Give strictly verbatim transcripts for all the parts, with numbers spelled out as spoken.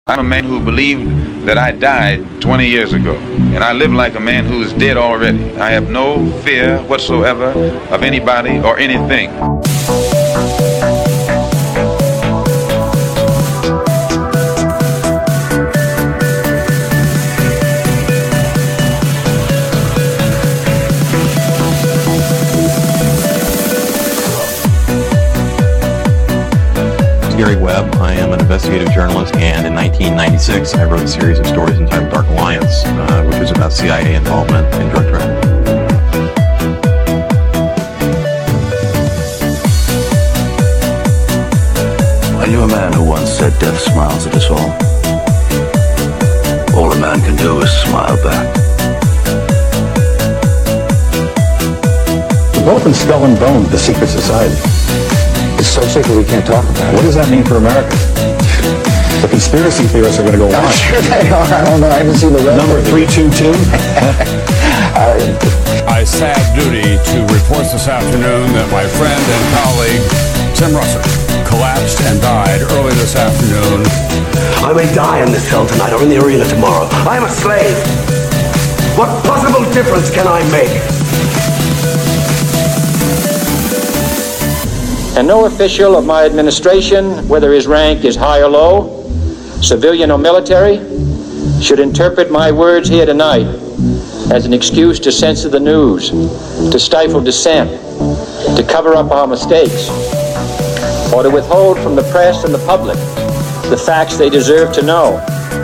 I'm a man who believed that I died twenty years ago, and I live like a man who is dead already. I have no fear whatsoever of anybody or anything. Gary Webb. I am an investigative journalist, and in nineteen ninety-six, I wrote a series of stories entitled Dark Alliance, uh, which was about C I A involvement in drug trafficking. I knew a man who once said death smiles at us all. All a man can do is smile back. We've both been skull and bone with the secret society. It's so secret we can't talk about What it. does that mean for America? The conspiracy theorists are going to go I'm on. sure they are. I don't know. I haven't seen the rest Number of it. three two two. I sad duty to report this afternoon that my friend and colleague, Tim Russert, collapsed and died early this afternoon. I may die in this cell tonight or in the arena tomorrow. I am a slave. What possible difference can I make? And no official of my administration, whether his rank is high or low, civilian or military, should interpret my words here tonight as an excuse to censor the news, to stifle dissent, to cover up our mistakes, or to withhold from the press and the public the facts they deserve to know.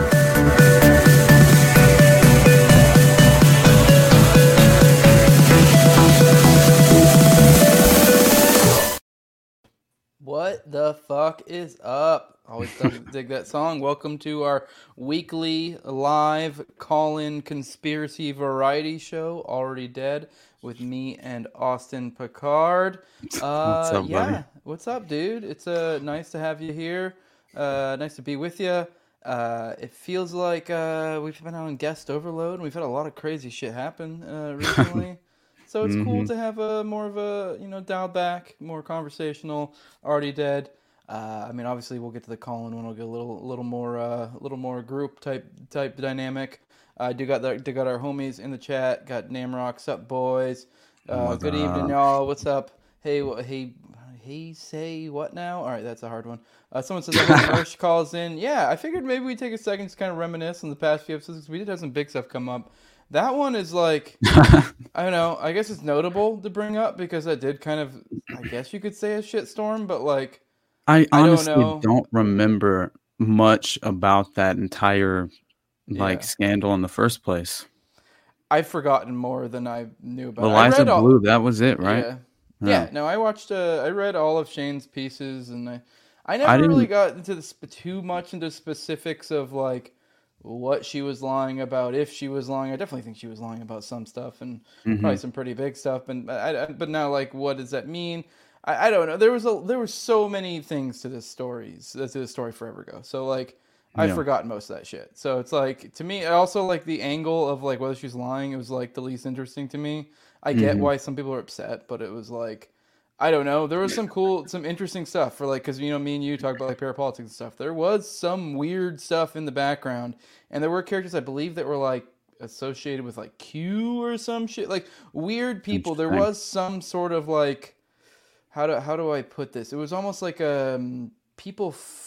What the fuck is up? Always dig that song. Welcome to our weekly live call-in conspiracy variety show, Already Dead, with me and Austin Picard. Uh, What's up, yeah, buddy? what's up, dude? It's uh, nice to have you here. Uh, nice to be with you. Uh, it feels like uh, we've been on guest overload, and we've had a lot of crazy shit happen uh, recently. So it's cool to have a more of a, you know, dialed back, more conversational, Already Dead. Uh, I mean, obviously we'll get to the call-in one. We'll get a little, little more, uh, a little more group type, type dynamic. I uh, do got the, do got our homies in the chat. Got Namrock, sup boys. Uh, What's good up? evening, y'all. What's up? Hey, wh- hey, hey, say what now? All right, that's a hard one. Uh, someone says that Hirsch calls in. Yeah, I figured maybe we'd take a second to kind of reminisce on the past few episodes because we did have some big stuff come up. That one is like, I don't know, I guess it's notable to bring up because that did kind of, I guess you could say a shitstorm, but like, I I don't honestly know. don't, remember much about that entire like Yeah. scandal in the first place. I've forgotten more than I knew about. I Eliza read all- Blue, that was it, right? Yeah. Yeah, no, I watched, uh, I read all of Shane's pieces, and I, I never I really didn't- got into the sp- too much into specifics of like what she was lying about, if she was lying. I definitely think she was lying about some stuff, and Mm-hmm. probably some pretty big stuff. And I, I, but now, like, what does that mean? I, I don't know. There was a, there were so many things to this stories, to this story forever ago. So like, I've Yeah. forgotten most of that shit. So it's like, to me, I also like the angle of like whether she's lying. It was like the least interesting to me. I get why some people are upset, but it was like, I don't know. There was some cool, some interesting stuff for like, because you know, me and you talk about like parapolitics and stuff. There was some weird stuff in the background, and there were characters I believe that were like associated with like Q or some shit, like weird people. There Interesting. was some sort of like, how do how do I put this? It was almost like um people.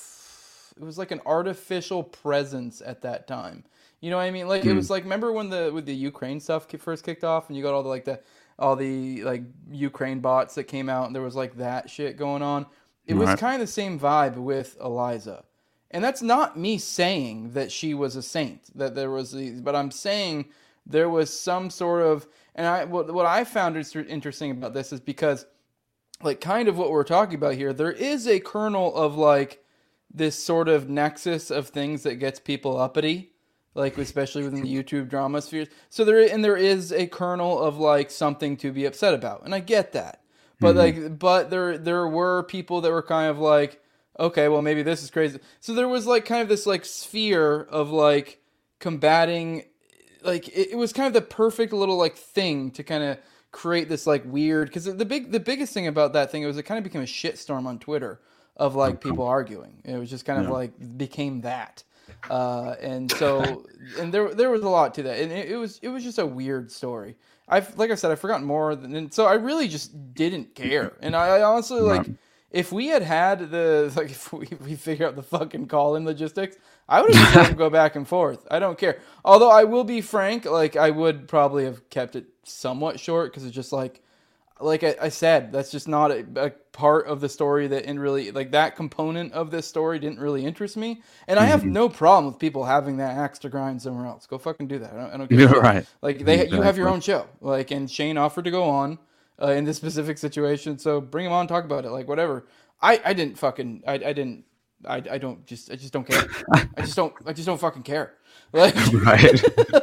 F- it was like an artificial presence at that time. You know what I mean? Like it was like, remember when the with the Ukraine stuff ki- first kicked off, and you got all the like the all the like Ukraine bots that came out, and there was like that shit going on. It was Right. kind of the same vibe with Eliza. And that's not me saying that she was a saint, that there was these, but I'm saying there was some sort of, and I what, what I found is interesting about this is because, like, kind of what we're talking about here, there is a kernel of like this sort of nexus of things that gets people uppity, like especially within the YouTube drama spheres. So there, and there is a kernel of like something to be upset about, and I get that. But like, but there there were people that were kind of like, okay, well maybe this is crazy. So there was like kind of this like sphere of like combating, like it, it was kind of the perfect little like thing to kind of create this like weird, because the big the biggest thing about that thing was it kind of became a shitstorm on Twitter of like people arguing. It was just kind of Yeah. like became that. Uh, and so, and there there was a lot to that, and it, it was it was just a weird story. I've like I said, I've forgotten more, than, and so I really just didn't care. And I, I honestly like, if we had had the like, if we, we figure out the fucking call-in logistics, I would have just let them go back and forth. I don't care. Although I will be frank, like I would probably have kept it somewhat short because it's just like, like I, I said, that's just not a, a part of the story that in really like that component of this story didn't really interest me. And I have Mm-hmm. no problem with people having that axe to grind somewhere else. Go fucking do that. I don't, I don't give a You're shit. right. Like they, you have your Exactly. own show. Like, and Shane offered to go on uh, in this specific situation, so bring him on, talk about it. Like whatever. I, I didn't fucking, I, I didn't, I, I don't just, I just don't care. I just don't, I just don't fucking care. Like, Right.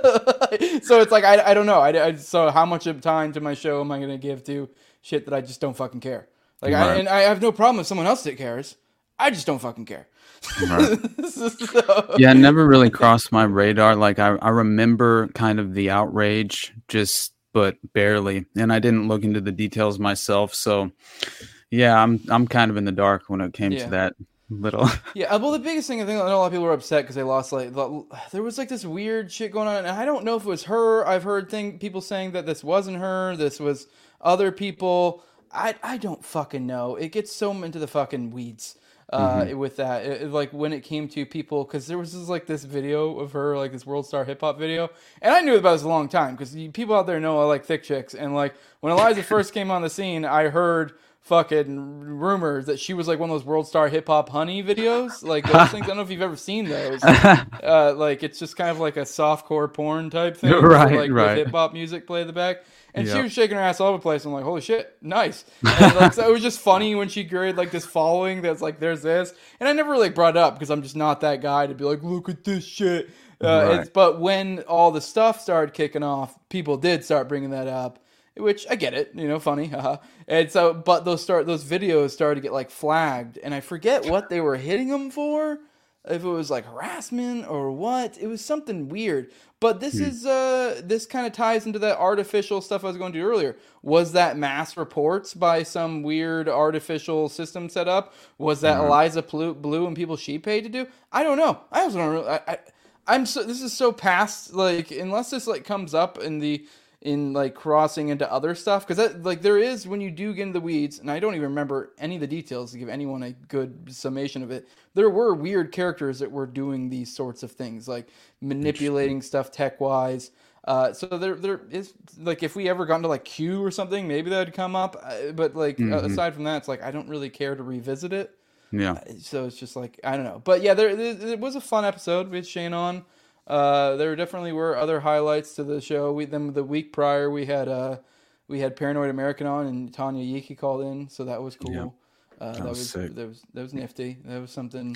so it's like, I, I don't know. I, I, so how much of time to my show am I going to give to shit that I just don't fucking care? Like, I, Right. and I have no problem if someone else that cares. I just don't fucking care. Right. So- Yeah, it never really crossed my radar. Like I, I remember kind of the outrage, just but barely, and I didn't look into the details myself. So, yeah, I'm I'm kind of in the dark when it came Yeah. to that little. Yeah, uh, well, the biggest thing I think I know a lot of people were upset because they lost like the, there was like this weird shit going on, and I don't know if it was her. I've heard thing people saying that this wasn't her. This was other people. I I don't fucking know. It gets so into the fucking weeds uh, with that. It, it- like when it came to people, because there was this like this video of her, like this World Star Hip Hop video, and I knew about this a long time because people out there know I like thick chicks, and like when Eliza first came on the scene, I heard fucking rumors that she was like one of those World Star Hip Hop Honey videos, like those things. I don't know if you've ever seen those. Uh, like it's just kind of like a softcore porn type thing, Right, like right. with hip hop music play in the back. And she Yep. was shaking her ass all over the place. I'm like, holy shit, nice. And like, so it was just funny when she created like this following that's like, there's this. And I never really brought it up because I'm just not that guy to be like, look at this shit. Uh, Right. it's, but when all the stuff started kicking off, people did start bringing that up, which I get it, you know, funny. haha. And so, but those start those videos started to get like flagged, and I forget what they were hitting them for. If it was like harassment or what, it was something weird. But this is uh this kind of ties into that artificial stuff I was going to do earlier. Was that mass reports by some weird artificial system set up? Was that Eliza Blue, Blue and people she paid to do? I don't know. I also don't really. I, I I'm so this is so past like unless this like comes up in the in like crossing into other stuff because that like there is when you do get into the weeds, and I don't even remember any of the details to give anyone a good summation of it. There were weird characters that were doing these sorts of things, like manipulating stuff tech wise. Uh, so there there is like if we ever got into like Q or something, maybe that'd come up. Uh, but like uh, aside from that, it's like I don't really care to revisit it. Yeah. So it's just like I don't know, but yeah, there, there it was a fun episode with Shane on. Uh, there definitely were other highlights to the show. We then the week prior we had uh we had Paranoid American on and Tanya Yiki called in, so that was cool. Yeah. Uh, that, was was sick. that was that was nifty. That was something,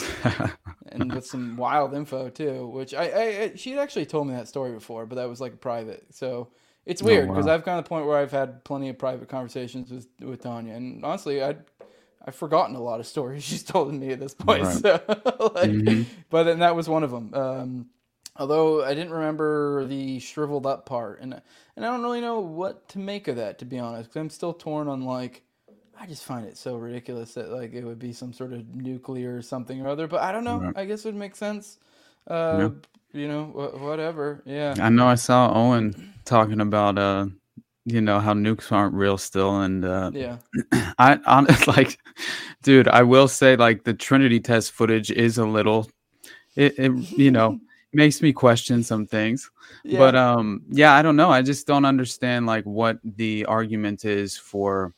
and with some wild info too. Which I, I, I she had actually told me that story before, but that was like private. So it's weird because wow. I've gotten to the point where I've had plenty of private conversations with with Tanya, and honestly, I. I've forgotten a lot of stories she's told me at this point. Right. So, like, but then that was one of them. Um, although I didn't remember the shriveled up part, and and I don't really know what to make of that, to be honest. Because I'm still torn on like, I just find it so ridiculous that like it would be some sort of nuclear or something or other. But I don't know. Right. I guess it would make sense. Uh, You know, wh- whatever. Yeah. I know I saw Owen talking about uh you know how nukes aren't real still, and uh Yeah. I honestly like dude, I will say like the Trinity test footage is a little it, it you know makes me question some things. Yeah. But um yeah, I don't know. I just don't understand like what the argument is for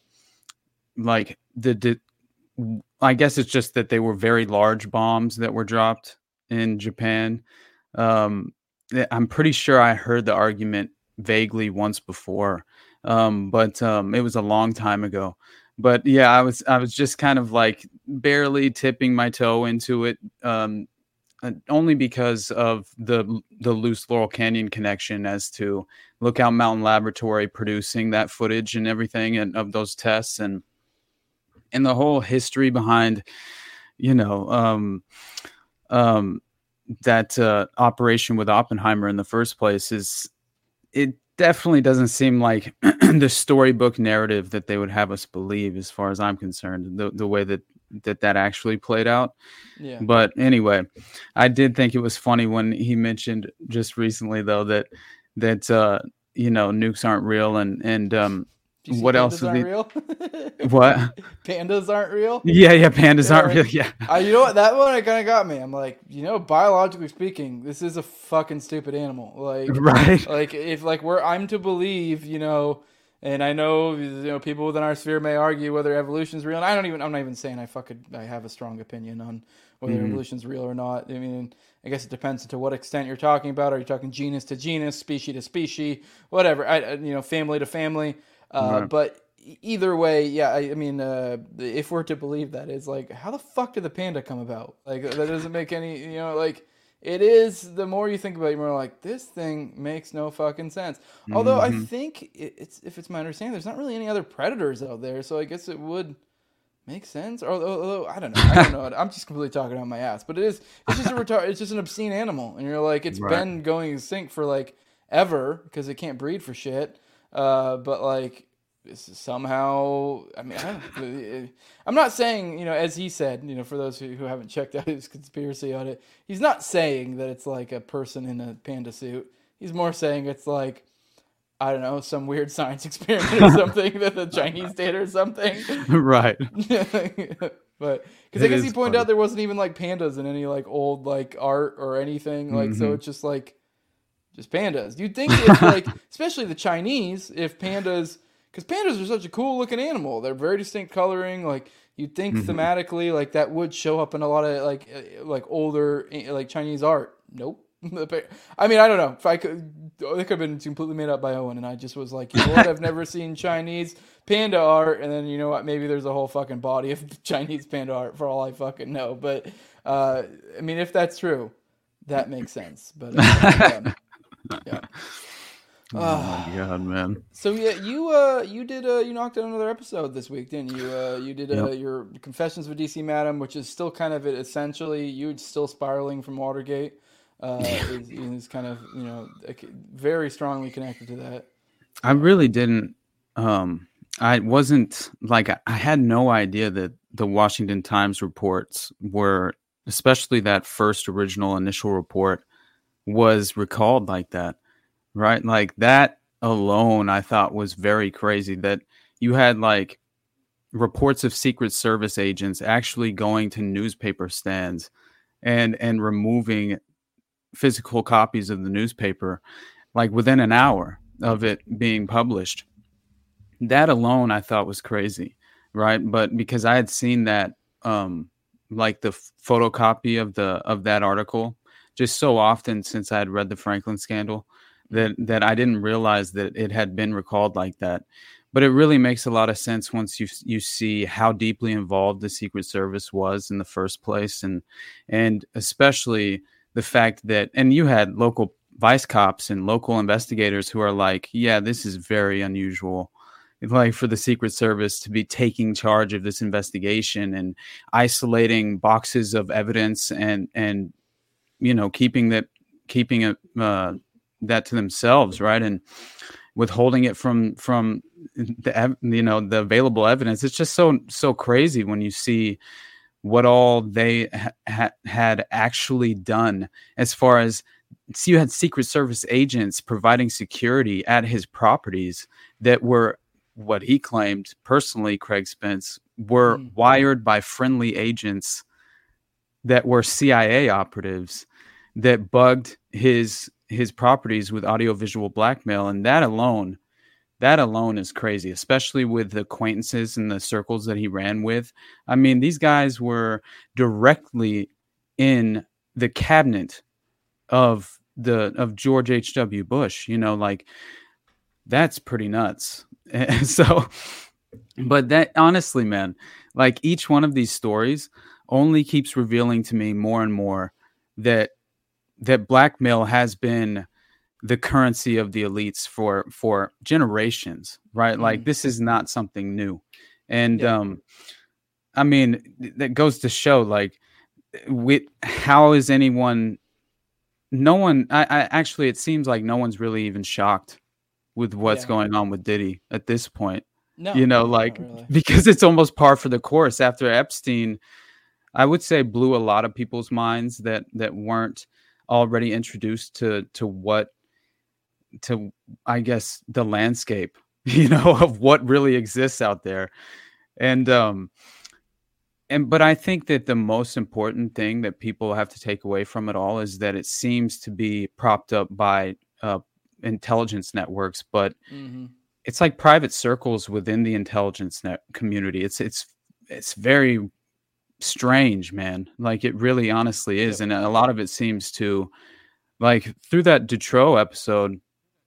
like the, the I guess it's just that they were very large bombs that were dropped in Japan. Um I'm pretty sure I heard the argument vaguely once before. Um but um it was a long time ago. But yeah, I was I was just kind of like barely tipping my toe into it, um, uh, only because of the the loose Laurel Canyon connection as to Lookout Mountain Laboratory producing that footage and everything and of those tests and and the whole history behind, you know, um, um, that uh, operation with Oppenheimer in the first place is it. Definitely doesn't seem like the storybook narrative that they would have us believe, as far as I'm concerned. The the way that that that actually played out. Yeah. But anyway, I did think it was funny when he mentioned just recently though that that uh, you know, nukes aren't real, and and um, what else? Aren't Be... real? What? Pandas aren't real? Yeah, yeah, pandas yeah, aren't right. real. Yeah. Uh, you know what? That one I kind of got me. I'm like, you know, biologically speaking, this is a fucking stupid animal. Like, right? Like if like we're I'm to believe, you know, and I know you know people within our sphere may argue whether evolution is real. And I don't even I'm not even saying I fucking I have a strong opinion on whether mm-hmm. evolution is real or not. I mean, I guess it depends to what extent you're talking about. Are you talking genus to genus, species to species, whatever? I you know, family to family. Uh, right. But either way, yeah, I, I mean, uh, if we're to believe that, it's like, how the fuck did the panda come about? Like, that doesn't make any, you know, like, it is, the more you think about it, you're more like, this thing makes no fucking sense. Although mm-hmm. I think, it's if it's my understanding, there's not really any other predators out there, so I guess it would make sense. Or, although, I don't know. I don't know. I'm just completely talking out my ass. But it is, it's just a retard, it's just an obscene animal. And you're like, it's right. been going extinct for, like, ever, because it can't breed for shit. Uh, but like somehow, I mean, I don't, I'm not saying, you know, as he said, you know, for those who, who haven't checked out his conspiracy on it, he's not saying that it's like a person in a panda suit. He's more saying it's like, I don't know, some weird science experiment or something that the Chinese did or something. Right. But because I guess he pointed funny. out there wasn't even like pandas in any like old like art or anything. Like, mm-hmm. so it's just like, just pandas. You'd think if like, especially the Chinese, if pandas, because pandas are such a cool looking animal. They're very distinct coloring. Like you'd think mm-hmm. thematically, like that would show up in a lot of like like older like Chinese art. Nope. I mean, I don't know. If I could, it could have been completely made up by Owen, and I just was like, you know what? I've never seen Chinese panda art, and then you know what? Maybe there's a whole fucking body of Chinese panda art for all I fucking know. But uh, I mean, if that's true, that makes sense. But. Uh, um, Yeah. Oh my god, man. So yeah, you uh you did uh you knocked out another episode this week, didn't you? Uh you did uh, yep. your Confessions of a D C Madam, which is still kind of essentially you still spiraling from Watergate. Uh is, is kind of, you know, very strongly connected to that. I really didn't um I wasn't like I had no idea that the Washington Times reports were, especially that first original initial report, was recalled like that, right? Like that alone I thought was very crazy, that you had like reports of Secret Service agents actually going to newspaper stands and and removing physical copies of the newspaper like within an hour of it being published. That alone I thought was crazy, right? But because I had seen that um like the photocopy of the of that article just so often since I had read the Franklin scandal that, that I didn't realize that it had been recalled like that. But it really makes a lot of sense once you you see how deeply involved the Secret Service was in the first place. And, and especially the fact that, and you had local vice cops and local investigators who are like, yeah, this is very unusual. Like for the Secret Service to be taking charge of this investigation and isolating boxes of evidence and, and, you know, keeping that, keeping it, uh, that to themselves, right, and withholding it from from the, you know, the available evidence. It's just so so crazy when you see what all they ha- had actually done. As far as, so you had Secret Service agents providing security at his properties that were, what he claimed personally, Craig Spence, were mm. wired by friendly agents that were C I A operatives that bugged his his properties with audiovisual blackmail. And that alone, that alone is crazy, especially with the acquaintances and the circles that he ran with. I mean, these guys were directly in the cabinet of the of George H W Bush, you know, like that's pretty nuts. So, but that honestly, man, like each one of these stories only keeps revealing to me more and more that that blackmail has been the currency of the elites for for generations, right? Mm-hmm. Like this is not something new. And yeah. um I mean, that goes to show, like, with how is anyone no one I, I actually it seems like no one's really even shocked with what's yeah. going on with Diddy at this point. No, you know, not like really. because it's almost par for the course after Epstein. I would say blew a lot of people's minds that that weren't already introduced to to what to I guess the landscape, you know, of what really exists out there. And um and but I think that the most important thing that people have to take away from it all is that it seems to be propped up by uh, intelligence networks, but Mm-hmm. it's like private circles within the intelligence net community. It's it's it's very strange, man. Like it really honestly is. Yep. And a lot of it seems to, like, through that Dutroux episode,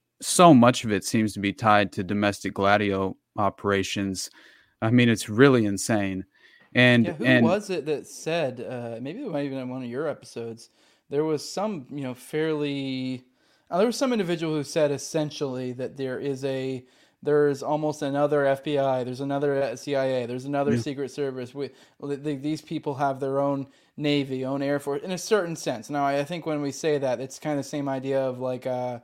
so much of it seems to be tied to domestic Gladio operations. I mean, it's really insane. And Yeah, who and was it that said, uh, maybe it might even in one of your episodes, there was some, you know, fairly, uh, there was some individual who said essentially that there is a, there's almost another F B I, there's another C I A, there's another Yeah. Secret Service. We, they, these people have their own Navy, own Air Force, in a certain sense. Now, I think when we say that, it's kind of the same idea of like, uh,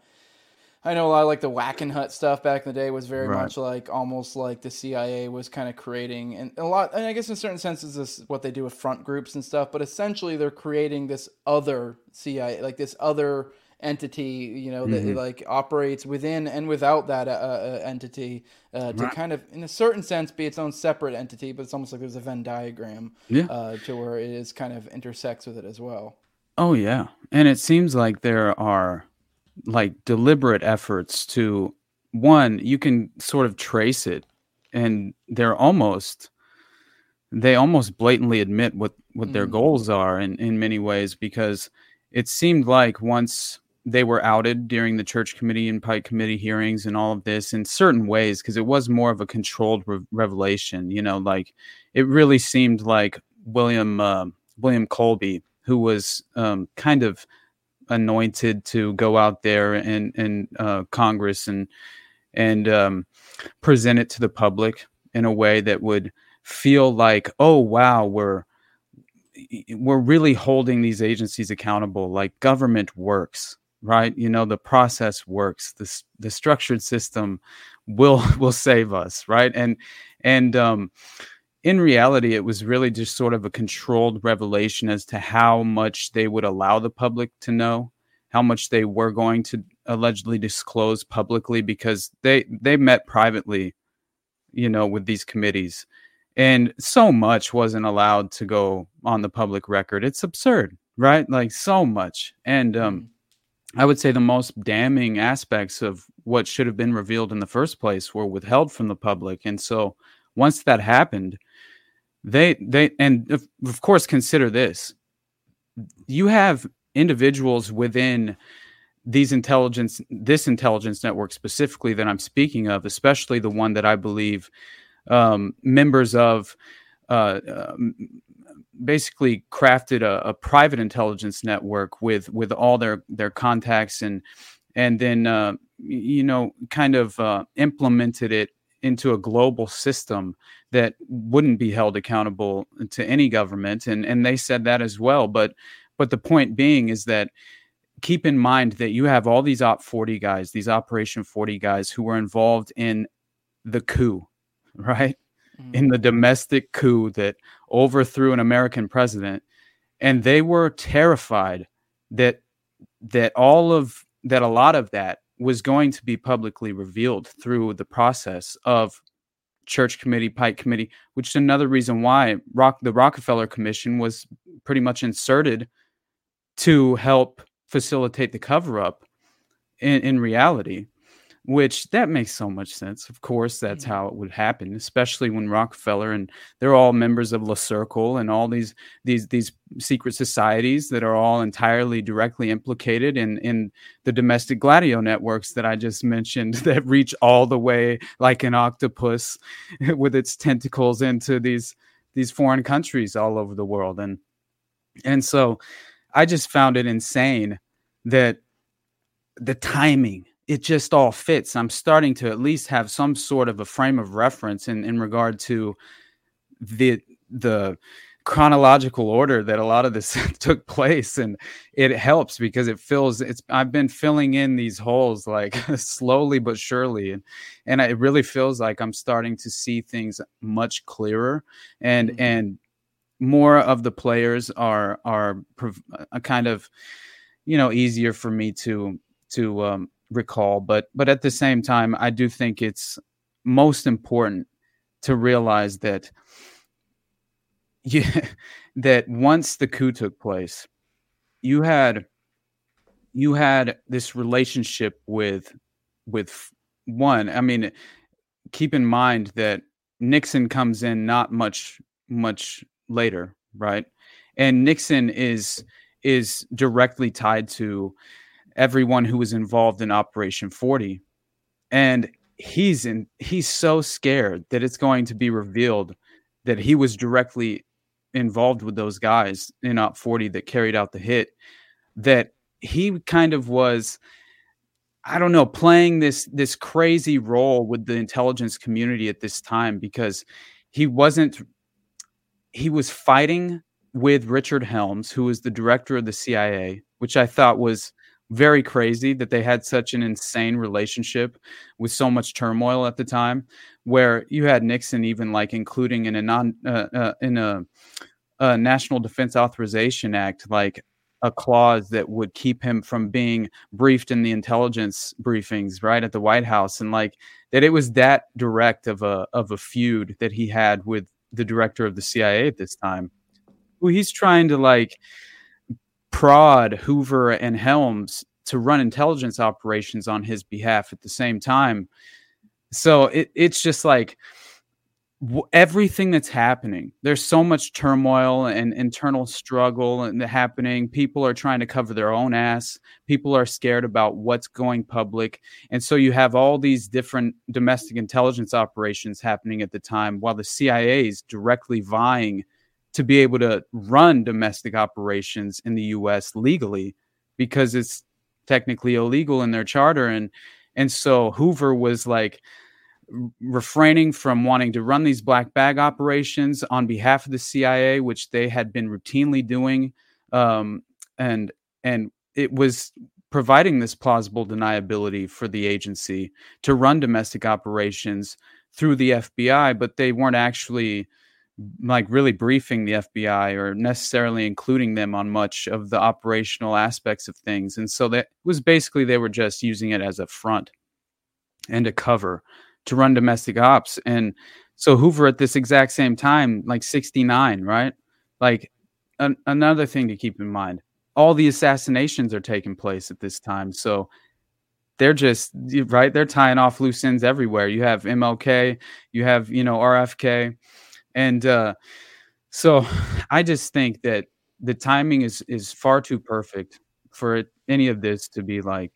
I know a lot of like the Wackenhut stuff back in the day was very Right. much like almost like the C I A was kind of creating, and a lot, and I guess in certain senses this is what they do with front groups and stuff, but essentially they're creating this other C I A, like this other entity, you know, that Mhm. like operates within and without that uh, uh, entity uh, to Right. kind of, in a certain sense, be its own separate entity, but it's almost like there's a Venn diagram Yeah. uh, to where it is kind of intersects with it as well. Oh yeah. And it seems like there are like deliberate efforts to, one, you can sort of trace it, and they're almost they almost blatantly admit what what their Mhm. goals are in in many ways, because it seemed like once they were outed during the Church Committee and Pike Committee hearings and all of this in certain ways, because it was more of a controlled re- revelation, you know, like it really seemed like William uh, William Colby, who was um, kind of anointed to go out there and and uh, Congress and and um, present it to the public in a way that would feel like, oh wow, we're we're really holding these agencies accountable. Like government works, right? You know, the process works. This the structured system will will save us, right? And and um, in reality, it was really just sort of a controlled revelation as to how much they would allow the public to know, how much they were going to allegedly disclose publicly, because they they met privately, you know, with these committees. And so much wasn't allowed to go on the public record. It's absurd, right? Like so much. And um, I would say the most damning aspects of what should have been revealed in the first place were withheld from the public. And so once that happened, they, they, and of, of course, consider this. You have individuals within these intelligence, this intelligence network specifically that I'm speaking of, especially the one that I believe um, members of uh, uh, basically crafted a, a private intelligence network with with all their their contacts and and then uh, you know kind of uh, implemented it into a global system that wouldn't be held accountable to any government, and and they said that as well. But but the point being is that keep in mind that you have all these Op forty guys, these Operation forty guys who were involved in the coup, right? Mm-hmm. In the domestic coup that overthrew an American president. And they were terrified that that all of that, a lot of that was going to be publicly revealed through the process of Church Committee, Pike Committee, which is another reason why Rock, the Rockefeller Commission was pretty much inserted to help facilitate the cover-up in, in reality, which that makes so much sense. Of course, that's mm-hmm. how it would happen, especially when Rockefeller, and they're all members of Le Circle and all these these these secret societies that are all entirely directly implicated in, in the domestic Gladio networks that I just mentioned that reach all the way like an octopus with its tentacles into these these foreign countries all over the world. And and so I just found it insane that the timing, it just all fits. I'm starting to at least have some sort of a frame of reference in, in regard to the the chronological order that a lot of this took place, and it helps because it fills it's I've been filling in these holes like slowly but surely, and and it really feels like I'm starting to see things much clearer, and mm-hmm. and more of the players are are a kind of, you know, easier for me to to um, recall, but but at the same time I do think it's most important to realize that yeah, that once the coup took place, you had you had this relationship with with one. I mean, keep in mind that Nixon comes in not much much later, right? And Nixon is is directly tied to everyone who was involved in Operation forty, and he's in he's so scared that it's going to be revealed that he was directly involved with those guys in Op forty that carried out the hit, that he kind of was, I don't know, playing this this crazy role with the intelligence community at this time, because he wasn't he was fighting with Richard Helms, who was the director of the C I A, which I thought was very crazy that they had such an insane relationship with so much turmoil at the time, where you had Nixon even like including in a non uh, uh, in a, a National Defense Authorization Act, like a clause that would keep him from being briefed in the intelligence briefings right at the White House, and like that it was that direct of a of a feud that he had with the director of the C I A at this time, who he's trying to like prod Hoover and Helms to run intelligence operations on his behalf at the same time. So it, it's just like w- everything that's happening. There's so much turmoil and internal struggle and happening. People are trying to cover their own ass. People are scared about what's going public. And so you have all these different domestic intelligence operations happening at the time, while the C I A is directly vying to be able to run domestic operations in the U S legally, because it's technically illegal in their charter. And, and so Hoover was like refraining from wanting to run these black bag operations on behalf of the C I A, which they had been routinely doing. Um, and, and it was providing this plausible deniability for the agency to run domestic operations through the F B I, but they weren't actually like really briefing the F B I or necessarily including them on much of the operational aspects of things. And so that was basically, they were just using it as a front and a cover to run domestic ops. And so Hoover at this exact same time, like sixty-nine, right? Like an, another thing to keep in mind, all the assassinations are taking place at this time. So they're just, right, they're tying off loose ends everywhere. You have M L K, you have, you know, R F K. And uh, so I just think that the timing is, is far too perfect for it, any of this to be like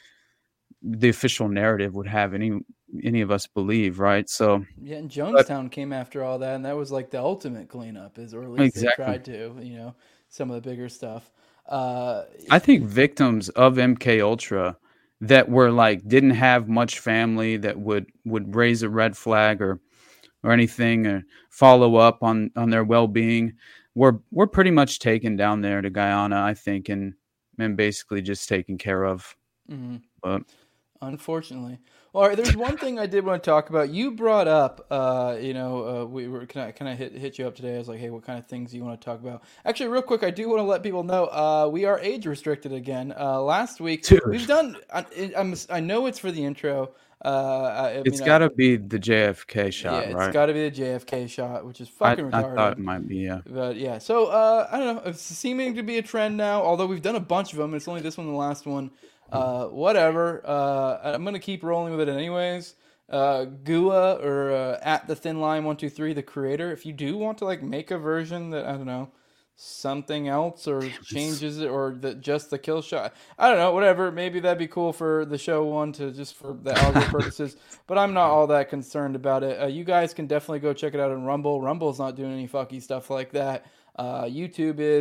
the official narrative would have any any of us believe, right? So yeah, and Jonestown but, came after all that, and that was like the ultimate cleanup, is or at least exactly. they tried to, you know, some of the bigger stuff. Uh, I think victims of M K Ultra that were like didn't have much family that would would raise a red flag or or anything or follow up on, on their well-being, we're, we're pretty much taken down there to Guyana, I think, and, and basically just taken care of. Mm-hmm. But unfortunately. All right, there's one thing I did want to talk about. You brought up, uh, you know, uh, we were kind of kind of hit hit you up today. I was like, hey, what kind of things do you want to talk about? Actually, real quick, I do want to let people know uh, we are age restricted again. Uh, last week Dude. we've done. I, I'm, I know it's for the intro. Uh, I, it's mean, got to be the J F K shot, yeah, right? Yeah, it's got to be the J F K shot, which is fucking I, retarded. I thought it might be, yeah. But yeah, so uh, I don't know. It's seeming to be a trend now, although we've done a bunch of them. It's only this one, the last one. Uh, whatever. Uh, I'm going to keep rolling with it anyways. Uh, G U A or uh, at the Thin Line one two three, the creator, if you do want to like make a version that, I don't know, something else or changes it, or the, just the kill shot, I don't know, whatever, maybe that'd be cool for the show one to just for the algorithm purposes, but I'm not all that concerned about it. Uh, you guys can definitely go check it out on Rumble. Rumble's not doing any fucky stuff like that. Uh, YouTube is,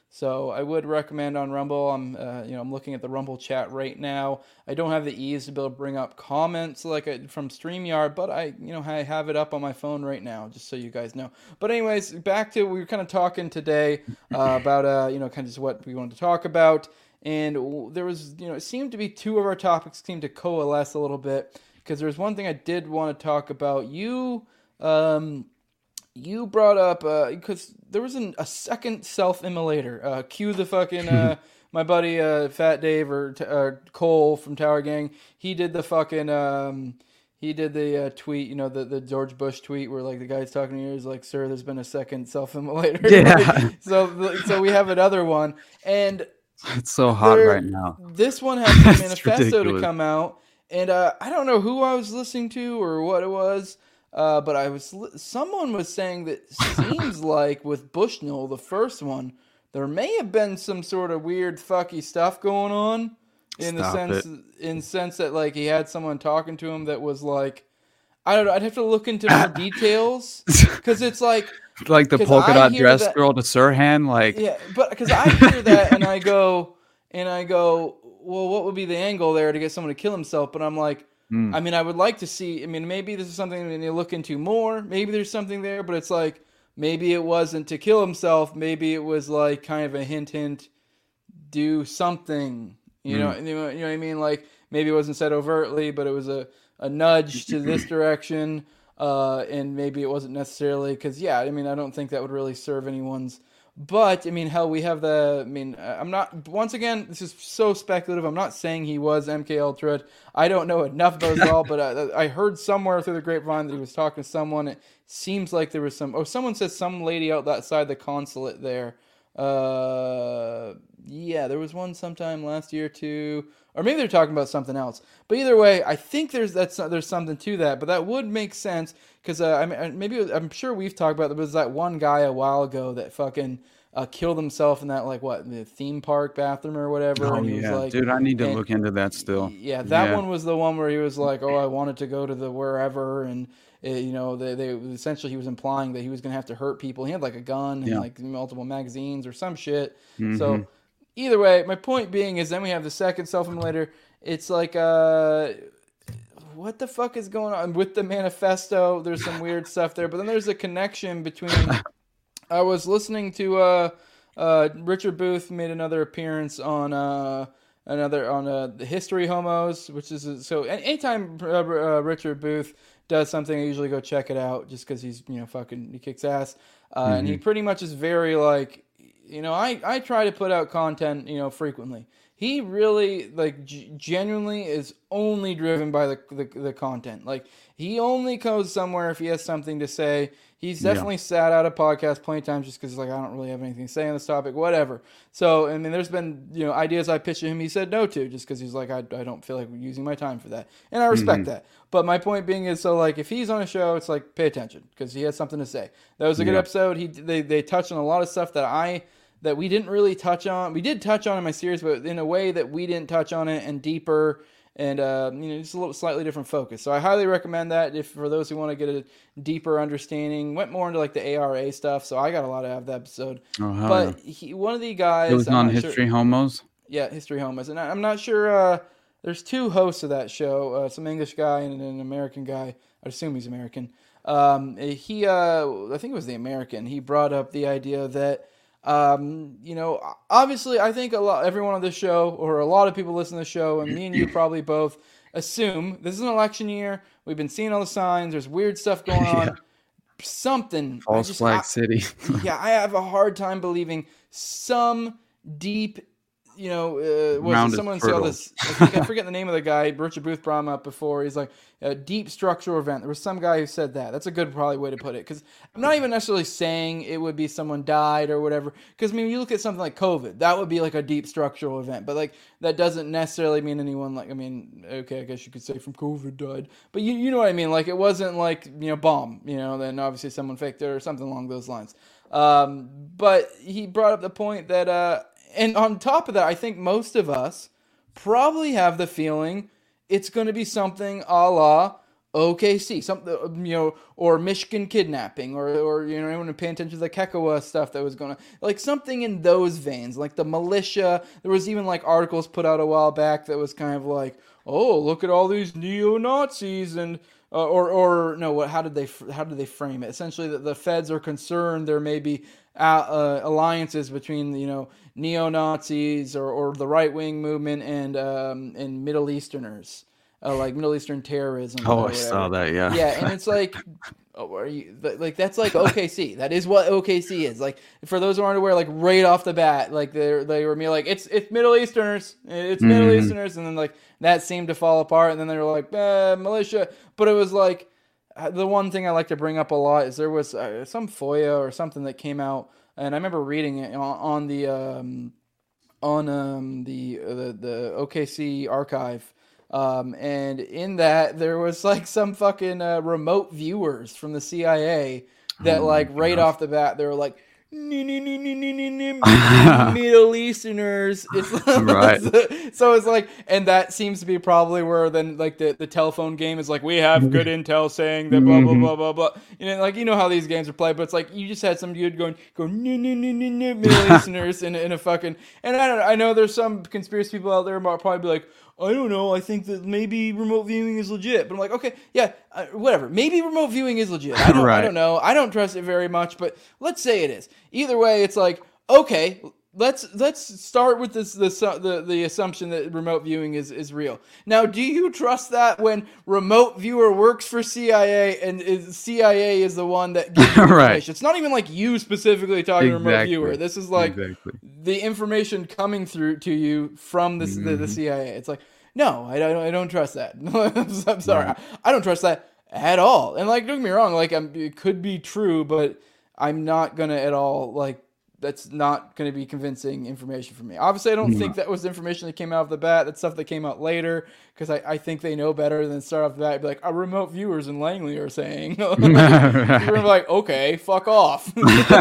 So I would recommend on Rumble. I'm, uh, you know, I'm looking at the Rumble chat right now. I don't have the ease to be able to bring up comments like a, from StreamYard, but I, you know, I have it up on my phone right now, just so you guys know. But anyways, back to we were kind of talking today uh, about, uh, you know, kind of just what we wanted to talk about, and there was, you know, it seemed to be two of our topics seemed to coalesce a little bit because there's one thing I did want to talk about. You, um. You brought up, because uh, there was an, a second self-immolator. Uh, cue the fucking, uh, my buddy uh, Fat Dave or uh, Cole from Tower Gang. He did the fucking, um, he did the uh, tweet, you know, the, the George Bush tweet where like the guy's talking to you, he's like, sir, there's been a second self-immolator. Yeah. Like, so, so we have another one. And it's so hot there, right now. This one has the manifesto to come out. And uh, I don't know who I was listening to or what it was. Uh, but I was someone was saying that seems like with Bushnell, the first one, there may have been some sort of weird fucky stuff going on in Stop the sense it. in the sense that like he had someone talking to him that was like, I don't know, I'd have to look into more details because it's like like the polka dot dress that, girl to Sirhan, like yeah, but because I hear that and I go and I go, well, what would be the angle there to get someone to kill himself? But I'm like. Mm. I mean, I would like to see, I mean, maybe this is something that you look into more. Maybe there's something there, but it's like, maybe it wasn't to kill himself. Maybe it was like kind of a hint, hint, do something, you mm. know, you know, you know what I mean? Like maybe it wasn't said overtly, but it was a, a nudge to this direction. Uh, and maybe it wasn't necessarily because, yeah, I mean, I don't think that would really serve anyone's. But, I mean, hell, we have the, I mean, I'm not, once again, this is so speculative. I'm not saying he was M K Ultra. I don't know enough about it all, but I, I heard somewhere through the grapevine that he was talking to someone. It seems like there was some, oh, someone said some lady out outside the consulate there. Uh, yeah, there was one sometime last year too. Or maybe they're talking about something else. But either way, I think there's that's there's something to that. But that would make sense because uh, I mean, maybe it was, I'm sure we've talked about there was that one guy a while ago that fucking uh, killed himself in that like what the theme park bathroom or whatever. Oh and he yeah, was like, dude, I need to and, look into that still. Yeah, that yeah. one was the one where he was like, oh, I wanted to go to the wherever and. It, you know, they, they essentially he was implying that he was going to have to hurt people. He had like a gun and yeah. like multiple magazines or some shit. Mm-hmm. So either way, my point being is then we have the second self-immolator. It's like, uh, what the fuck is going on with the manifesto? There's some weird stuff there, but then there's a connection between. I was listening to uh, uh, Richard Booth made another appearance on. Uh, Another on uh, the History Homos, which is so. Anytime uh, uh, Richard Booth does something, I usually go check it out, just because he's you know fucking he kicks ass, uh, mm-hmm. and he pretty much is very like, you know, I I try to put out content you know frequently. He really like g- genuinely is only driven by the, the the content. Like he only goes somewhere if he has something to say. He's definitely yeah. sat out a podcast plenty of times just because like I don't really have anything to say on this topic, whatever. So I mean, there's been you know ideas I pitched to him, he said no to, just because he's like I, I don't feel like using my time for that, and I respect mm-hmm. that. But my point being is, so like if he's on a show, it's like pay attention because he has something to say. That was a good yeah. episode. He they they touched on a lot of stuff that I that we didn't really touch on. We did touch on in my series, but in a way that we didn't touch on it and deeper. And, uh, you know, just a little slightly different focus. So I highly recommend that if for those who want to get a deeper understanding. Went more into like the A R A stuff, so I got a lot out of that episode. Oh, but he, one of the guys... It was on History sure, Homos? Yeah, History Homos. And I, I'm not sure... Uh, there's two hosts of that show, uh, some English guy and an American guy. I assume he's American. Um, he, uh, I think it was the American. He brought up the idea that... Um, you know, obviously, I think a lot, everyone on this show, or a lot of people listening to the show, and me and you probably both assume this is an election year. We've been seeing all the signs. There's weird stuff going on. Yeah. Something. False just, flag I, city. yeah, I have a hard time believing some deep. You know, uh, was it someone saw this? I, think, I forget the name of the guy. Richard Booth brought him up before. He's like a deep structural event. There was some guy who said that. That's a good probably way to put it. Because I'm not even necessarily saying it would be someone died or whatever. Because I mean, you look at something like COVID, that would be like a deep structural event. But like that doesn't necessarily mean anyone like. I mean, okay, I guess you could say from COVID died. But you you know what I mean? Like it wasn't like you know bomb. You know, then obviously someone faked it or something along those lines. Um, but he brought up the point that. Uh, And on top of that, I think most of us probably have the feeling it's going to be something a la O K C, something, you know, or Michigan kidnapping, or, or you know, anyone paying attention to the Kekawa stuff that was going on, like something in those veins, like the militia. There was even like articles put out a while back that was kind of like, oh, look at all these neo-Nazis, and uh, or or no, what? How did they how did they frame it? Essentially, that the feds are concerned there may be uh, uh, alliances between, you know, neo-Nazis or, or the right-wing movement and um, and Middle Easterners. Uh, like Middle Eastern terrorism. Oh, I saw that. Yeah. Yeah, and it's like, oh, are you like that's like O K C? That is what O K C is. Like, for those who aren't aware, like right off the bat, like they they were me like it's it's Middle Easterners, it's Middle mm-hmm. Easterners, and then like that seemed to fall apart, and then they were like eh, militia. But it was like the one thing I like to bring up a lot is there was uh, some F O I A or something that came out, and I remember reading it on, on the um, on um, the, uh, the the O K C archive. Um, and in that, there was like some fucking uh, remote viewers from the C I A that, oh like, right gosh. off the bat, they were like, Middle Easterners. It's right. So it's like, and that seems to be probably where then, like, the, the telephone game is like, we have good intel saying that blah, blah, blah, blah, blah. You know, like, you know how these games are played, but it's like, you just had some dude going, go, Middle Easterners in, in a fucking, and I don't know, I know there's some conspiracy people out there who might probably be like, I don't know, I think that maybe remote viewing is legit. But I'm like, okay, yeah, uh, whatever. Maybe remote viewing is legit. I don't, right. I don't know. I don't trust it very much, but let's say it is. Either way, it's like, okay, let's let's start with this the the, the assumption that remote viewing is, is real. Now, do you trust that when remote viewer works for C I A and is, C I A is the one that gives you information? Right. It's not even like you specifically talking exactly. to remote viewer. This is like exactly. the information coming through to you from this, mm-hmm. the, the C I A. It's like, no, I don't, I don't trust that. I'm sorry. Right. I don't trust that at all. And like, don't get me wrong, like I'm, it could be true, but I'm not going to at all, like, that's not going to be convincing information for me. Obviously, I don't no. think that was information that came out of the bat. That's stuff that came out later, because I, I think they know better than start off the bat and be like, our remote viewers in Langley are saying. Like, right. You're like, okay, fuck off.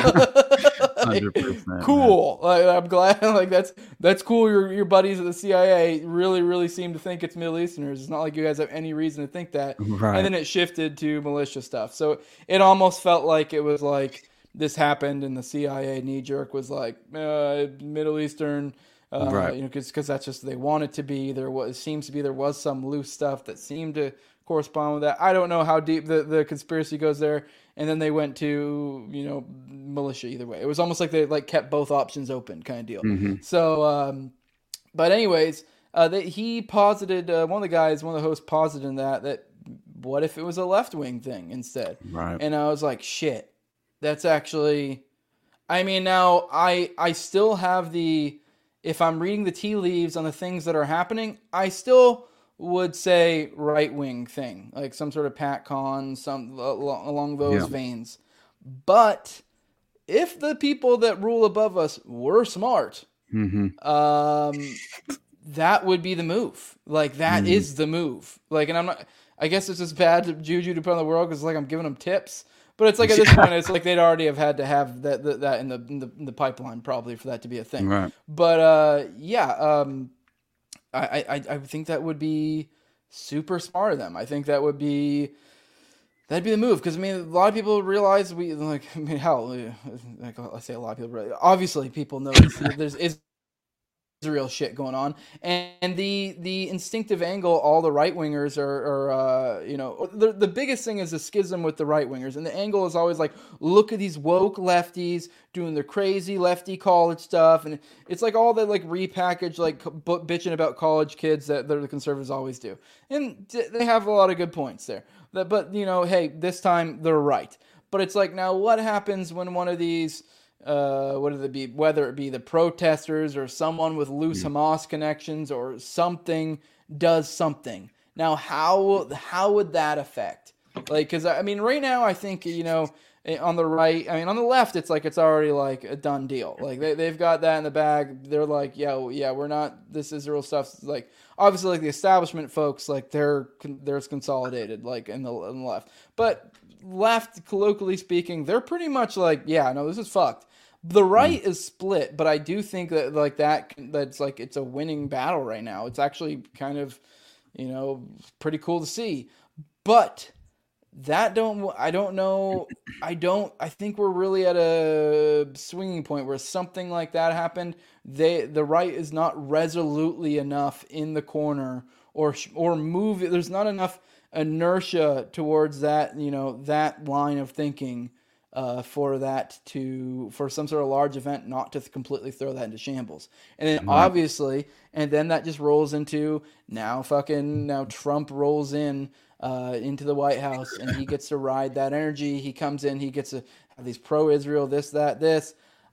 Like, cool. Like, I'm glad. Like that's that's cool. Your your buddies at the C I A really really seem to think it's Middle Easterners. It's not like you guys have any reason to think that. Right. And then it shifted to militia stuff. So it almost felt like it was like this happened, and the C I A knee jerk was like uh, Middle Eastern. Uh, right. You know, because that's just they want it to be. There was seems to be there was some loose stuff that seemed to correspond with that. I don't know how deep the, the conspiracy goes there. And then they went to, you know, militia either way. It was almost like they like kept both options open kind of deal. Mm-hmm. So, um, but anyways, uh, they, he posited, uh, one of the guys, one of the hosts posited in that, that what if it was a left-wing thing instead? Right. And I was like, shit, that's actually, I mean, now I, I still have the, if I'm reading the tea leaves on the things that are happening, I still would say right-wing thing, like some sort of PatCon, some along those yeah. veins. But if the people that rule above us were smart, mm-hmm. um, that would be the move. Like that mm-hmm. is the move. Like, and I'm not. I guess it's just bad juju to put on the world because like I'm giving them tips. But it's like at this point, it's like they'd already have had to have that that, that in the, in the in the pipeline probably for that to be a thing. Right. But uh, yeah. Um, I, I, I think that would be super smart of them. I think that would be that'd be the move because I mean a lot of people realize we like I mean hell like I say a lot of people realize, obviously people know there's is real shit going on, and the the instinctive angle all the right wingers are, are uh, you know the the biggest thing is a schism with the right wingers, and the angle is always like look at these woke lefties doing their crazy lefty college stuff, and it's like all that like repackaged like bitching about college kids that the conservatives always do, and they have a lot of good points there. That but you know hey this time they're right, but it's like now what happens when one of these Uh, what would it be? Whether it be the protesters or someone with loose yeah. Hamas connections or something does something. Now, how how would that affect? Like, because I mean, right now, I think you know, on the right, I mean, on the left, it's like it's already like a done deal. Like they they've got that in the bag. They're like, yeah, yeah, we're not. This Israel stuff's like obviously like the establishment folks, like they're they're consolidated, like in the, in the left, but left, colloquially speaking, they're pretty much like, yeah, no, this is fucked. The right mm. is split, but I do think that like that that's like it's a winning battle right now. It's actually kind of, you know, pretty cool to see. But that don't I don't know. I don't. I think we're really at a swinging point where something like that happened. They the right is not resolutely enough in the corner or or move. There's not enough inertia towards that. You know that line of thinking. Uh, for that to for some sort of large event not to completely throw that into shambles, and then Right. obviously, and then that just rolls into now fucking now Trump rolls in uh, into the White House and he gets to ride that energy. He comes in, he gets to have these pro-Israel, this, that, this.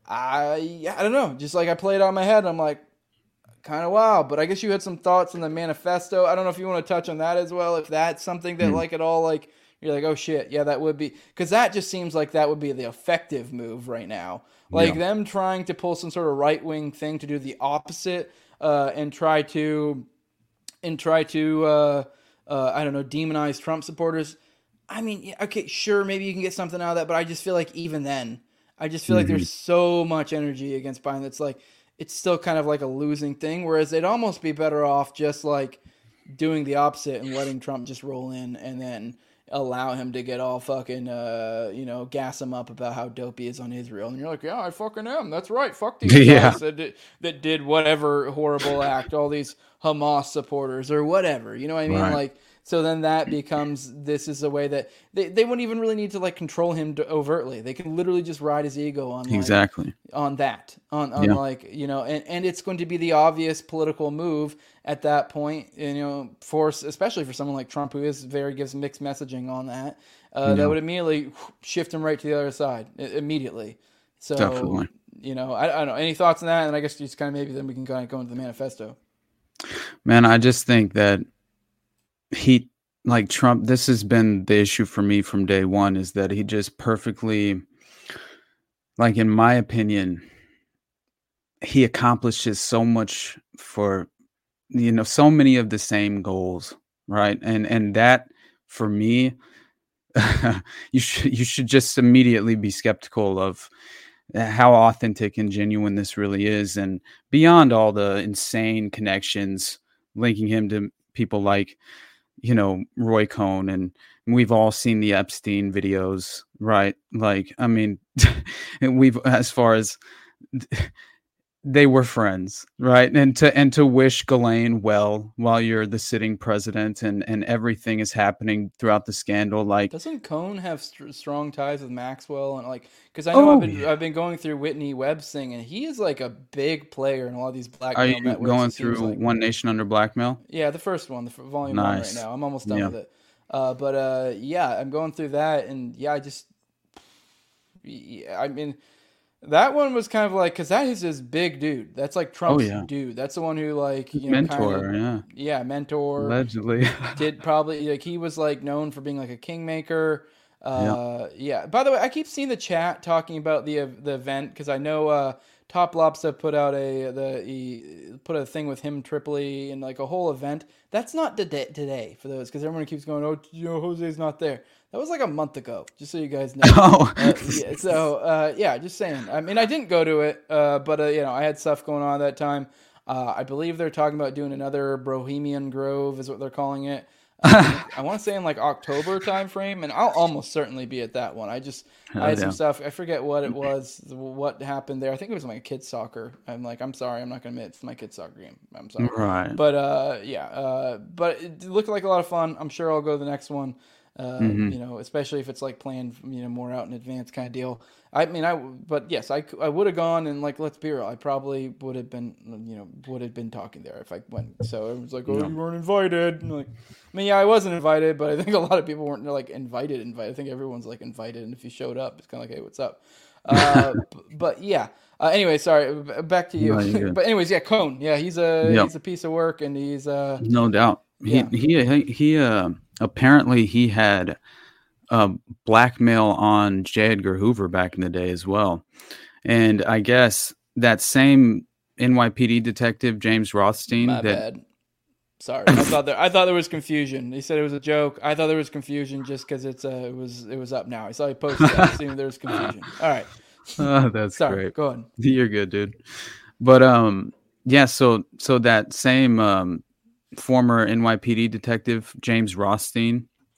I I don't know. Just like I played on my head, I'm like, kind of wow. But I guess you had some thoughts on the manifesto. I don't know if you want to touch on that as well. If that's something that Hmm. like at all like. You're like, oh shit, yeah, that would be, because that just seems like that would be the effective move right now. Like Yeah. them trying to pull some sort of right wing thing to do the opposite, uh, and try to, and try to, uh, uh, I don't know, demonize Trump supporters. I mean, yeah, okay, sure, maybe you can get something out of that, but I just feel like even then, I just feel like there's so much energy against Biden that's like, it's still kind of like a losing thing. Whereas they'd almost be better off just like doing the opposite and letting Trump just roll in and then allow him to get all fucking, uh, you know, gas him up about how dope he is on Israel. And you're like, yeah, I fucking am. That's right. Fuck these Yeah. guys that did, that did whatever horrible act, all these Hamas supporters or whatever. You know what I mean? Right. Like, so then that becomes, this is a way that they, they wouldn't even really need to like control him to overtly. They can literally just ride his ego on like, Exactly. on that, on, on Yeah. like, you know, and, and it's going to be the obvious political move at that point, you know, for, especially for someone like Trump, who is very, gives mixed messaging on that, uh, Yeah. that would immediately shift him right to the other side i- immediately. So, Definitely. you know, I, I don't know, any thoughts on that? And I guess just kind of maybe then we can kind of go into the manifesto. Man, I just think that he, like Trump, this has been the issue for me from day one, is that he just perfectly, like in my opinion, he accomplishes so much for, you know, so many of the same goals, right? And and that for me, you should you should just immediately be skeptical of how authentic and genuine this really is, and beyond all the insane connections linking him to people like, you know, Roy Cohn, and we've all seen the Epstein videos, right? Like, I mean, we've, as far as they were friends, right? And to and to wish Ghislaine well while you're the sitting president, and and everything is happening throughout the scandal, like, Doesn't Cohn have st- strong ties with Maxwell and like? Because I know Oh, I've been yeah. I've been going through Whitney Webb's thing, and he is like a big player in a lot of these are blackmail you networks. going it seems through like. One Nation Under Blackmail? Yeah, the first one, the f- volume one right Nice. now. I'm almost done Yeah. with it. Uh, but uh, yeah, I'm going through that, and yeah, I just, yeah, I mean, that one was kind of like, because that is his big dude. That's like Trump's Oh, yeah. dude. That's the one who like you know Mentor, kind of, yeah. yeah, mentor. Allegedly. Did probably like he was like known for being like a kingmaker. Uh, yeah. By the way, I keep seeing the chat talking about the uh, the event because I know uh, Top Lobster put out a the he put a thing with him Tripoli and like a whole event. That's not today today for those because everyone keeps going, oh, you know, Jose's not there. That was like a month ago, just so you guys know. Oh. Uh, yeah, so uh, yeah, just saying. I mean, I didn't go to it, uh, but uh, you know, I had stuff going on at that time. Uh, I believe they're talking about doing another Bohemian Grove, is what they're calling it. Uh, I want to say in like October time frame, and I'll almost certainly be at that one. I just I had yeah. some stuff. I forget what it was, what happened there. I think it was my kids' soccer. I'm like, I'm sorry, I'm not gonna admit it's my kids' soccer game. I'm sorry. Right. But uh, yeah, uh, but it looked like a lot of fun. I'm sure I'll go to the next one. Uh, Mm-hmm. You know, especially if it's like planned, you know, more out in advance kind of deal. I mean, I but yes, I, I would have gone, and like, let's be real, I probably would have been, you know, would have been talking there if I went. So it was like, oh, you weren't invited. And like, I mean, yeah, I wasn't invited, but I think a lot of people weren't like invited. Invited. I think everyone's like invited, and if you showed up, it's kind of like, hey, what's up? Uh, b- but yeah. Uh, anyway, sorry. b- Back to you. No, you're good. But anyways, yeah, Cohn. Yeah, he's a Yep. he's a piece of work, and he's uh No doubt. Yeah. He he he uh apparently he had uh blackmail on J. Edgar Hoover back in the day as well. And I guess that same N Y P D detective James Rothstein my that bad. Sorry, I thought there I thought there was confusion. He said it was a joke. I thought there was confusion just because it's uh it was it was up now. I saw he posted. I assumed there was confusion. All right, oh, that's sorry. great. Go ahead. You're good, dude. But um yeah, so so that same um former N Y P D detective James Rothstein,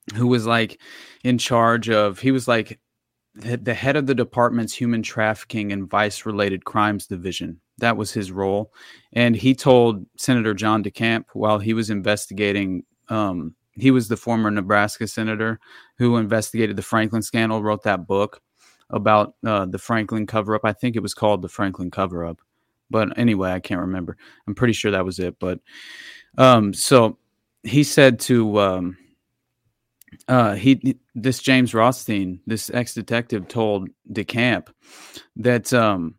who was like in charge of, he was like the, the head of the department's human trafficking and vice related crimes division. That was his role. And he told Senator John DeCamp while he was investigating, um, he was the former Nebraska senator who investigated the Franklin scandal, wrote that book about uh, the Franklin cover-up. I think it was called The Franklin Cover-Up. But anyway, I can't remember. I'm pretty sure that was it. But um, so he said to um, uh, he this James Rothstein, this ex-detective, told DeCamp that um,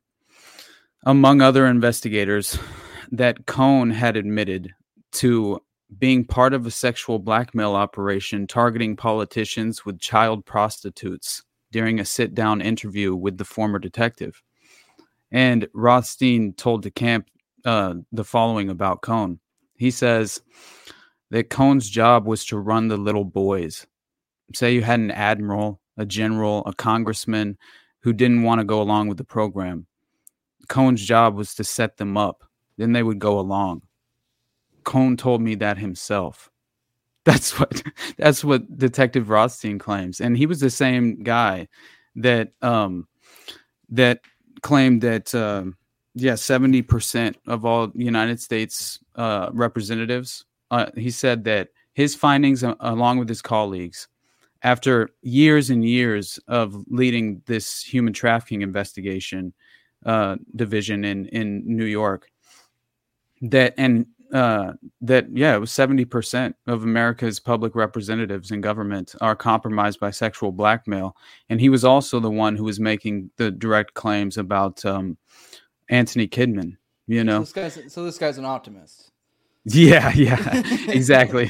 among other investigators, that Cohn had admitted to being part of a sexual blackmail operation targeting politicians with child prostitutes during a sit-down interview with the former detective. And Rothstein told DeCamp uh, the following about Cohn. He says that Cohn's job was to run the little boys. Say you had an admiral, a general, a congressman who didn't want to go along with the program. Cohn's job was to set them up. Then they would go along. Cohn told me that himself. That's what that's what Detective Rothstein claims, and he was the same guy that um, that claimed that uh, yeah, seventy percent of all United States uh, representatives. Uh, he said that his findings, uh, along with his colleagues, after years and years of leading this human trafficking investigation uh, division in in New York, that and. Uh, that, yeah, it was seventy percent of America's public representatives in government are compromised by sexual blackmail. And he was also the one who was making the direct claims about um, Anthony Kidman, you know? So this guy's, so this guy's an optimist. Yeah, yeah, exactly.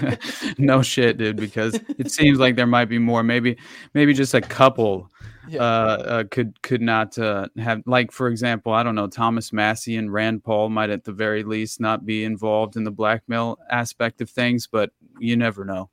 No shit, dude, because it seems like there might be more. Maybe maybe just a couple yeah. uh, uh, could could not uh, have, like, for example, I don't know, Thomas Massey and Rand Paul might at the very least not be involved in the blackmail aspect of things, but you never know.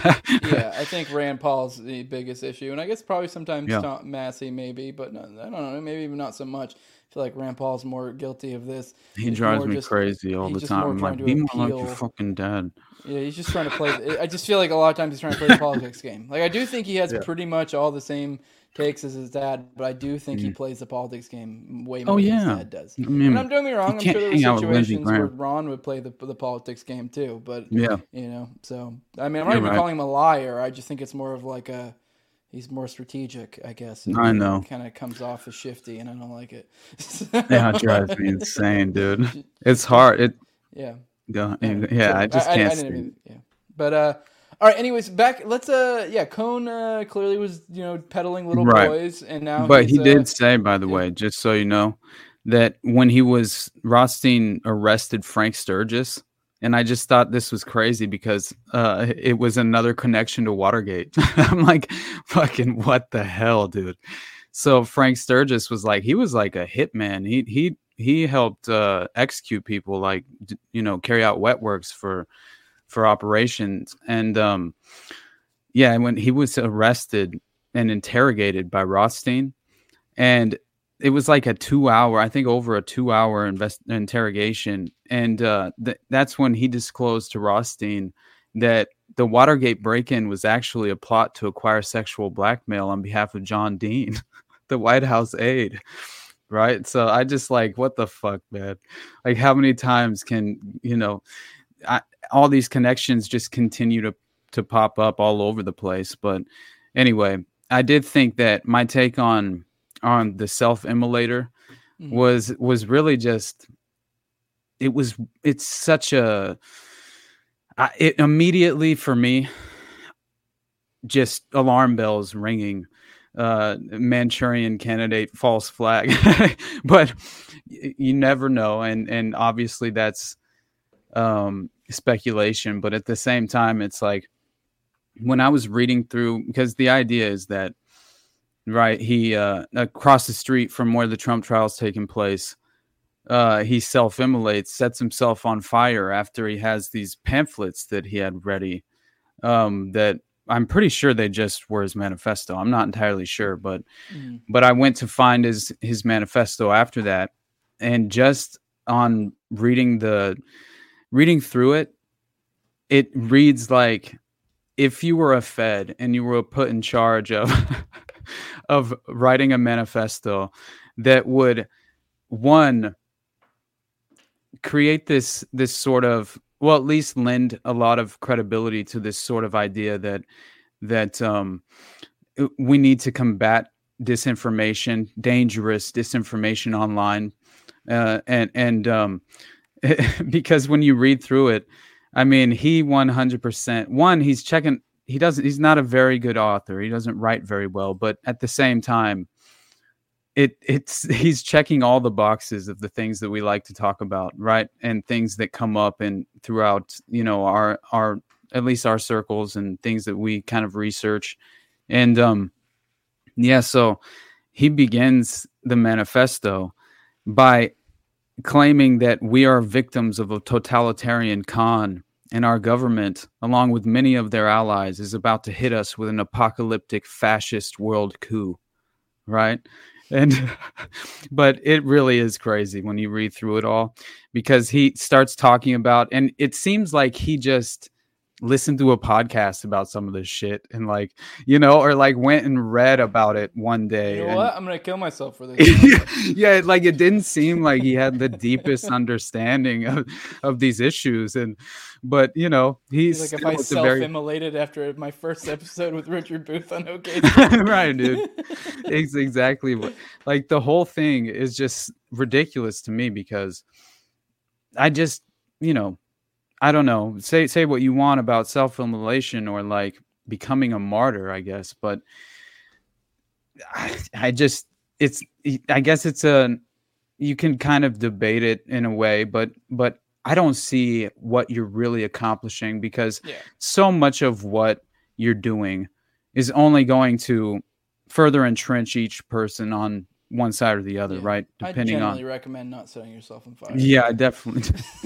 Yeah, I think Rand Paul's the biggest issue, and I guess probably sometimes yeah. Tom Massey maybe, but no, I don't know, maybe even not so much. I feel like Rand Paul's more guilty of this. He he's drives me just, crazy all the time. I'm like, be more like your fucking dad. Yeah, he's just trying to play. I just feel like a lot of times he's trying to play the politics game. Like, I do think he has yeah. pretty much all the same takes as his dad, but I do think mm. he plays the politics game way more oh, yeah. than his dad does. I mean, and I'm doing me wrong. I'm sure there were situations where Ron would play the the politics game too, but yeah, you know. So I mean, I'm not You're even right. calling him a liar. I just think it's more of like a. He's more strategic, I guess. I know. Kind of comes off as shifty, and I don't like it. Yeah, it drives me insane, dude. It's hard. It. Yeah. Go. Yeah, so, I just I, can't. I, I didn't even, yeah. But uh, all right. Anyways, back. Let's uh, yeah. Cohn uh, clearly was you know peddling little right. boys, and now. But he uh, did say, by the yeah. way, just so you know, that when he was Rothstein arrested Frank Sturgis. And I just thought this was crazy because uh, it was another connection to Watergate. I'm like, fucking what the hell, dude? So Frank Sturgis was like, he was like a hitman. He he he helped uh, execute people, like, you know, carry out wet works for for operations. And um, yeah, when he was arrested and interrogated by Rothstein, and it was like a two hour, I think over a two hour invest- interrogation. And uh, th- that's when he disclosed to Rothstein that the Watergate break-in was actually a plot to acquire sexual blackmail on behalf of John Dean, the White House aide. Right. So I just like, what the fuck, man? Like, how many times can, you know, I, all these connections just continue to, to pop up all over the place. But anyway, I did think that my take on on the self-immolator mm-hmm. was was really just it was it's such a I, it immediately for me just alarm bells ringing, uh Manchurian Candidate, false flag. But you never know, and and obviously that's um speculation, but at the same time it's like when I was reading through, because the idea is that right, he uh, across the street from where the Trump trial is taking place, uh, he self-immolates, sets himself on fire after he has these pamphlets that he had ready. Um, that I'm pretty sure they just were his manifesto. I'm not entirely sure, but mm. but I went to find his his manifesto after that, and just on reading the reading through it, it reads like if you were a Fed and you were put in charge of of writing a manifesto that would, one, create this this sort of, well, at least lend a lot of credibility to this sort of idea that that um, we need to combat disinformation, dangerous disinformation online, uh, and and um, because when you read through it, I mean, he one hundred percent, one, he's checking, he doesn't, he's not a very good author. He doesn't write very well, but at the same time, it it's, he's checking all the boxes of the things that we like to talk about. Right. And things that come up and throughout, you know, our, our, at least our circles and things that we kind of research. And, um, yeah, so he begins the manifesto by claiming that we are victims of a totalitarian con, and our government, along with many of their allies, is about to hit us with an apocalyptic fascist world coup, right? And but it really is crazy when you read through it all, because he starts talking about, and it seems like he just listened to a podcast about some of this shit and like, you know, or like went and read about it one day. You know and, what? I'm going to kill myself for this. yeah, like it didn't seem like he had the deepest understanding of, of these issues. And, but you know, he's, he's like, if I self-immolated very... after my first episode with Richard Booth on OK. Right, dude. It's exactly what, like the whole thing is just ridiculous to me, because I just, you know, I don't know, say say what you want about self-immolation or like becoming a martyr, I guess, but I, I just, it's, I guess it's a, you can kind of debate it in a way, but, but I don't see what you're really accomplishing, because yeah. so much of what you're doing is only going to further entrench each person on one side or the other, yeah. right? Depending I generally on, recommend not setting yourself on fire. Yeah, I definitely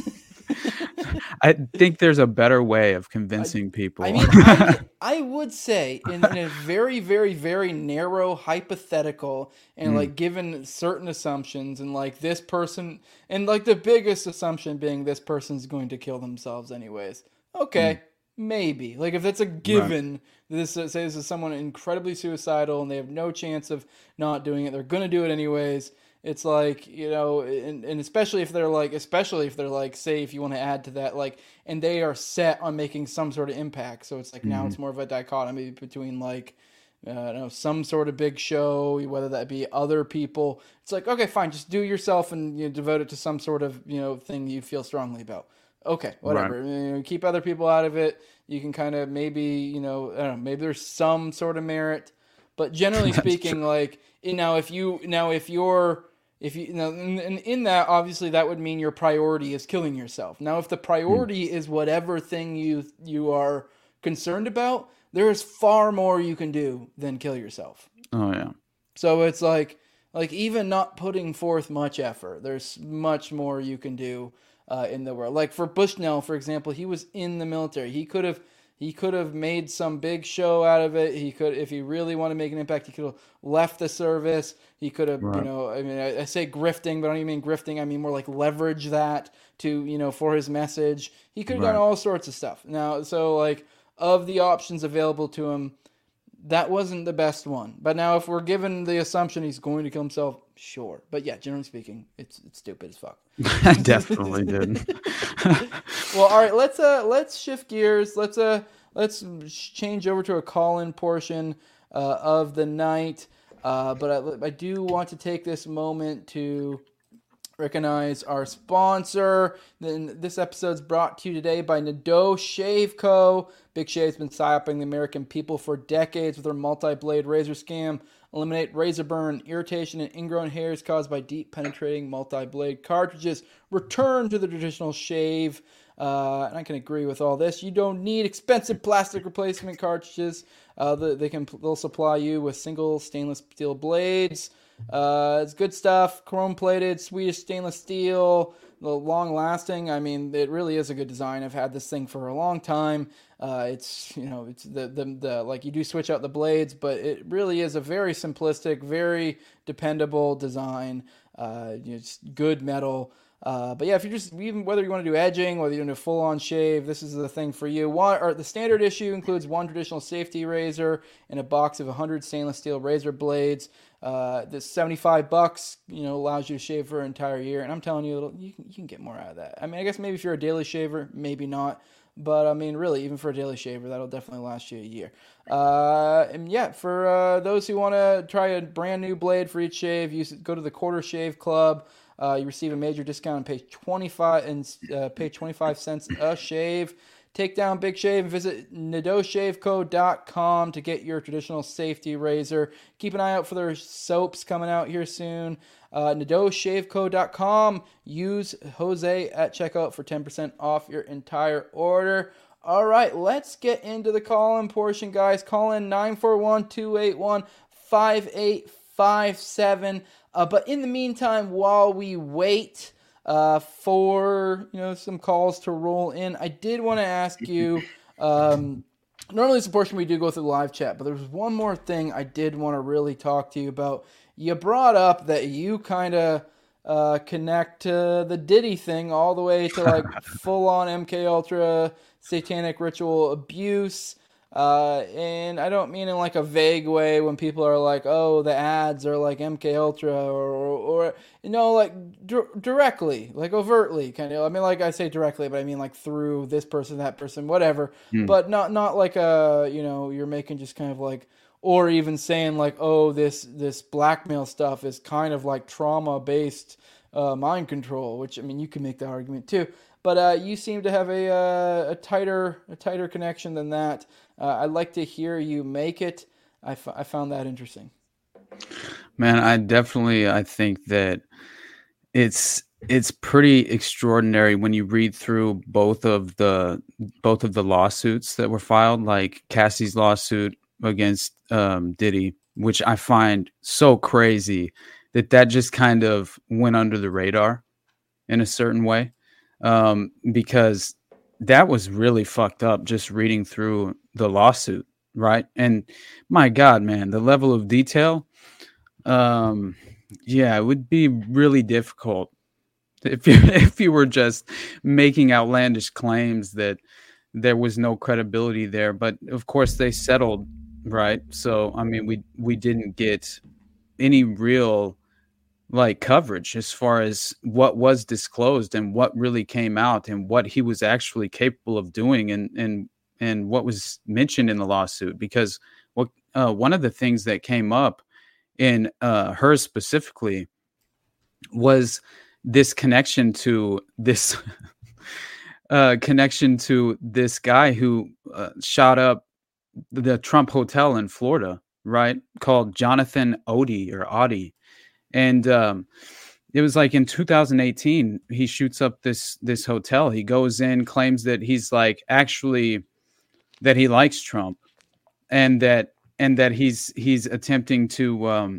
I think there's a better way of convincing I, people. I mean, I, I would say in, in a very, very, very narrow hypothetical, and mm. like given certain assumptions, and like this person, and like the biggest assumption being this person's going to kill themselves anyways. Okay, mm. maybe. Like if that's a given, right. this say this is someone incredibly suicidal and they have no chance of not doing it. They're going to do it anyways. It's like, you know, and, and especially if they're like, especially if they're like, say, if you want to add to that, like, and they are set on making some sort of impact. So it's like, mm-hmm. now it's more of a dichotomy between like, uh, I don't know, some sort of big show, whether that be other people. It's like, okay, fine, just do yourself and you know, devote it to some sort of, you know, thing you feel strongly about. Okay, whatever. Right. You know, keep other people out of it. You can kind of maybe, you know, I don't know, maybe there's some sort of merit, but generally speaking, like, you know, if you, now if you're, If you, you know, in, in that, obviously that would mean your priority is killing yourself. Now, if the priority mm. is whatever thing you you are concerned about, there is far more you can do than kill yourself. Oh yeah. So it's like, like even not putting forth much effort, there's much more you can do uh, in the world. Like for Bushnell, for example, he was in the military. He could have. He could have made some big show out of it. He could, if he really wanted to make an impact, he could have left the service. He could have, right. you know, I mean, I, I say grifting, but I don't even mean grifting. I mean more like leverage that to, you know, for his message. He could have right. done all sorts of stuff. Now, so like of the options available to him, that wasn't the best one. But now if we're given the assumption he's going to kill himself, sure. But yeah, generally speaking, it's it's stupid as fuck. I definitely did. Well, all right, let's uh let's shift gears. Let's uh let's change over to a call-in portion uh, of the night. Uh, but I, I do want to take this moment to recognize our sponsor. Then this episode's brought to you today by Nadeau Shave Co. Big Shave's been psyoping the American people for decades with their multi-blade razor scam. Eliminate razor burn, irritation, and ingrown hairs caused by deep penetrating multi-blade cartridges. Return to the traditional shave. Uh, and I can agree with all this. You don't need expensive plastic replacement cartridges. Uh, they can they'll supply you with single stainless steel blades. Uh, it's good stuff. Chrome plated, Swedish stainless steel, long lasting. I mean, it really is a good design. I've had this thing for a long time. Uh, it's, you know, it's the, the, the, like you do switch out the blades, but it really is a very simplistic, very dependable design. Uh, it's good metal. Uh, but yeah, if you're just, even whether you want to do edging, whether you're doing a full-on shave, this is the thing for you. One, or the standard issue includes one traditional safety razor and a box of one hundred stainless steel razor blades. Uh, this seventy-five bucks, you know, allows you to shave for an entire year. And I'm telling you, you can, you can get more out of that. I mean, I guess maybe if you're a daily shaver, maybe not. But I mean, really, even for a daily shaver, that'll definitely last you a year. Uh, and yeah, for uh, those who want to try a brand new blade for each shave, you go to the Quarter Shave Club. Uh, you receive a major discount and pay twenty-five and uh, pay twenty-five cents a shave. Take down Big Shave and visit Nadeau Shave Co dot com to get your traditional safety razor. Keep an eye out for their soaps coming out here soon. Uh, Nadeau Shave Co dot com. Use Jose at checkout for ten percent off your entire order. All right, let's get into the call-in portion, guys. Call in nine four one, two eight one, five eight five seven. Uh, but in the meantime, while we wait uh, for you know some calls to roll in, I did want to ask you. Um, normally, it's a portion we do go through the live chat, but there's one more thing I did want to really talk to you about. You brought up that you kind of uh, connect to the Diddy thing all the way to like full-on M K Ultra satanic ritual abuse. Uh, and I don't mean in like a vague way when people are like, oh, the ads are like M K Ultra or, or, or you know, like d- directly, like overtly kind of, I mean, like I say directly, but I mean like through this person, that person, whatever, mm. but not, not like a, you know, you're making just kind of like, or even saying like, oh, this, this blackmail stuff is kind of like trauma based, uh, mind control, which I mean, you can make the argument too. But uh, you seem to have a uh, a tighter a tighter connection than that. Uh, I'd like to hear you make it. I, f- I found that interesting. Man, I definitely I think that it's it's pretty extraordinary when you read through both of the both of the lawsuits that were filed, like Cassie's lawsuit against um, Diddy, which I find so crazy that that just kind of went under the radar in a certain way. Um, because that was really fucked up just reading through the lawsuit, right? And my God, man, the level of detail, um, yeah, it would be really difficult if you, if you were just making outlandish claims that there was no credibility there. But of course they settled, right? So, I mean, we, we didn't get any real like coverage as far as what was disclosed and what really came out and what he was actually capable of doing and and and what was mentioned in the lawsuit. Because what uh, one of the things that came up in uh, hers specifically was this connection to this uh, connection to this guy who uh, shot up the Trump Hotel in Florida, right? Called Jonathan Odie or Audie. And um, it was like in two thousand eighteen, he shoots up this this hotel. He goes in, claims that he's like actually that he likes Trump, and that and that he's he's attempting to, um,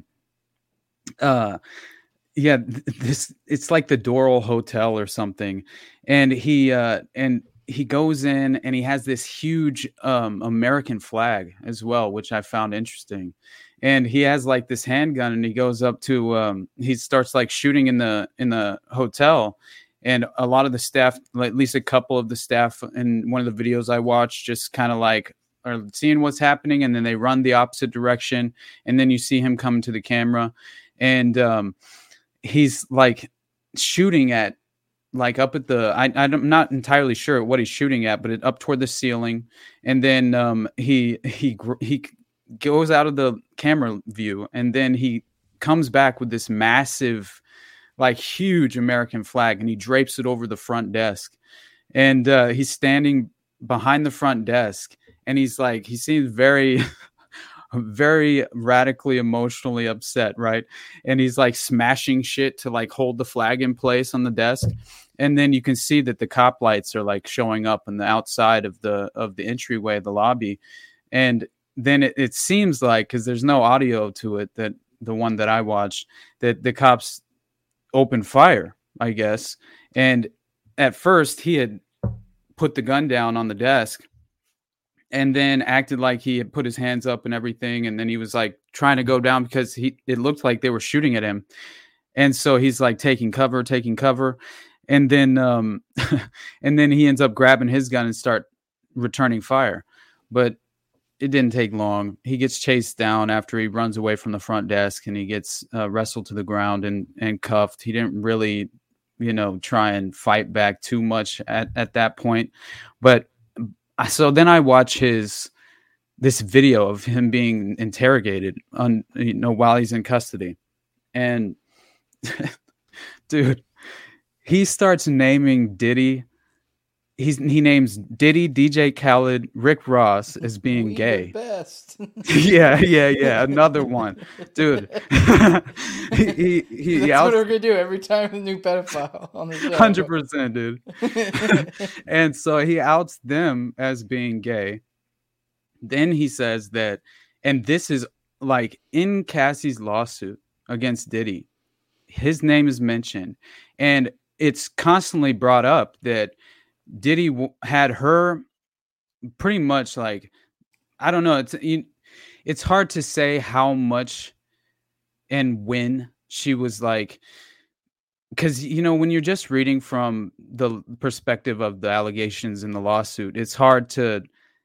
uh, yeah, this it's like the Doral Hotel or something. And he uh, and he goes in and he has this huge um, American flag as well, which I found interesting. And he has like this handgun and he goes up to, um, he starts like shooting in the, in the hotel. And a lot of the staff, like at least a couple of the staff in one of the videos I watched, just kind of like are seeing what's happening. And then they run the opposite direction. And then you see him come to the camera and, um, he's like shooting at like up at the, I, I'm not entirely sure what he's shooting at, but it up toward the ceiling. And then, um, he, he, he, goes out of the camera view and then he comes back with this massive, like huge American flag and he drapes it over the front desk. And uh, he's standing behind the front desk and he's like, he seems very, very radically emotionally upset. Right. And he's like smashing shit to like hold the flag in place on the desk. And then you can see that the cop lights are like showing up on the outside of the, of the entryway, the lobby. And then it, it seems like, because there's no audio to it, that the one that I watched, that the cops opened fire, I guess. And at first he had put the gun down on the desk and then acted like he had put his hands up and everything. And then he was like trying to go down because he it looked like they were shooting at him. And so he's like taking cover, taking cover. and then um, and then he ends up grabbing his gun and start returning fire, but it didn't take long. He gets chased down after he runs away from the front desk, and he gets uh, wrestled to the ground and and cuffed. He didn't really, you know, try and fight back too much at at that point, but so then I watch his. This video of him being interrogated on, you know, while he's in custody. And dude, he starts naming Diddy. He's, he names Diddy, D J Khaled, Rick Ross as being We gay. the best. yeah, yeah, yeah. Another one, dude. he, he, he, That's outs- what we're gonna do every time a new pedophile on the show. Hundred percent, dude. And so he outs them as being gay. Then he says that, and this is like in Cassie's lawsuit against Diddy, his name is mentioned, and it's constantly brought up that Diddy w- had her pretty much like, I don't know, it's it's hard to say how much and when she was like, because, you know, when you're just reading from the perspective of the allegations in the lawsuit, it's hard to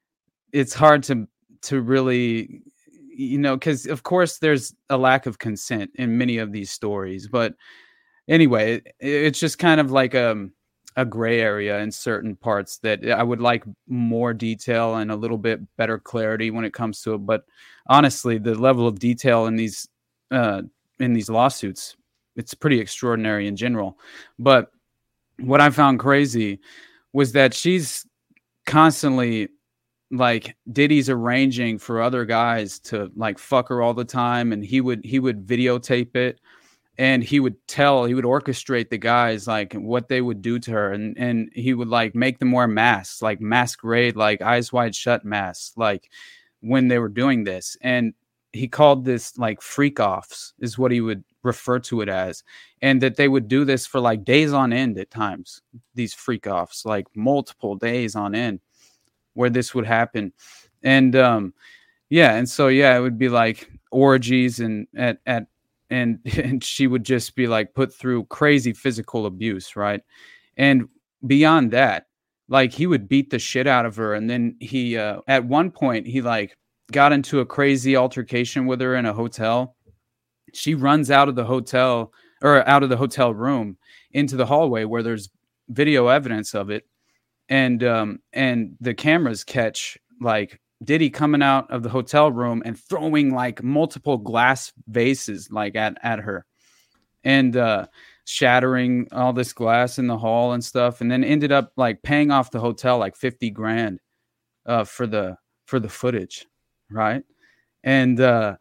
it's hard to to really, you know, because of course there's a lack of consent in many of these stories. But anyway, it, it's just kind of like a, a gray area in certain parts that I would like more detail and a little bit better clarity when it comes to it. But honestly, the level of detail in these uh, in these lawsuits, it's pretty extraordinary in general. But what I found crazy was that she's constantly like Diddy's arranging for other guys to like fuck her all the time, and he would he would videotape it, and he would tell he would orchestrate the guys like what they would do to her, and and he would like make them wear masks, like masquerade, like Eyes Wide Shut masks, like when they were doing this. And he called this like freak offs is what he would refer to it as, and that they would do this for like days on end at times, these freak offs, like multiple days on end, where this would happen. And um yeah and so yeah it would be like orgies and at at and and she would just be like put through crazy physical abuse, right? And beyond that, like he would beat the shit out of her, and then he uh at one point he like got into a crazy altercation with her in a hotel. She runs out of the hotel or out of the hotel room into the hallway where there's video evidence of it. And um, and the cameras catch like Diddy coming out of the hotel room and throwing like multiple glass vases like at, at her, and uh, shattering all this glass in the hall and stuff. And then ended up like paying off the hotel like fifty grand uh, for the for the footage, right? And uh,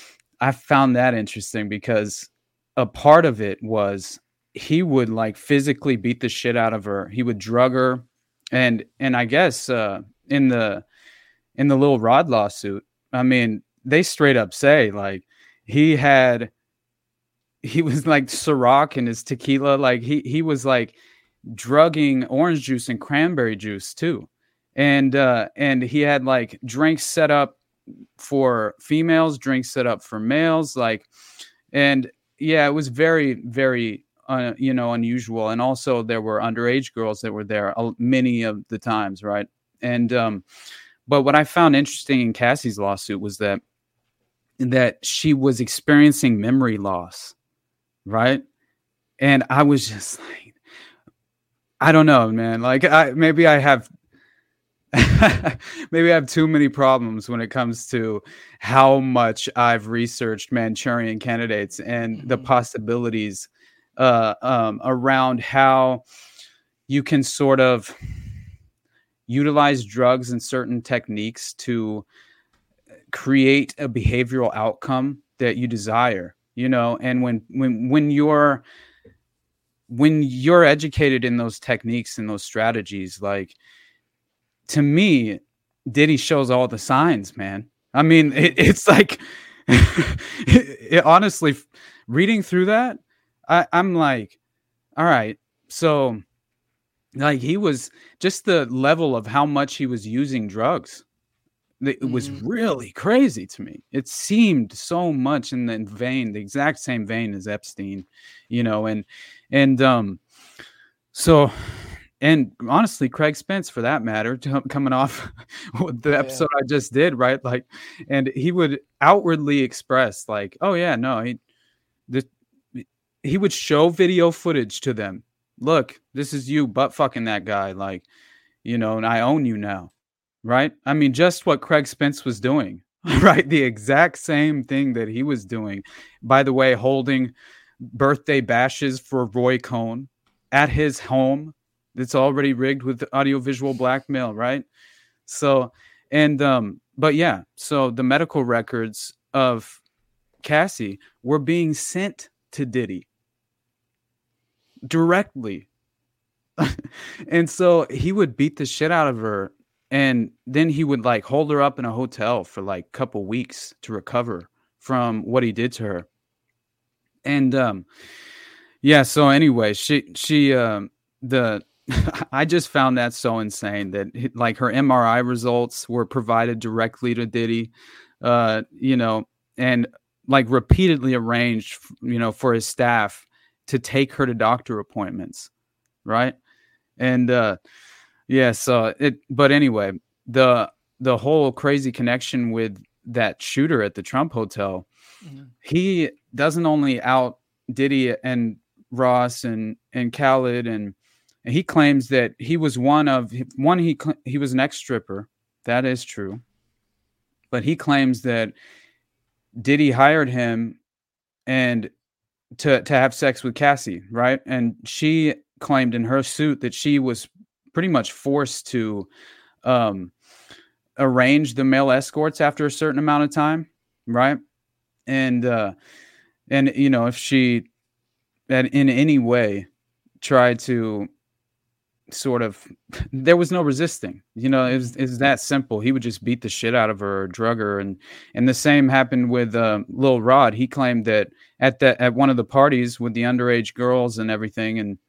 I found that interesting because a part of it was he would like physically beat the shit out of her. He would drug her. And and I guess uh, in the in the Lil Rod lawsuit, I mean, they straight up say like he had he was like Ciroc in his tequila, like he he was like drugging orange juice and cranberry juice too, and uh, and he had like drinks set up for females, drinks set up for males, like, and yeah, it was very very. Uh, you know, unusual. And also there were underage girls that were there uh, many of the times, right? And um, but what I found interesting in Cassie's lawsuit was that that she was experiencing memory loss, right? And I was just like, I don't know, man. Like, I maybe I have maybe I have too many problems when it comes to how much I've researched Manchurian Candidates and the possibilities Uh, um, around how you can sort of utilize drugs and certain techniques to create a behavioral outcome that you desire, you know. And when when when you're when you're educated in those techniques and those strategies, like, to me, Diddy shows all the signs, man. I mean, it, it's like it, it, honestly, reading through that, I, I'm like, all right, so like he was just the level of how much he was using drugs. It mm. was really crazy to me. It seemed so much in the vein, the exact same vein as Epstein, you know, and, and, um, So, and honestly, Craig Spence, for that matter, t- coming off the episode yeah. I just did, right? Like, and he would outwardly express, like, "Oh yeah, no, he, this, he would show video footage to them. Look, this is you butt fucking that guy, like, you know, and I own you now, right? I mean, just what Craig Spence was doing, right? The exact same thing that he was doing. By the way, holding birthday bashes for Roy Cohn at his home. It's already rigged with audiovisual blackmail, right? So, and, um, but yeah, so the medical records of Cassie were being sent to Diddy directly. And so he would beat the shit out of her. And then he would like hold her up in a hotel for like a couple weeks to recover from what he did to her. And, um, yeah, so anyway, she, she, um, the, I just found that so insane that like her M R I results were provided directly to Diddy, uh, you know, and like repeatedly arranged, you know, for his staff to take her to doctor appointments. Right. And, uh, yeah, so it, but anyway, the, the whole crazy connection with that shooter at the Trump Hotel, mm-hmm. he doesn't only out Diddy and Ross and, and Khaled and, And he claims that he was one of one. He he was an ex-stripper. That is true. But he claims that Diddy hired him and to to have sex with Cassie, right? And she claimed in her suit that she was pretty much forced to um, arrange the male escorts after a certain amount of time, right? And uh, and you know, if she that in any way tried to sort of, there was no resisting, you know, it was, it was that simple. He would just beat the shit out of her or drug her. And, and the same happened with uh, Lil Rod. He claimed that at the, at one of the parties with the underage girls and everything, and,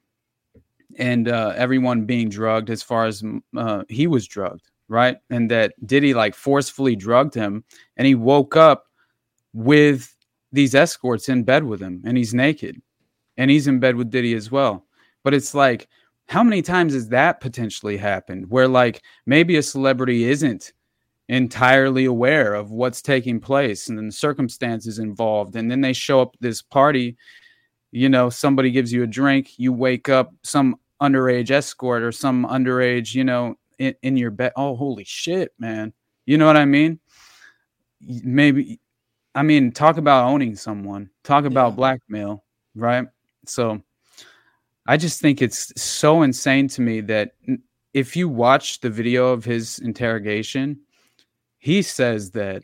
and uh, everyone being drugged as far as uh, he was drugged. Right. And that Diddy like forcefully drugged him, and he woke up with these escorts in bed with him, and he's naked and he's in bed with Diddy as well. But it's like, how many times has that potentially happened where like maybe a celebrity isn't entirely aware of what's taking place and then the circumstances involved, and then they show up at this party, you know, somebody gives you a drink, you wake up, some underage escort or some underage, you know, in, in your bed. Oh, holy shit, man. You know what I mean? Maybe, I mean, talk about owning someone, talk about yeah. blackmail, right? So I just think it's so insane to me that if you watch the video of his interrogation, he says that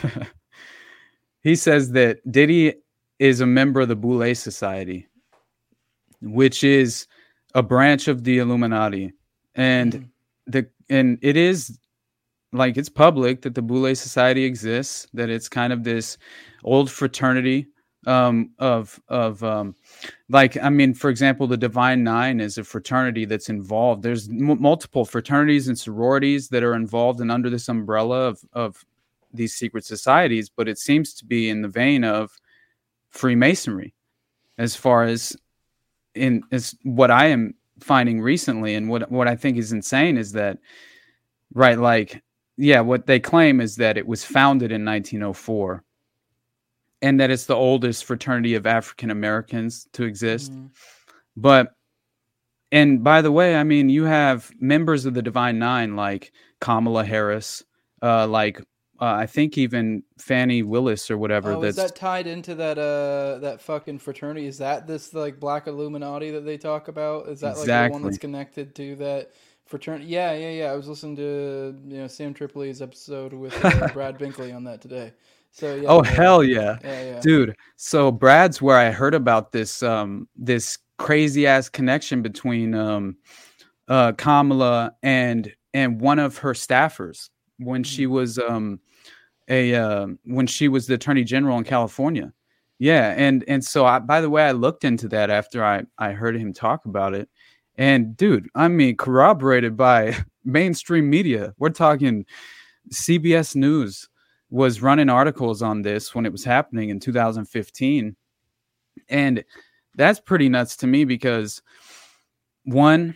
he says that Diddy is a member of the Boule Society, which is a branch of the Illuminati. And mm-hmm. the and it is like, it's public that the Boule Society exists, that it's kind of this old fraternity um of of um like, I mean, for example, the Divine Nine is a fraternity that's involved. There's m- multiple fraternities and sororities that are involved and under this umbrella of of these secret societies, but it seems to be in the vein of Freemasonry as far as in as what I am finding recently. And what what I think is insane is that, right, like, yeah, what they claim is that it was founded in nineteen oh four. And that it's the oldest fraternity of African Americans to exist. Mm-hmm. But, and by the way, I mean, you have members of the Divine Nine like Kamala Harris, uh, like uh, I think even Fannie Willis or whatever. Oh, that's, is that tied into that uh that fucking fraternity? Is that this like Black Illuminati that they talk about? Is that exactly. like the one that's connected to that fraternity? Yeah, yeah, yeah. I was listening to you know Sam Tripoli's episode with uh, Brad Binkley on that today. So, yeah, oh yeah. hell yeah. Yeah, yeah, dude! So Brad's where I heard about this um this crazy ass connection between um uh Kamala and and one of her staffers when she was um a uh, when she was the Attorney General in California. Yeah, and and so I, by the way, I looked into that after I I heard him talk about it, and dude, I mean, corroborated by mainstream media. We're talking C B S News was running articles on this when it was happening in two thousand fifteen. And that's pretty nuts to me because one,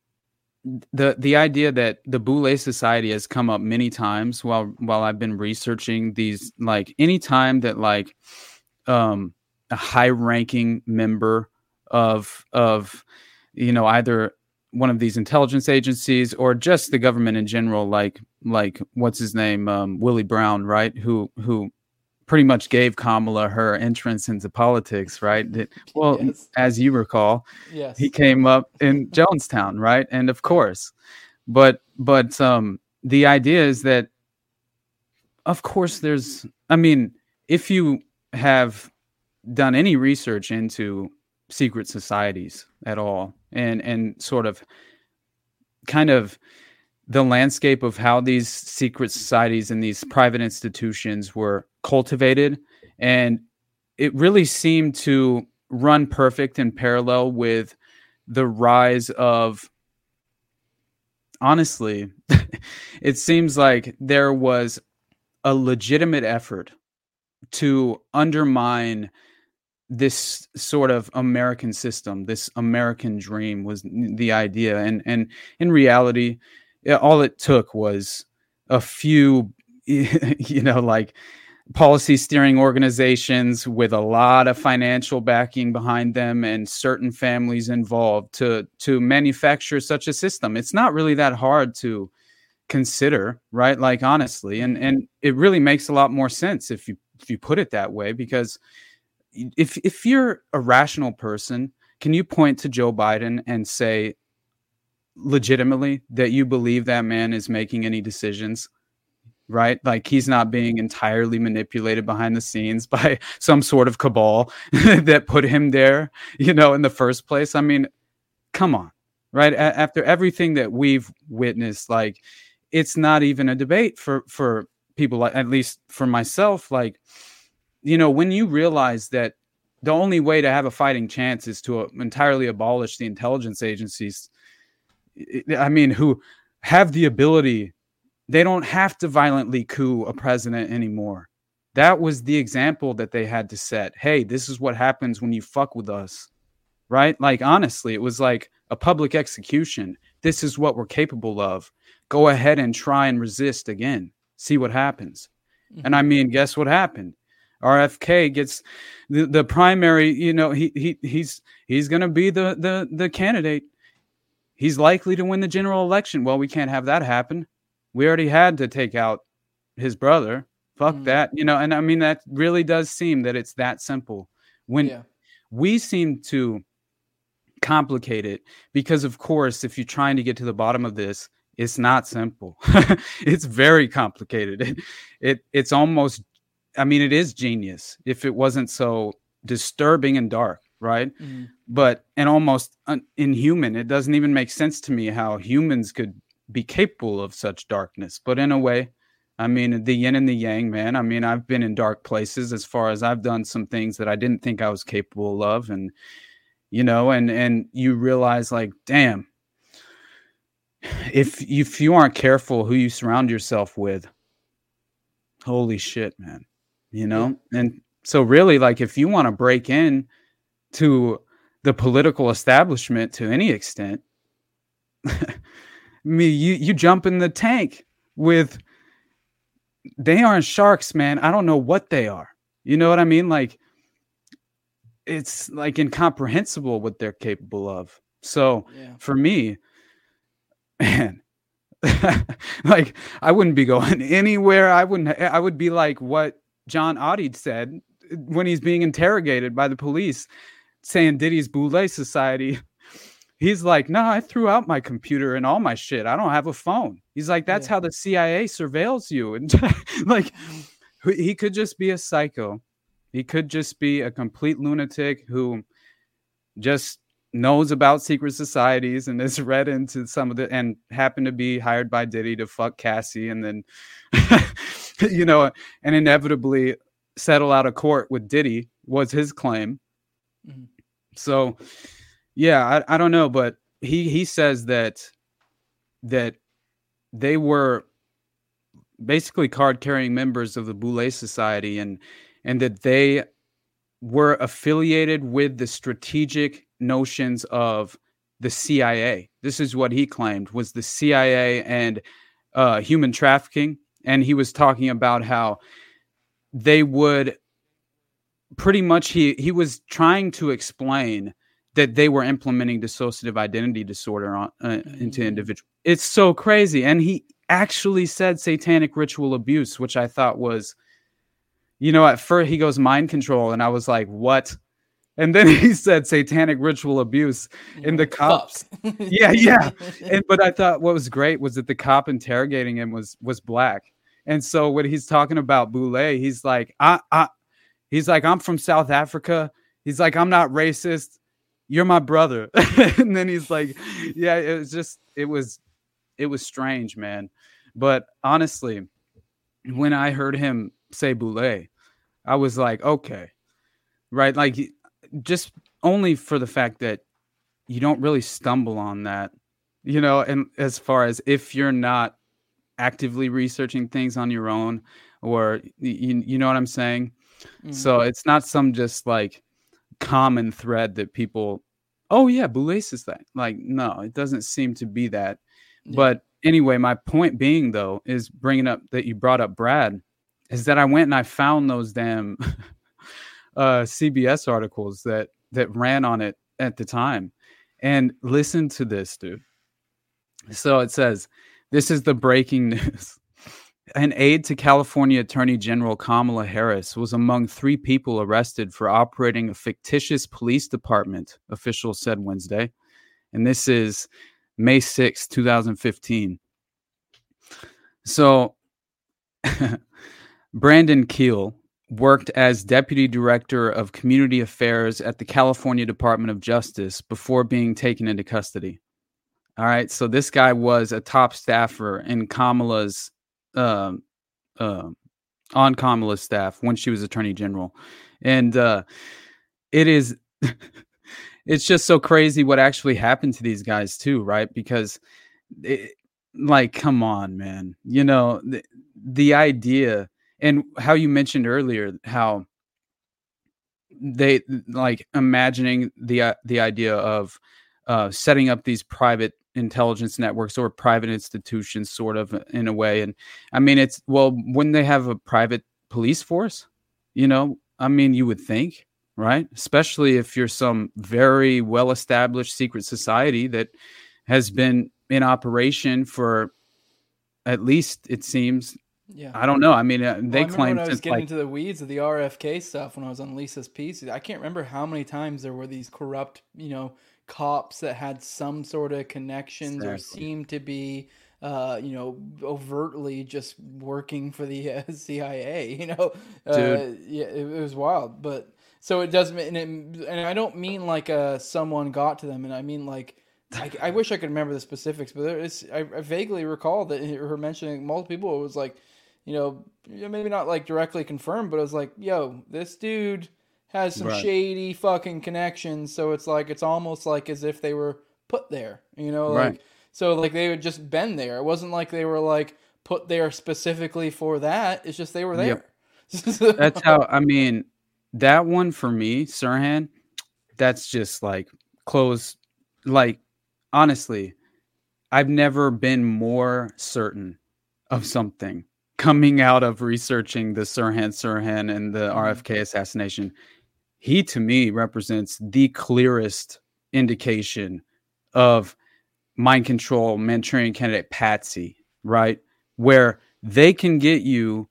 the the idea that the Boule Society has come up many times while while I've been researching these. Like any time that like um, a high-ranking member of of you know either one of these intelligence agencies or just the government in general, like like what's his name, um, Willie Brown, right? Who who pretty much gave Kamala her entrance into politics, right? That, well, yes. As you recall, yes. He came up in Jonestown, right? And of course, but but um, the idea is that, of course, there's. I mean, if you have done any research into secret societies at all, and and sort of kind of the landscape of how these secret societies and these private institutions were cultivated, and it really seemed to run perfect in parallel with the rise of, honestly, it seems like there was a legitimate effort to undermine this sort of American system, this American dream was the idea. And, and in reality, all it took was a few, you know, like policy steering organizations with a lot of financial backing behind them and certain families involved to, to manufacture such a system. It's not really that hard to consider, right? Like, honestly, and, and it really makes a lot more sense if you, if you put it that way, because If if you're a rational person, can you point to Joe Biden and say legitimately that you believe that man is making any decisions, right? Like he's not being entirely manipulated behind the scenes by some sort of cabal that put him there, you know, in the first place. I mean, come on, right? A- after everything that we've witnessed, like it's not even a debate for, for people, like, at least for myself, like, you know, when you realize that the only way to have a fighting chance is to uh, entirely abolish the intelligence agencies, I mean, who have the ability, they don't have to violently coup a president anymore. That was the example that they had to set. Hey, this is what happens when you fuck with us, right? Like, honestly, it was like a public execution. This is what we're capable of. Go ahead and try and resist again. See what happens. Mm-hmm. And I mean, guess what happened? R F K gets the, the primary, you know, he he he's he's going to be the, the the candidate. He's likely to win the general election. Well, we can't have that happen. We already had to take out his brother. Fuck mm. that. You know, and I mean, that really does seem that it's that simple. When yeah. we seem to complicate it because, of course, if you're trying to get to the bottom of this, it's not simple. It's very complicated. It, it it's almost I mean, it is genius if it wasn't so disturbing and dark, right? Mm. But and almost un- inhuman. It doesn't even make sense to me how humans could be capable of such darkness. But in a way, I mean, the yin and the yang, man. I mean, I've been in dark places as far as I've done some things that I didn't think I was capable of. And, you know, and and you realize like, damn, if, if you aren't careful who you surround yourself with, holy shit, man. You know, yeah. And so really, like, if you want to break in to the political establishment to any extent, me, you, you jump in the tank with, they aren't sharks, man. I don't know what they are. You know what I mean? Like, it's like incomprehensible what they're capable of. So yeah. For me, man, like, I wouldn't be going anywhere. I wouldn't, I would be like what John Oddie said when he's being interrogated by the police, saying Diddy's Boule Society. He's like, no, I threw out my computer and all my shit. I don't have a phone. He's like, that's yeah. how the C I A surveils you. And like, he could just be a psycho. He could just be a complete lunatic who just knows about secret societies and has read into some of the, and happened to be hired by Diddy to fuck Cassie and then, you know, and inevitably settle out of court with Diddy was his claim. Mm-hmm. So, yeah, I, I don't know, but he, he says that, that they were basically card carrying members of the Boule Society and, and that they were affiliated with the strategic notions of the C I A. This is what he claimed was the C I A and uh, human trafficking. And he was talking about how they would pretty much, he, he was trying to explain that they were implementing dissociative identity disorder on, uh, into individuals. It's so crazy. And he actually said satanic ritual abuse, which I thought was, you know, at first he goes mind control. And I was like, what? And then he said satanic ritual abuse in the cops. yeah, yeah. And but I thought what was great was that the cop interrogating him was was black. And so when he's talking about Boulay, he's like, I, I, he's like, I'm from South Africa. He's like, I'm not racist. You're my brother. And then he's like, yeah, it was just, it was, it was strange, man. But honestly, when I heard him say Boulay, I was like, okay, right. Like just only for the fact that you don't really stumble on that, you know, and as far as if you're not actively researching things on your own, or you, you know what I'm saying? Mm-hmm. So it's not some just like common thread that people, oh yeah, Boulez is that. Like, no, it doesn't seem to be that. Yeah. But anyway, my point being though, is bringing up that you brought up Brad, is that I went and I found those damn uh, C B S articles that, that ran on it at the time. And listen to this, dude. So it says, this is the breaking news. An aide to California Attorney General Kamala Harris was among three people arrested for operating a fictitious police department, officials said Wednesday. And this is May sixth, twenty fifteen. So Brandon Keel worked as Deputy Director of Community Affairs at the California Department of Justice before being taken into custody. All right, so this guy was a top staffer in Kamala's, uh, uh, on Kamala's staff when she was Attorney General, and uh, it is, it's just so crazy what actually happened to these guys too, right? Because, it, like, come on, man, you know the, the idea, and how you mentioned earlier how they like imagining the uh, the idea of uh, setting up these private intelligence networks or private institutions, sort of in a way. And I mean, it's, well, wouldn't they have a private police force? You know, I mean, you would think, right? Especially if you're some very well-established secret society that has been in operation for at least, it seems, yeah, I don't know. I mean, uh, they well, I claim when I was since getting like, into the weeds of the R F K stuff when I was on Lisa's piece, I can't remember how many times there were these corrupt, you know, cops that had some sort of connections exactly. or seemed to be, uh, you know, overtly just working for the uh, C I A. You know, uh, yeah, it, it was wild. But so it doesn't, and, it, and I don't mean like uh, someone got to them, and I mean like. I, I wish I could remember the specifics, but there is, I, I vaguely recall that her mentioning multiple people. It was like, you know, maybe not like directly confirmed, but it was like, yo, this dude has some right. shady fucking connections. So it's like, it's almost like as if they were put there, you know, like, right. so like they would just been there. It wasn't like they were like put there specifically for that. It's just they were there. Yep. That's how, I mean, that one for me, Sirhan, that's just like close, like, honestly, I've never been more certain of something coming out of researching the Sirhan Sirhan and the R F K assassination. He, to me, represents the clearest indication of mind control Manchurian candidate Patsy, right? Where they can get you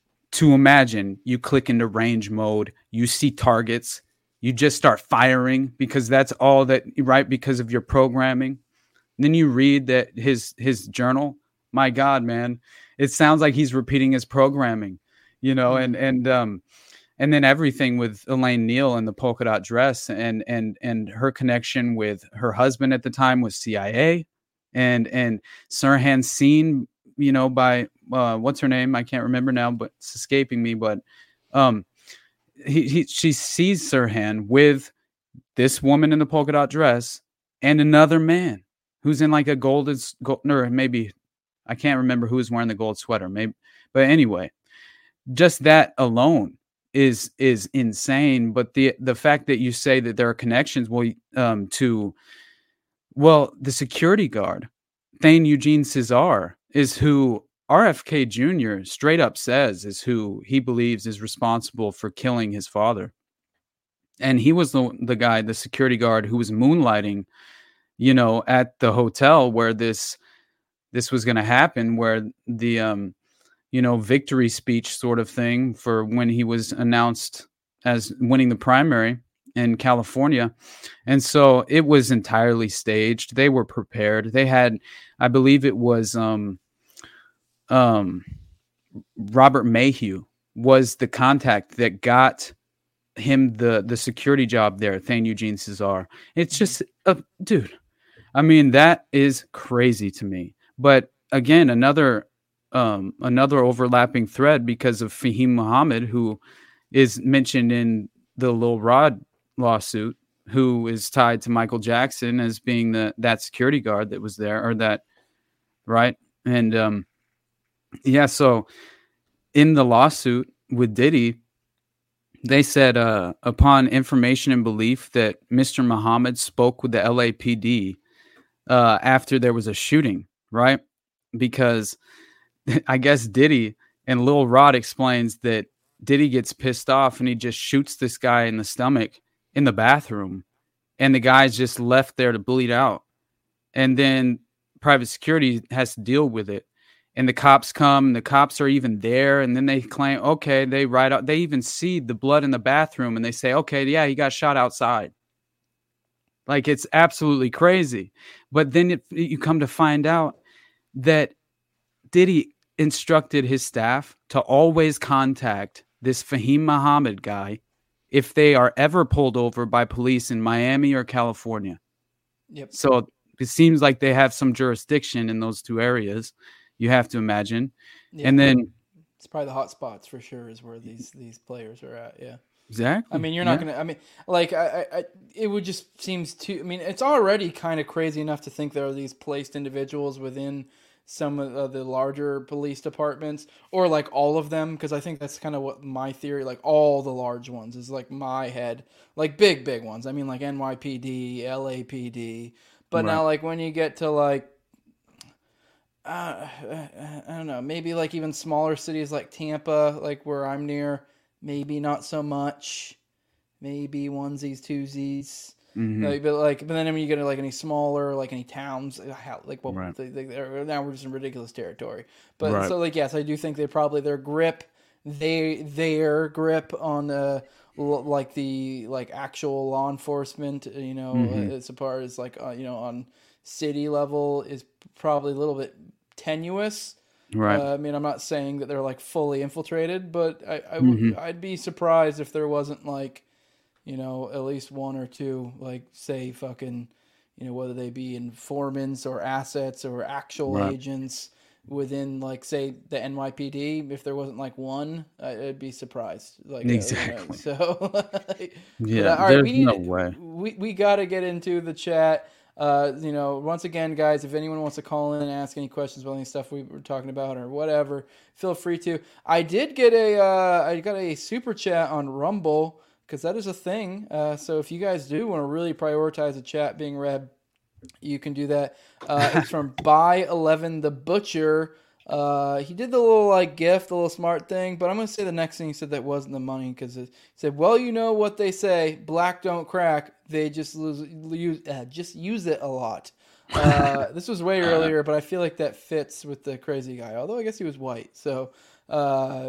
to imagine you click into range mode, you see targets, you just start firing because that's all that, right? Because of your programming. And then you read that his his journal. My God, man, it sounds like he's repeating his programming, you know. And and um, and then everything with Elaine Neal and the polka dot dress, and and and her connection with her husband at the time was C I A, and and Sirhan seen, you know, by uh, what's her name? I can't remember now, but it's escaping me. But um. He, he she sees Sirhan with this woman in the polka dot dress and another man who's in like a golden, gold, or maybe I can't remember who was wearing the gold sweater. Maybe, but anyway, just that alone is is insane. But the the fact that you say that there are connections, well, um, to Well, the security guard, Thane Eugene Cesar, is who R F K Junior straight up says is who he believes is responsible for killing his father. And he was the the guy, the security guard who was moonlighting, you know, at the hotel where this this was going to happen, where the um you know, victory speech sort of thing for when he was announced as winning the primary in California. And so it was entirely staged. They were prepared. They had, I believe it was um, um, Robert Mayhew was the contact that got him the, the security job there, Thane Eugene Cesar. It's just, uh, dude, I mean, that is crazy to me. But again, another um, another overlapping thread because of Fahim Muhammad, who is mentioned in the Lil Rod lawsuit, who is tied to Michael Jackson as being the that security guard that was there, or that, right? And um, yeah, so in the lawsuit with Diddy, they said uh, upon information and belief that Mister Muhammad spoke with the L A P D uh, after there was a shooting, right? Because I guess Diddy and Lil Rod explains that Diddy gets pissed off and he just shoots this guy in the stomach in the bathroom, and the guy's just left there to bleed out. And then private security has to deal with it. And the cops come, the cops are even there, and then they claim, okay, they write out, they even see the blood in the bathroom, and they say, okay, yeah, he got shot outside. Like, it's absolutely crazy. But then it, you come to find out that Diddy instructed his staff to always contact this Fahim Muhammad guy if they are ever pulled over by police in Miami or California. Yep. So it seems like they have some jurisdiction in those two areas, you have to imagine. Yeah. And then it's probably the hot spots for sure is where these these players are at. Yeah. Exactly. I mean, you're not yeah. gonna. I mean, like, I, I, it would just seems too. I mean, it's already kind of crazy enough to think there are these placed individuals within some of uh, the larger police departments, or like all of them, because I think that's kind of what my theory. Like all the large ones is like my head, like big big ones. I mean, like N Y P D, L A P D, but right. Now like when you get to like. Uh, I don't know. Maybe like even smaller cities like Tampa, like where I'm near. Maybe not so much. Maybe onesies, twosies. Mm-hmm. Like, but like, but then when you get to like any smaller, like any towns, like well, right. they, they, now we're just in ridiculous territory. But right. so like, yes, I do think they probably their grip, they their grip on the like the like actual law enforcement, you know, mm-hmm. as far as like uh, you know on city level is probably a little bit tenuous. Right. Uh, I mean, I'm not saying that they're like fully infiltrated, but I, I mm-hmm. would, I'd be surprised if there wasn't like, you know, at least one or two, like say fucking, you know, whether they be informants or assets or actual right. agents within like say the N Y P D. If there wasn't like one, I'd be surprised. Like exactly. Uh, you know, so like, yeah, but, uh, all right, there's we need, no way. We we got to get into the chat. Uh, you know, once again, guys, if anyone wants to call in and ask any questions about any stuff we were talking about or whatever, feel free to. I did get a, uh, I got a super chat on Rumble because that is a thing. Uh, so if you guys do want to really prioritize the chat being read, you can do that. Uh, it's from By Eleven the Butcher. Uh, he did the little like gift, the little smart thing, but I'm gonna say the next thing he said that wasn't the money because he said, "Well, you know what they say, black don't crack. They just lose, use, uh, just use it a lot." Uh, this was way earlier, but I feel like that fits with the crazy guy. Although I guess he was white, so uh,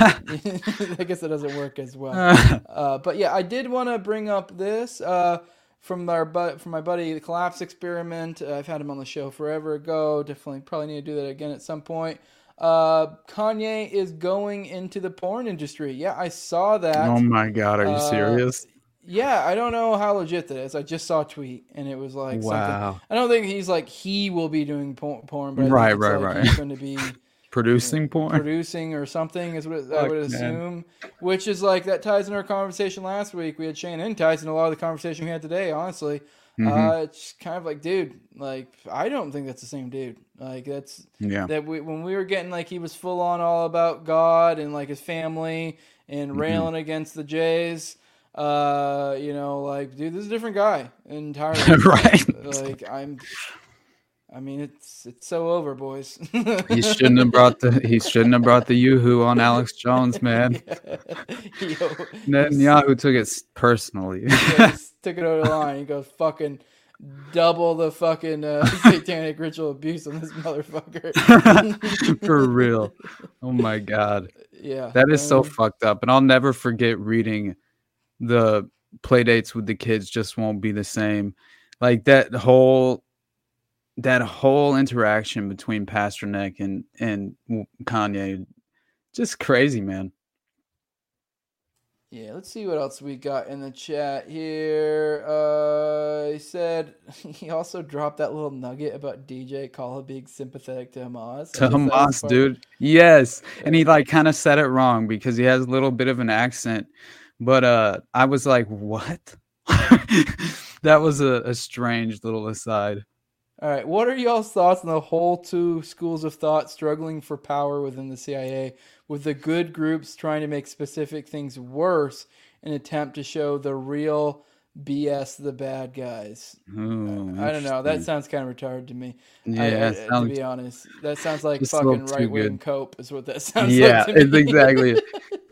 I guess it doesn't work as well. Uh, but yeah, I did want to bring up this. Uh, From our but from my buddy, the Collapse Experiment. Uh, I've had him on the show forever ago. Definitely, probably need to do that again at some point. Uh, Kanye is going into the porn industry. Yeah, I saw that. Oh my god, are you uh, serious? Yeah, I don't know how legit that is. I just saw a tweet and it was like, wow. Something. I don't think he's like he will be doing porn, porn but I right, think it's right, like right. he's going to be. Producing porn? Producing or something is what I would assume. Man. Which is like, that ties in our conversation last week. We had Shane and ties in a lot of the conversation we had today, honestly. Mm-hmm. Uh, it's kind of like, dude, like, I don't think that's the same dude. Like, that's, yeah. that we, when we were getting, like, he was full on all about God and, like, his family and railing mm-hmm. against the Jays. Uh, you know, like, dude, this is a different guy entirely. Right. Like, I'm. I mean, it's it's so over, boys. He shouldn't have brought the he shouldn't have brought the Yoo-hoo on Alex Jones, man. Yeah. Yo, Netanyahu took it personally. yeah, he took it over the line. He goes fucking double the fucking uh, satanic ritual abuse on this motherfucker. For real. Oh my god. Yeah, that is I so mean, fucked up. And I'll never forget reading the play dates with the kids just won't be the same. Like that whole that whole interaction between Pasternak and and Kanye, just crazy, man. Yeah, let's see what else we got in the chat here. Uh, he said he also dropped that little nugget about D J Khaled being sympathetic to Hamas. To Hamas, dude. Yes. And he like kind of said it wrong because he has a little bit of an accent. But uh, I was like, what? That was a, a strange little aside. All right. What are y'all's thoughts on the whole two schools of thought struggling for power within the C I A, with the good groups trying to make specific things worse in an attempt to show the real B S the bad guys? Ooh, I don't know. That sounds kind of retarded to me. Yeah, I, I, sounds, to be honest, that sounds like just fucking right wing cope is what that sounds yeah, like to me. it's exactly.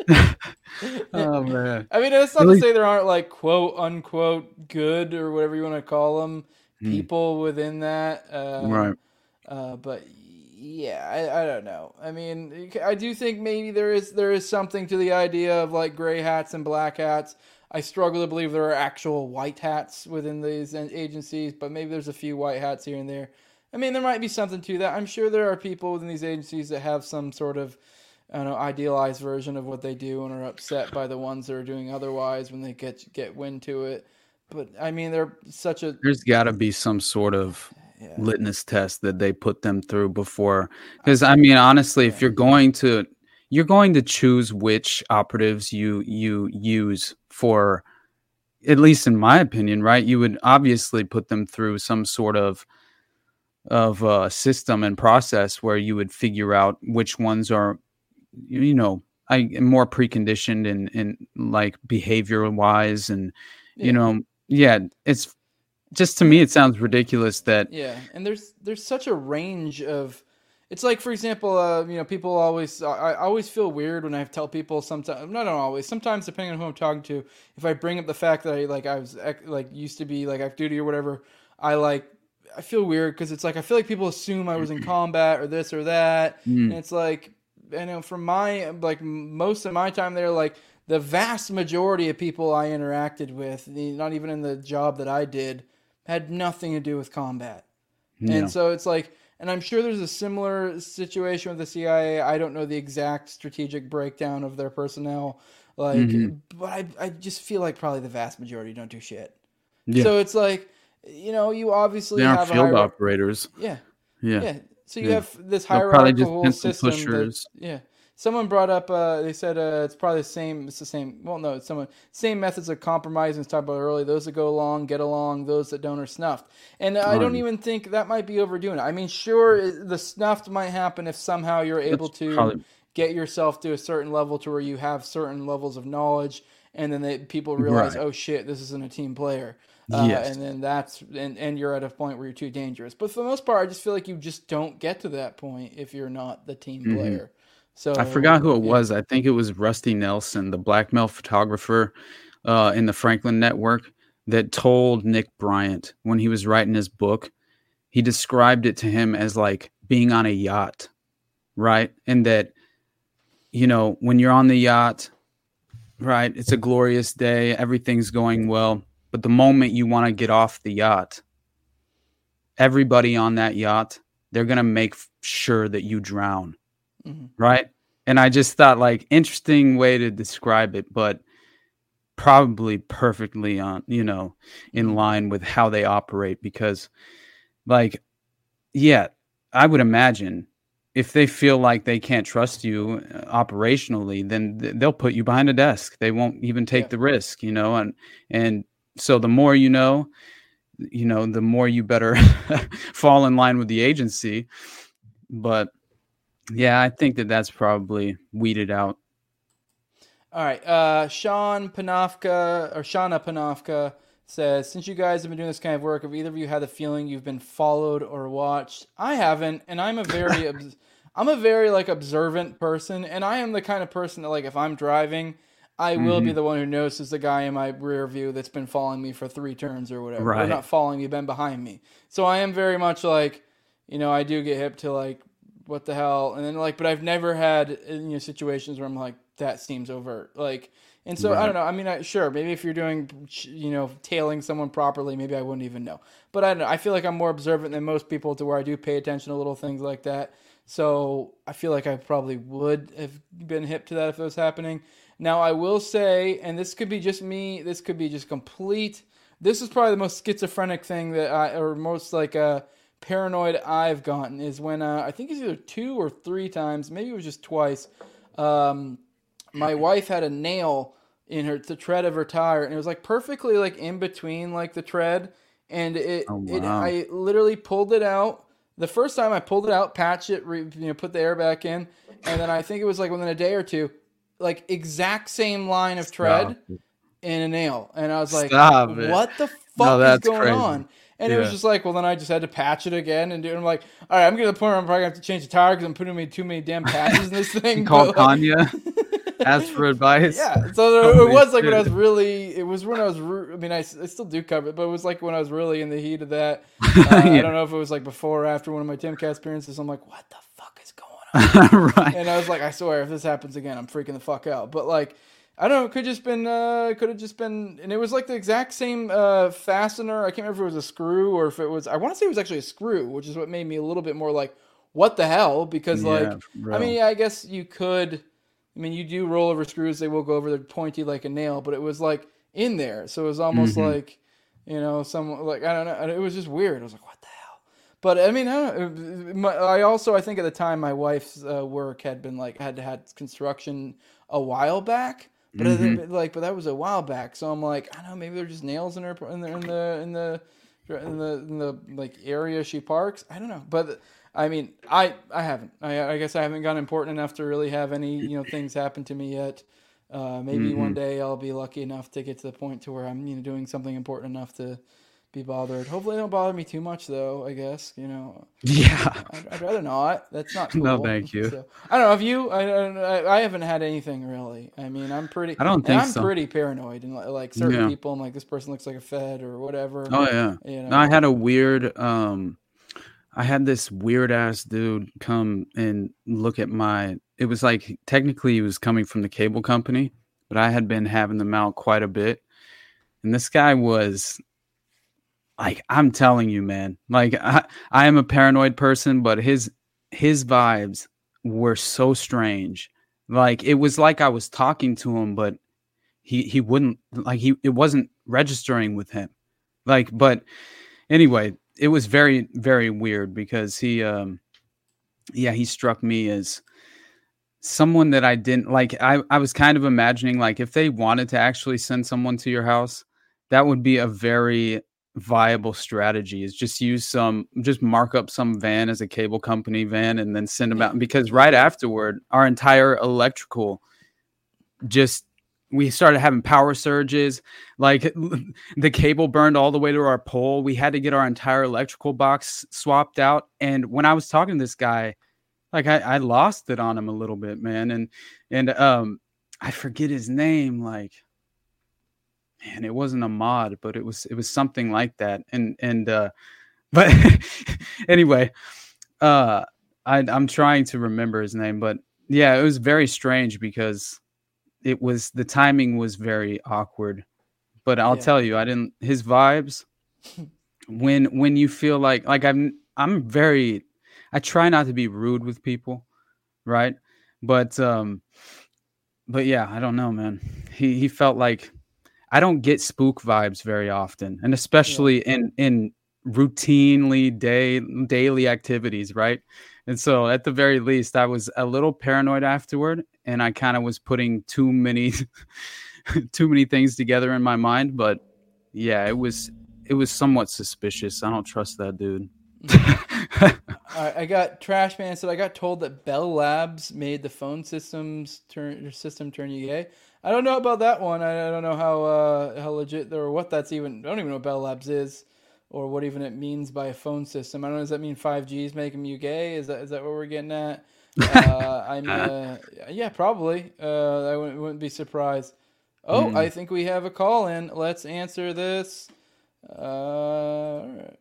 Oh man. I mean, it's not Really? to say there aren't like quote unquote good or whatever you want to call them people mm. within that, um, right? Uh, but yeah, I, I don't know. I mean, I do think maybe there is there is something to the idea of like gray hats and black hats. I struggle to believe there are actual white hats within these agencies, but maybe there's a few white hats here and there. I mean, there might be something to that. I'm sure there are people within these agencies that have some sort of, I don't know, idealized version of what they do and are upset by the ones that are doing otherwise when they get get wind to it. But I mean, they're such a. There's got to be some sort of yeah. litmus test that they put them through before, because I mean, honestly, yeah. if you're going to, you're going to choose which operatives you you use for, at least in my opinion, right? You would obviously put them through some sort of of uh, system and process where you would figure out which ones are, you know, I more preconditioned and and like behavior wise, and you yeah. know. Yeah, it's just, to me, it sounds ridiculous that. Yeah, and there's there's such a range of. It's like, for example, uh, you know, people always. I, I always feel weird when I tell people sometimes. Not always. Sometimes, depending on who I'm talking to, if I bring up the fact that I like I was like used to be like active duty or whatever, I like I feel weird because it's like I feel like people assume I was in combat or this or that, mm. and it's like, you know, from my like most of my time there, like. The vast majority of people I interacted with, not even in the job that I did, had nothing to do with combat. Yeah. And so it's like, and I'm sure there's a similar situation with the C I A. I don't know the exact strategic breakdown of their personnel, like, mm-hmm. but I, I just feel like probably the vast majority don't do shit. Yeah. So it's like, you know, you obviously they have aren't field hierarch- operators. Yeah. Yeah. Yeah. So you yeah. have this hierarchical system. Pushers. That, yeah. Someone brought up, uh, they said uh, it's probably the same, it's the same, well, no, it's someone, same methods of compromise and talked about earlier, those that go along, get along, those that don't are snuffed. And I don't even think that might be overdoing it. I mean, sure, the snuffed might happen if somehow you're able That's to probably... get yourself to a certain level to where you have certain levels of knowledge, and then they, people realize, right. oh shit, this isn't a team player. Uh, yes. And then that's, and, and you're at a point where you're too dangerous. But for the most part, I just feel like you just don't get to that point if you're not the team mm-hmm. player. So I forgot who it yeah. was. I think it was Rusty Nelson, the blackmail photographer uh, in the Franklin Network, that told Nick Bryant when he was writing his book, he described it to him as like being on a yacht, right? And that, you know, when you're on the yacht, right, it's a glorious day, everything's going well. But the moment you want to get off the yacht, everybody on that yacht, they're going to make sure that you drown. Mm-hmm. Right. And I just thought, like, interesting way to describe it, but probably perfectly on, you know, in line with how they operate. Because, like, yeah, I would imagine if they feel like they can't trust you operationally, then th- they'll put you behind a desk. They won't even take yeah. the risk, you know, and and so the more you know, you know, the more you better fall in line with the agency. But yeah, I think that that's probably weeded out. All right. Uh, Sean Panofka or Shauna Panofka says, since you guys have been doing this kind of work, have either of you had the feeling you've been followed or watched? I haven't, and I'm a very, obs- I'm a very like observant person, and I am the kind of person that like if I'm driving, I mm-hmm. will be the one who notices the guy in my rear view that's been following me for three turns or whatever. Right. Or not following me, been behind me. So I am very much like, you know, I do get hip to like, what the hell, and then like, but I've never had you know situations where I'm like, that seems overt, like. And so, right. I don't know, I mean, I, sure, maybe if you're doing, you know, tailing someone properly, maybe I wouldn't even know. But I don't know, I feel like I'm more observant than most people to where I do pay attention to little things like that. So I feel like I probably would have been hip to that if it was happening. Now, I will say, and this could be just me, this could be just complete, this is probably the most schizophrenic thing that I, or most like uh, paranoid I've gotten, is when, uh, I think it's either two or three times, maybe it was just twice, um, my wife had a nail in her the tread of her tire, and it was like perfectly like in between like the tread, and it, oh, wow. it I literally pulled it out. The first time I pulled it out, patched it, re, you know, put the air back in, and then I think it was like within a day or two, like exact same line of tread and a nail, and I was like, Stop what it. the fuck no, is going crazy. on? And yeah. it was just like, well, then I just had to patch it again and do it. I'm like, all right, I'm getting to the point where I'm probably going to have to change the tire because I'm putting me too many damn patches in this thing. Call Tanya. Ask for advice. Yeah, so Holy it was like shit. when I was really, it was when I was, I mean, I, I still do cover it, but it was like when I was really in the heat of that. Uh, yeah. I don't know if it was like before or after one of my Timcast appearances. I'm like, what the fuck is going on? Right. And I was like, I swear, if this happens again, I'm freaking the fuck out. But like, I don't know, it could just been, uh, could have just been, and it was like the exact same uh, fastener. I can't remember if it was a screw or if it was, I want to say it was actually a screw, which is what made me a little bit more like, what the hell? Because yeah, like, bro. I mean, yeah, I guess you could, I mean, you do roll over screws, they will go over, they're pointy like a nail, but it was like in there. So it was almost mm-hmm. like, you know, some, like, I don't know, it was just weird. I was like, what the hell? But I mean, I don't know. I also, I think at the time my wife's uh, work had been like, had had construction a while back. But mm-hmm. like, but that was a while back, so I'm like, I don't know, maybe they're just nails in her in the in the in the in the, in the like area she parks. I don't know, but I mean, I I haven't. I I guess I haven't gotten important enough to really have any you know things happen to me yet. Uh, maybe mm-hmm. one day I'll be lucky enough to get to the point to where I'm you know doing something important enough to be bothered. Hopefully, they don't bother me too much, though. I guess you know. Yeah. I'd, I'd rather not. That's not cool. No, thank you. So, I don't know if you. I, I I haven't had anything really. I mean, I'm pretty. I don't think I'm so. pretty paranoid, and like certain yeah. people, I'm like, this person looks like a Fed or whatever. Oh yeah. You know? No, I had a weird. Um, I had this weird ass dude come and look at my. It was like technically he was coming from the cable company, but I had been having them out quite a bit, and this guy was. Like, I'm telling you, man, like I, I am a paranoid person, but his, his vibes were so strange. Like, it was like I was talking to him, but he, he wouldn't like, he, it wasn't registering with him. Like, but anyway, it was very, very weird because he, um, yeah, he struck me as someone that I didn't like. I, I was kind of imagining like if they wanted to actually send someone to your house, that would be a very viable strategy is just use some just mark up some van as a cable company van and then send them out, because right afterward our entire electrical just we started having power surges, like the cable burned all the way to our pole. We had to get our entire electrical box swapped out, and when I was talking to this guy, like I, I lost it on him a little bit, man, and and um I forget his name, like man, it wasn't a mod, but it was it was something like that. And and uh, but anyway, uh, I, I'm trying to remember his name, but yeah, it was very strange because it was the timing was very awkward. But I'll yeah. tell you, I didn't his vibes when when you feel like like I'm I'm very I try not to be rude with people, right? But um, but yeah, I don't know, man. He he felt like. I don't get spook vibes very often, and especially yeah. in, in routinely day daily activities, right? And so at the very least, I was a little paranoid afterward, and I kind of was putting too many too many things together in my mind. But yeah, it was it was somewhat suspicious. I don't trust that dude. I, I got Trash Man said I got told that Bell Labs made the phone systems turn system turn you gay. I don't know about that one. I, I don't know how uh, how legit or what that's even. I don't even know what Bell Labs is or what even it means by a phone system. I don't know. Does that mean five G is making you gay? Is that is that what we're getting at? Uh, I'm uh, yeah, probably. Uh, I wouldn't, wouldn't be surprised. Oh, mm. I think we have a call in. Let's answer this. Uh, all right.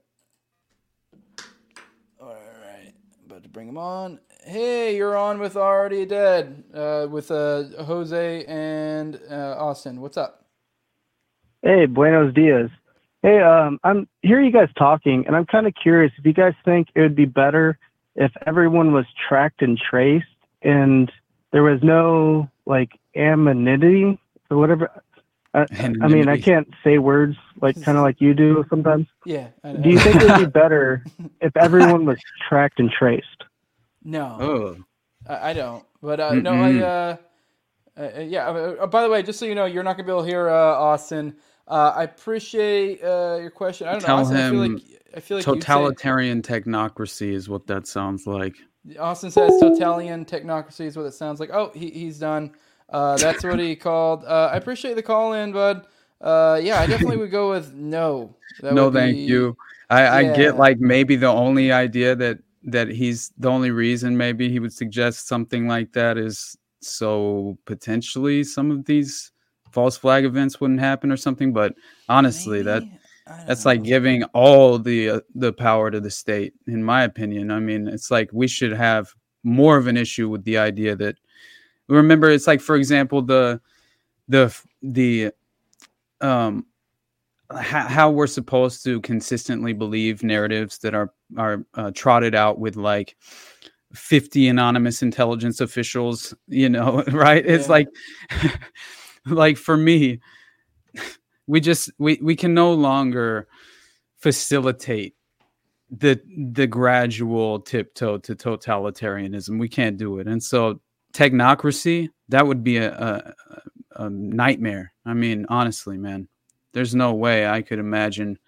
All right. About to bring him on. Hey, you're on with Already Dead uh, with uh, Jose and uh, Austin. What's up? Hey, buenos dias. Hey, um, I'm hear you guys talking, and I'm kind of curious if you guys think it would be better if everyone was tracked and traced and there was no like anonymity or whatever. I, I mean, I can't say words like kind of like you do sometimes. Yeah. I know. Do you think it would be better if everyone was tracked and traced? No. Oh. I, I don't. But uh, no, I. Uh, uh, yeah. Uh, by the way, just so you know, you're not gonna be able to hear uh, Austin. Uh, I appreciate uh, your question. I don't Tell know. Austin, him I feel like I feel like totalitarian say, technocracy is what that sounds like. Austin says totalitarian technocracy is what it sounds like. Oh, he he's done. Uh, that's what he called. Uh, I appreciate the call in, bud. Uh, yeah, I definitely would go with no. That no, would be, thank you. I, yeah. I get like maybe the only idea that that he's the only reason maybe he would suggest something like that is so potentially some of these false flag events wouldn't happen or something. But honestly, maybe? that that's know. like giving all the uh, the power to the state, in my opinion. I mean, it's like we should have more of an issue with the idea that. Remember, it's like, for example, the the the um how, how we're supposed to consistently believe narratives that are are uh, trotted out with like fifty anonymous intelligence officials, you know, right? It's yeah. like like for me, we just we we can no longer facilitate the the gradual tiptoe to totalitarianism. We can't do it, and so. Technocracy, that would be a, a, a nightmare. I mean, honestly, man, there's no way I could imagine,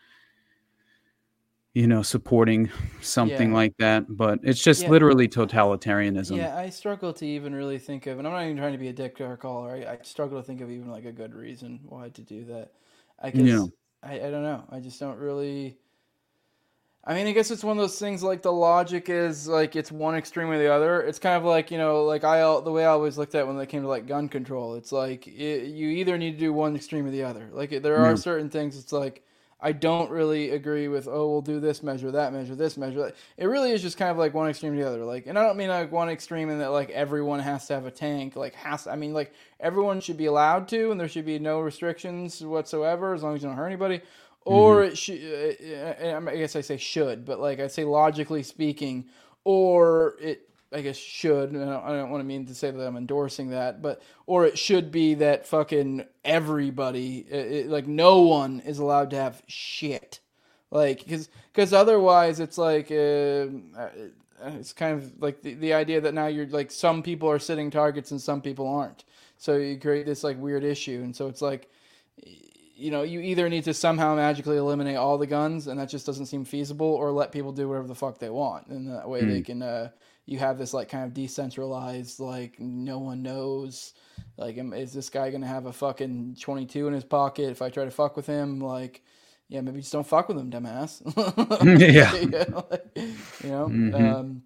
you know, supporting something yeah. like that. But it's just yeah. literally totalitarianism. Yeah, I struggle to even really think of, and I'm not even trying to be a dick or a caller. I, I struggle to think of even like a good reason why to do that. I guess yeah. I, I don't know. I just don't really. I mean, I guess it's one of those things like the logic is like it's one extreme or the other. It's kind of like, you know, like I the way I always looked at it when it came to like gun control. It's like it, you either need to do one extreme or the other. Like there are yeah. certain things. It's like I don't really agree with. Oh, we'll do this measure, that measure, this measure. It really is just kind of like one extreme or the other. Like, and I don't mean like one extreme in that like everyone has to have a tank. Like has I mean like everyone should be allowed to, and there should be no restrictions whatsoever as long as you don't hurt anybody. Or it should, uh, I guess I say should, but like I say logically speaking, or it, I guess should, I don't, I don't want to mean to say that I'm endorsing that, but, or it should be that fucking everybody, it, like no one is allowed to have shit. Like, cause, cause otherwise it's like, uh, it's kind of like the, the idea that now you're like, some people are sitting targets and some people aren't. So you create this like weird issue. And so it's like, you know, you either need to somehow magically eliminate all the guns, and that just doesn't seem feasible, or let people do whatever the fuck they want. And that way mm. they can, uh, you have this like kind of decentralized, like no one knows, like, is this guy going to have a fucking twenty-two in his pocket if I try to fuck with him? Like, yeah, maybe just don't fuck with him, dumbass. yeah. you know, like, you know mm-hmm. um,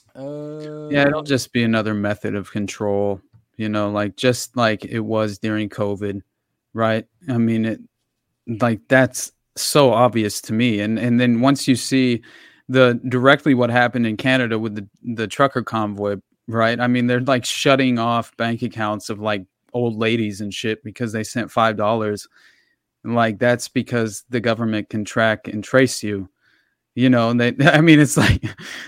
uh, yeah, it'll just be another method of control, you know, like just like it was during COVID. Right. I mean, it like that's so obvious to me. And and then once you see the directly what happened in Canada with the, the trucker convoy. Right. I mean, they're like shutting off bank accounts of like old ladies and shit because they sent five dollars. Like that's because the government can track and trace you, you know, and they I mean, it's like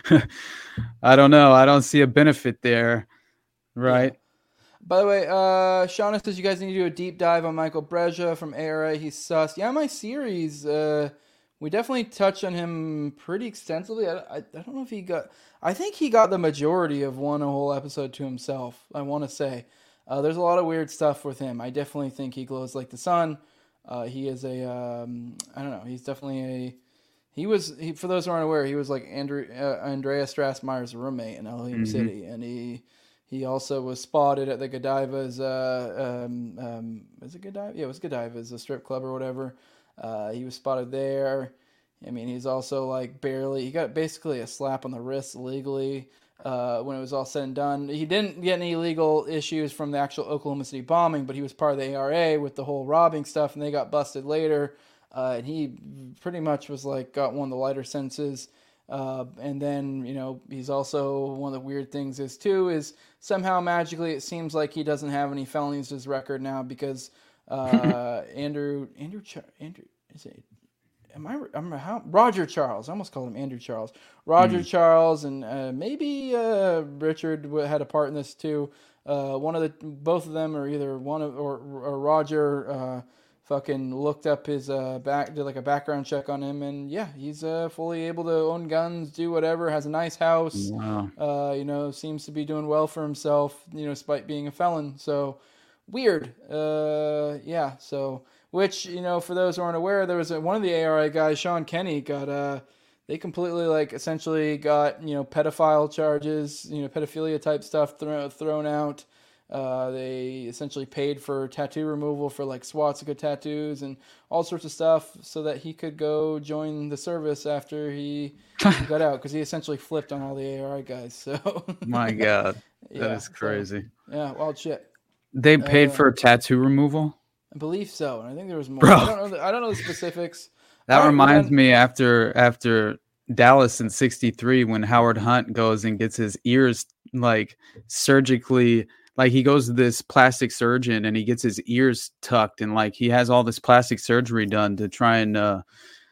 I don't know. I don't see a benefit there. Right. Yeah. By the way, uh, Shauna says you guys need to do a deep dive on Michael Breja from A R A. He's sus. Yeah, my series, uh, we definitely touched on him pretty extensively. I, I, I don't know if he got... I think he got the majority of one whole episode to himself, I want to say. Uh, there's a lot of weird stuff with him. I definitely think he glows like the sun. Uh, he is a... Um, I don't know. He's definitely a... He was, he, for those who aren't aware, he was like Andrew, uh, Andrea Strassmeyer's roommate in Elohim Mhm. City, and he he also was spotted at the Godiva's. Uh, um, um, is it Godiva? Yeah, it was Godiva's, a strip club or whatever. Uh, he was spotted there. I mean, he's also like barely. He got basically a slap on the wrist legally uh, when it was all said and done. He didn't get any legal issues from the actual Oklahoma City bombing, but he was part of the A R A with the whole robbing stuff, and they got busted later. Uh, and he pretty much was like got one of the lighter sentences. Uh, and then, you know, he's also, one of the weird things is too, is somehow magically it seems like he doesn't have any felonies in his record now because uh, Andrew, Andrew, Char- Andrew, is it, am I, I'm, how, Roger Charles, I almost called him Andrew Charles. Roger mm. Charles and uh, maybe uh, Richard had a part in this too. Uh, one of the, both of them are either one of, or, or Roger, uh, fucking looked up his uh back, did like a background check on him, and yeah, he's uh fully able to own guns, do whatever, has a nice house. Wow. Uh, you know, seems to be doing well for himself, you know, despite being a felon. So weird. Uh, yeah. So, which, you know, for those who aren't aware, there was a, one of the A R A guys, Sean Kenny, got uh they completely like essentially got, you know, pedophile charges, you know, pedophilia type stuff thro- thrown out. Uh, they essentially paid for tattoo removal for like swastika tattoos and all sorts of stuff so that he could go join the service after he got out, because he essentially flipped on all the A R I guys. So my God, that yeah, is crazy. So, yeah, wild shit. They paid uh, for tattoo removal? I believe so, and I think there was more. Bro. I don't know. The, I don't know the specifics. That reminds me after after Dallas in sixty-three when Howard Hunt goes and gets his ears like surgically. Like he goes to this plastic surgeon and he gets his ears tucked, and like he has all this plastic surgery done to try and uh,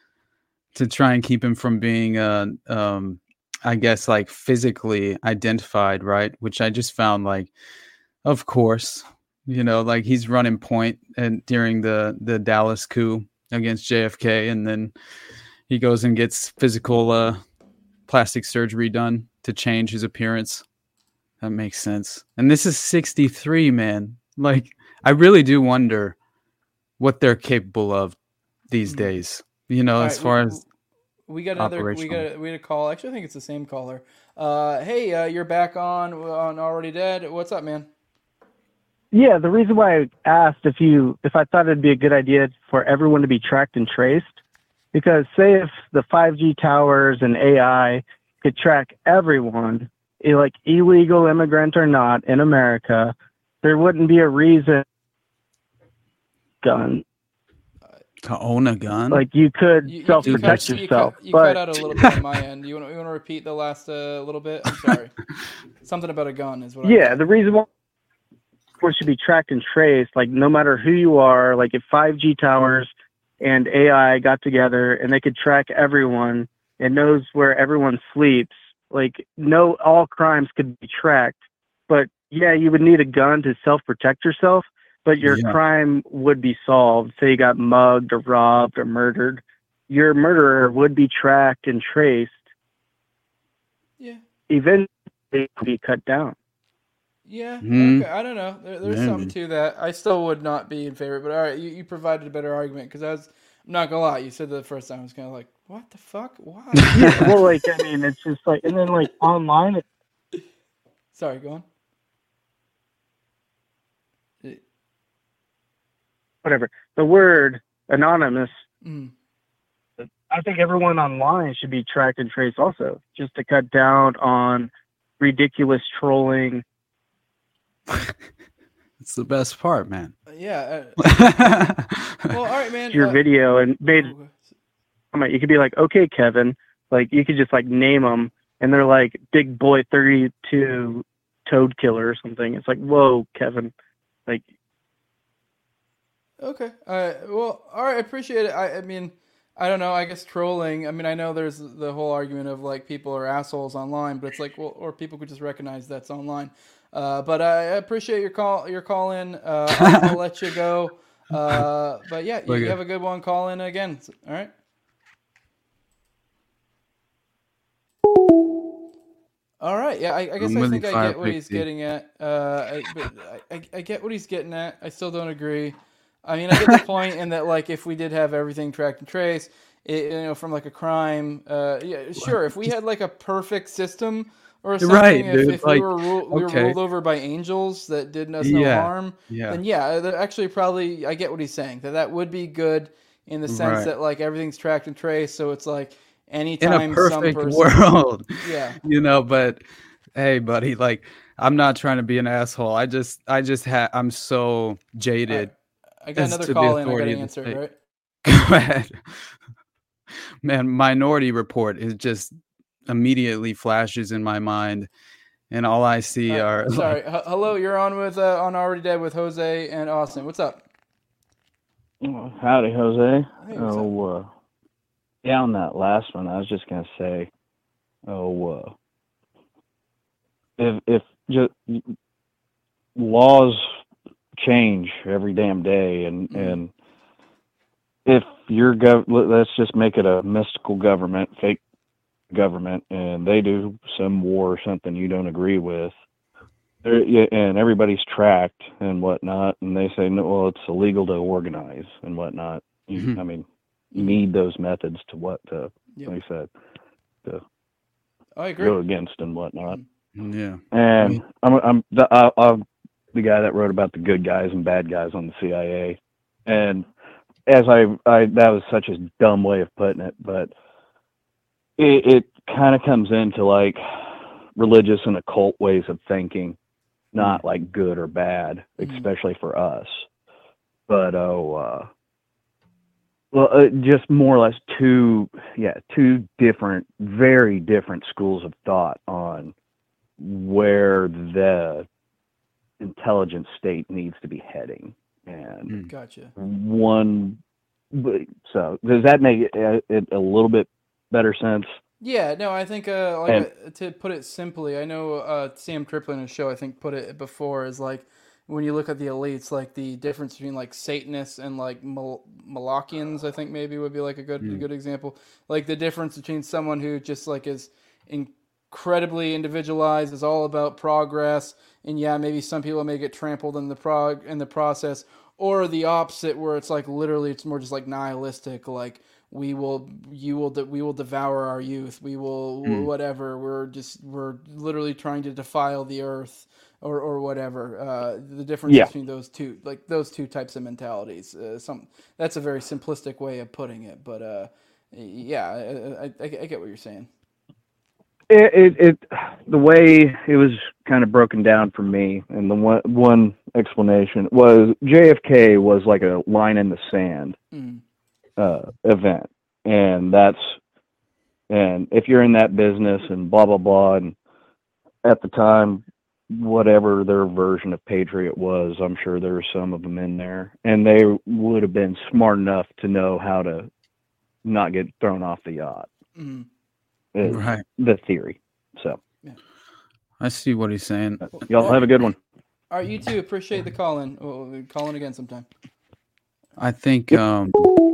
to try and keep him from being, uh, um, I guess, like physically identified, right? Which I just found like, of course, you know, like he's running point and during the the Dallas coup against J F K, and then he goes and gets physical uh, plastic surgery done to change his appearance. That makes sense. And this is sixty-three, man. Like, I really do wonder what they're capable of these days. You know, All as right, far we, as we got another, we got we had a call. Actually, I think it's the same caller. Uh, hey, uh, you're back on on Already Dead. What's up, man? Yeah, the reason why I asked if you if I thought it'd be a good idea for everyone to be tracked and traced, because say if the five G towers and A I could track everyone, like illegal immigrant or not in America, there wouldn't be a reason gun to own a gun. Like you could you, self protect you, yourself. You, cut, you but... cut out a little bit on my end. You want you want to repeat the last uh, little bit? I'm sorry. Something about a gun is what. Yeah, I the reason why it should be tracked and traced, like no matter who you are, like if five G towers and A I got together and they could track everyone and knows where everyone sleeps. Like, no, all crimes could be tracked, but yeah, you would need a gun to self-protect yourself, but your yeah. crime would be solved. Say you got mugged or robbed or murdered, your murderer would be tracked and traced. Yeah. Eventually, it would be cut down. Yeah, mm-hmm. okay. I don't know. There, there's Maybe. something to that. I still would not be in favor, but all right, you, you provided a better argument, because I was, I'm not gonna lie, you said that the first time, I was kind of like, what the fuck? Why? Yeah, well, like, I mean, it's just like, and then like online. It... Sorry, go on. Whatever. The word anonymous. Mm. I think everyone online should be tracked and traced also, just to cut down on ridiculous trolling. It's the best part, man. Yeah. Uh, well, all right, man. Your uh, video and made. You could be like, okay, Kevin. Like you could just like name them, and they're like Big Boy thirty-two Toad Killer or something. It's like, whoa, Kevin. Like. Okay. All right. Well, all right. I appreciate it. I, I mean, I don't know. I guess trolling. I mean, I know there's the whole argument of like people are assholes online, but it's like, well, or people could just recognize that's online. Uh, but I appreciate your call. Your call in. Uh, I'll, I'll let you go. Uh, but yeah, you, you have a good one. Call in again. All right. All right. Yeah, I, I guess I think I get what he's getting at. Uh, I, but I, I, I get what he's getting at. I still don't agree. I mean, I get the point in that, like, if we did have everything tracked and traced, it, you know, from like a crime. Uh, yeah, sure. If we had like a perfect system or something, Right, if, dude, if like, we were ruled, we okay. were ruled over by angels that did us no Yeah, harm, yeah. then yeah, that actually probably I get what he's saying. That that would be good in the sense Right. that like everything's tracked and traced. So it's like In anytime a some perfect person, world, yeah. you know. But hey, buddy, like I'm not trying to be an asshole. I just, I just had, I'm so jaded. I got as another to the call in. I got authority to of the answer, state. right? Go ahead. Man, Minority Report is just immediately flashes in my mind, and all I see Uh, are sorry. H- hello, you're on with uh, on Already Dead with Jose and Austin. What's up? Oh, howdy, Jose. Hey, what's oh, uh, yeah, on that last one, I was just gonna say, oh, uh, if if just laws change every damn day, and Mm-hmm. and if your gov, let's just make it a mystical government, fake government, and they do some war or something you don't agree with, there- yeah, and everybody's tracked and whatnot, and they say, no, well, it's illegal to organize and whatnot. You, Mhm. I mean, you need those methods to what to, Yep. like I said, to I agree. go against and whatnot. yeah. And I'm I'm the I, I'm the guy that wrote about the good guys and bad guys on the C I A, and as I I that was such a dumb way of putting it, but it, it kind of comes into like religious and occult ways of thinking, not like good or bad, Mhm. especially for us. But oh, uh, well, uh, just more or less two, yeah, two different, very different schools of thought on where the intelligence state needs to be heading, and Gotcha. one. but- So does that make it, uh, it a little bit better sense? Yeah, no, I think uh, like And- uh, to put it simply, I know uh, Sam Triplin in his show, I think put it before is like when you look at the elites, like the difference between like Satanists and like Mal- Malachians, I think maybe would be like a good a good example. Like the difference between someone who just like is incredibly individualized, is all about progress, and yeah, maybe some people may get trampled in the prog in the process, or the opposite where it's like literally it's more just like nihilistic, like we will you will de- we will devour our youth, we will Mm. whatever, we're just we're literally trying to defile the earth or or whatever. Uh, the difference Yeah. between those two, like those two types of mentalities, uh, some that's a very simplistic way of putting it, but uh, yeah, I, I, I I get what you're saying. It, it, it, the way it was kind of broken down for me, and the one, one explanation was J F K was like a line in the sand Mm. uh, event, and that's, and if you're in that business and blah blah blah, and at the time, whatever their version of Patriot was, I'm sure there were some of them in there, and they would have been smart enough to know how to not get thrown off the yacht. Mm. Is Right. the theory. So I see what he's saying. y'all have a good one. All right, you too. Appreciate the call in. We'll call in again sometime. I think um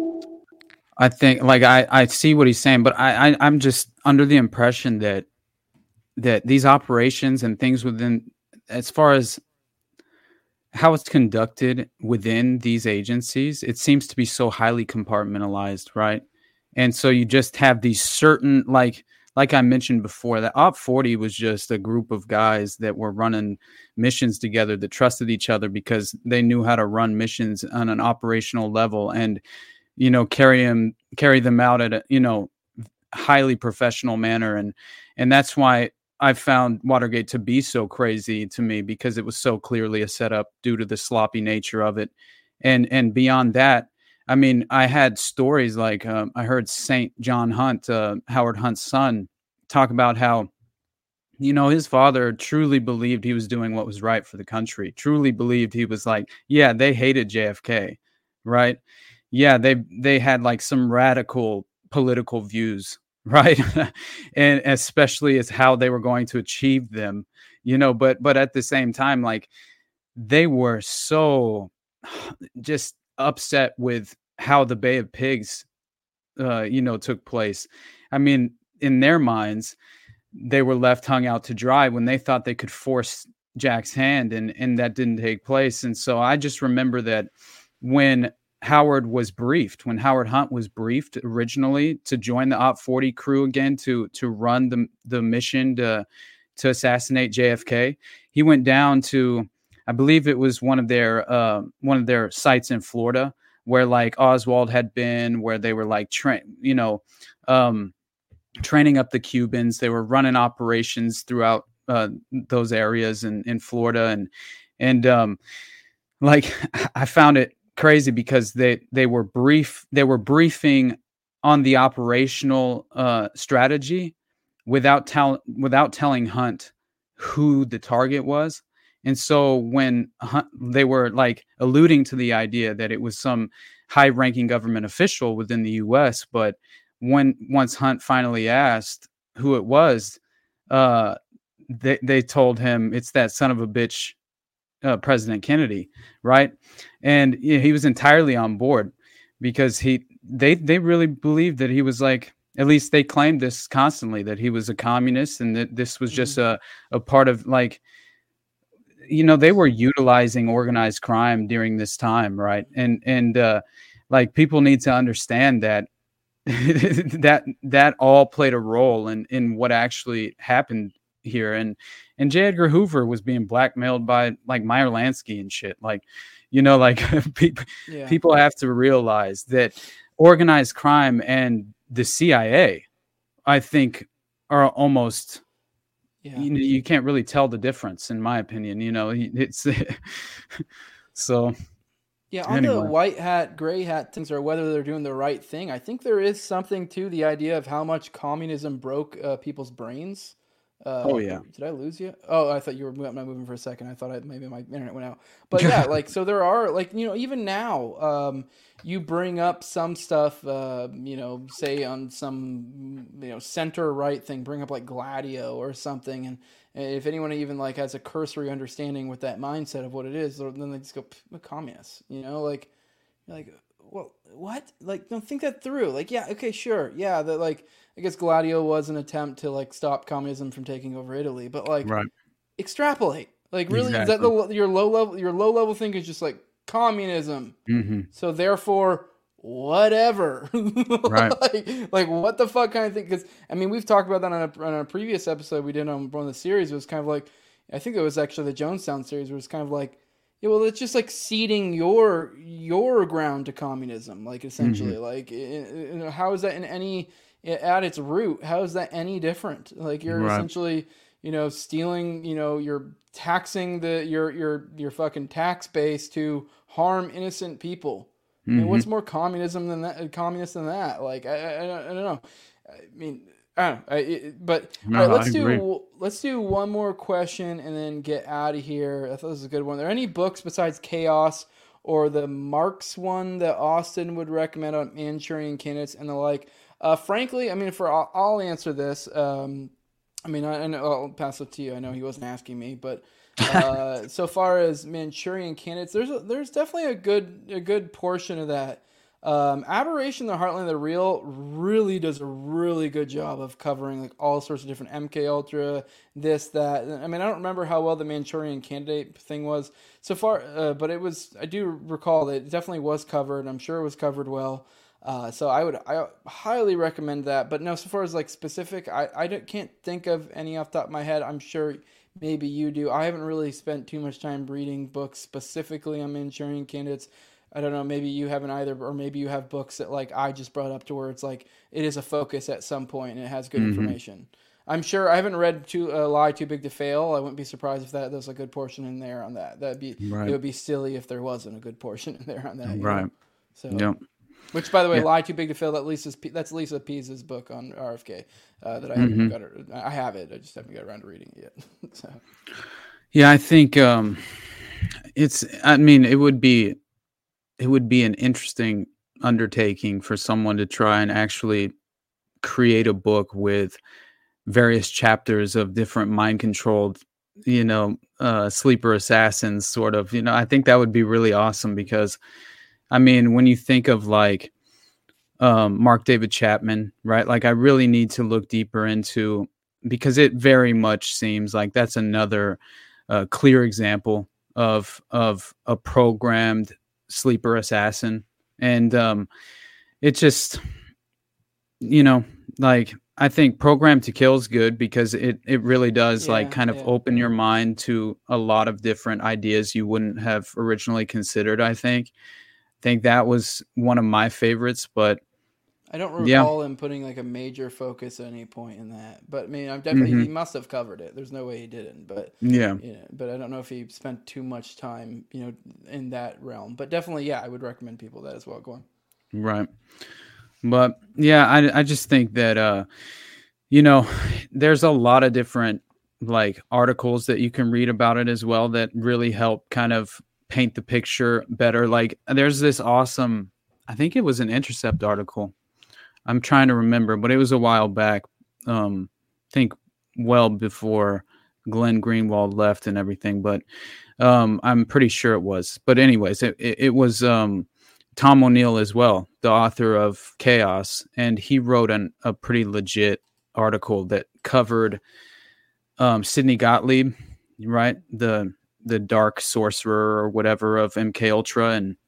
I think like I, I see what he's saying, but I, I I'm just under the impression that that these operations and things within, as far as how it's conducted within these agencies, it seems to be so highly compartmentalized, right? And so you just have these certain, like like I mentioned before, that Op forty was just a group of guys that were running missions together that trusted each other because they knew how to run missions on an operational level and, you know, carry them carry them out at a, you know, highly professional manner. And and that's why I found Watergate to be so crazy to me, because it was so clearly a setup due to the sloppy nature of it. And and beyond that, I mean, I had stories like um, I heard Saint John Hunt, uh, Howard Hunt's son, talk about how, you know, his father truly believed he was doing what was right for the country, truly believed he was like, yeah, they hated J F K, right? Yeah, they they had like some radical political views, right? And especially as how they were going to achieve them, you know, but but at the same time, like they were so just upset with how the Bay of Pigs, uh, you know, took place. I mean, in their minds, they were left hung out to dry when they thought they could force Jack's hand, and and that didn't take place. And so I just remember that when Howard was briefed, when Howard Hunt was briefed originally to join the Op forty crew again to to run the the mission to to assassinate J F K, he went down to, I believe it was one of their uh, one of their sites in Florida where like Oswald had been, where they were like train, you know, um, training up the Cubans. They were running operations throughout uh, those areas in in Florida, and and um, like I found it crazy because they they were brief they were briefing on the operational uh strategy without tell without telling Hunt who the target was. And so when Hunt, they were like alluding to the idea that it was some high ranking government official within the U S, but when once Hunt finally asked who it was, uh they they told him it's that son of a bitch Uh, President Kennedy, right? And you know, he was entirely on board because he they they really believed that he was like, at least they claimed this constantly, that he was a communist and that this was just mm-hmm. a, a part of like, you know, they were utilizing organized crime during this time, right? And and uh, like people need to understand that that that all played a role in in what actually happened here. And and J. Edgar Hoover was being blackmailed by like Meyer Lansky and shit. Like, you know, like people yeah. people have to realize that organized crime and the C I A, I think, are almost yeah. you know, you can't really tell the difference, in my opinion. You know, it's so yeah, on anyway. The white hat, gray hat things, or whether they're doing the right thing, I think there is something to the idea of how much communism broke uh, people's brains. Uh, oh yeah! Did I lose you? Oh, I thought you were not moving for a second. I thought I, maybe my internet went out. But yeah, like so there are like you know even now, um, you bring up some stuff, uh, you know, say on some you know center right thing, bring up like Gladio or something, and, and if anyone even like has a cursory understanding with that mindset of what it is, then they just go communists. You know, like like well, what? Like don't think that through. Like yeah, okay, sure, yeah, that like. I guess Gladio was an attempt to like stop communism from taking over Italy, but like right. extrapolate. Like really, exactly. is that the your low level? Your low level thing is just like communism. Mm-hmm. So therefore, whatever. Right. like, like what the fuck kind of thing? Because I mean, we've talked about that on a, on a previous episode we did on one of the series. It was kind of like I think it was actually the Jonestown series, where it was kind of like. Yeah, well, it's just like ceding your your ground to communism, like essentially. Mm-hmm. Like, you know, how is that in any at its root? How is that any different? Like, you're right. essentially, you know, stealing. You know, you're taxing the your your your fucking tax base to harm innocent people. Mm-hmm. I mean, what's more communism than that? Communist than that? Like, I I, I don't know. I mean. I don't know, I, it, but no, all right, let's I do agree. let's do one more question and then get out of here. I thought this was a good one. Are there any books besides Chaos or the Marx one that Austin would recommend on Manchurian Candidates and the like? Uh, frankly, I mean, for I'll, I'll answer this. Um, I mean, I, I know, I'll pass it to you. I know he wasn't asking me, but uh, so far as Manchurian Candidates, there's a, there's definitely a good a good portion of that. Um, Aberration, the Heartland of the Real really does a really good job of covering like all sorts of different M K Ultra, this, that. I mean, I don't remember how well the Manchurian Candidate thing was so far, uh, but it was, I do recall that it definitely was covered. I'm sure it was covered well. Uh, so I would, I highly recommend that. But no, so far as like specific, I, I don't, can't think of any off the top of my head. I'm sure maybe you do. I haven't really spent too much time reading books specifically on Manchurian Candidates. I don't know, maybe you haven't either, or maybe you have books that like I just brought up to where it's like it is a focus at some point and it has good mm-hmm. information. I'm sure I haven't read too, uh, Lie Too Big to Fail. I wouldn't be surprised if that there's a good portion in there on that. That'd be right. It would be silly if there wasn't a good portion in there on that. Right. Know? So, yep. Which, by the way, yeah. Lie Too Big to Fail. That Lisa's that's Lisa Pease's book on R F K uh, that I haven't mm-hmm. got. Her, I have it. I just haven't got around to reading it yet. so. Yeah, I think um, it's. I mean, it would be. It would be an interesting undertaking for someone to try and actually create a book with various chapters of different mind-controlled, you know, uh, sleeper assassins, sort of. You know, I think that would be really awesome because, I mean, when you think of like um, Mark David Chapman, right? Like, I really need to look deeper into, because it very much seems like that's another uh, clear example of of a programmed sleeper assassin, And um, it just, you know, like I think Program to Kill is good because it, it really does Yeah, like kind of yeah. open your mind to a lot of different ideas you wouldn't have originally considered. I think, I think that was one of my favorites, but I don't yeah. recall him putting like a major focus at any point in that, but I mean, I'm definitely Mhm. he must have covered it. There's no way he didn't, but Yeah. you know, but I don't know if he spent too much time, you know, in that realm. But definitely, yeah, I would recommend people that as well. Go on. Right. But yeah, I, I just think that, uh, you know, there's a lot of different like articles that you can read about it as well that really help kind of paint the picture better. Like there's this awesome, I think it was an Intercept article. I'm trying to remember, but it was a while back. Um, I think well before Glenn Greenwald left and everything, but um, I'm pretty sure it was. But anyways, it, it, it was um, Tom O'Neill as well, the author of Chaos, and he wrote an, a pretty legit article that covered um, Sidney Gottlieb, right? The the dark sorcerer or whatever of M K Ultra, and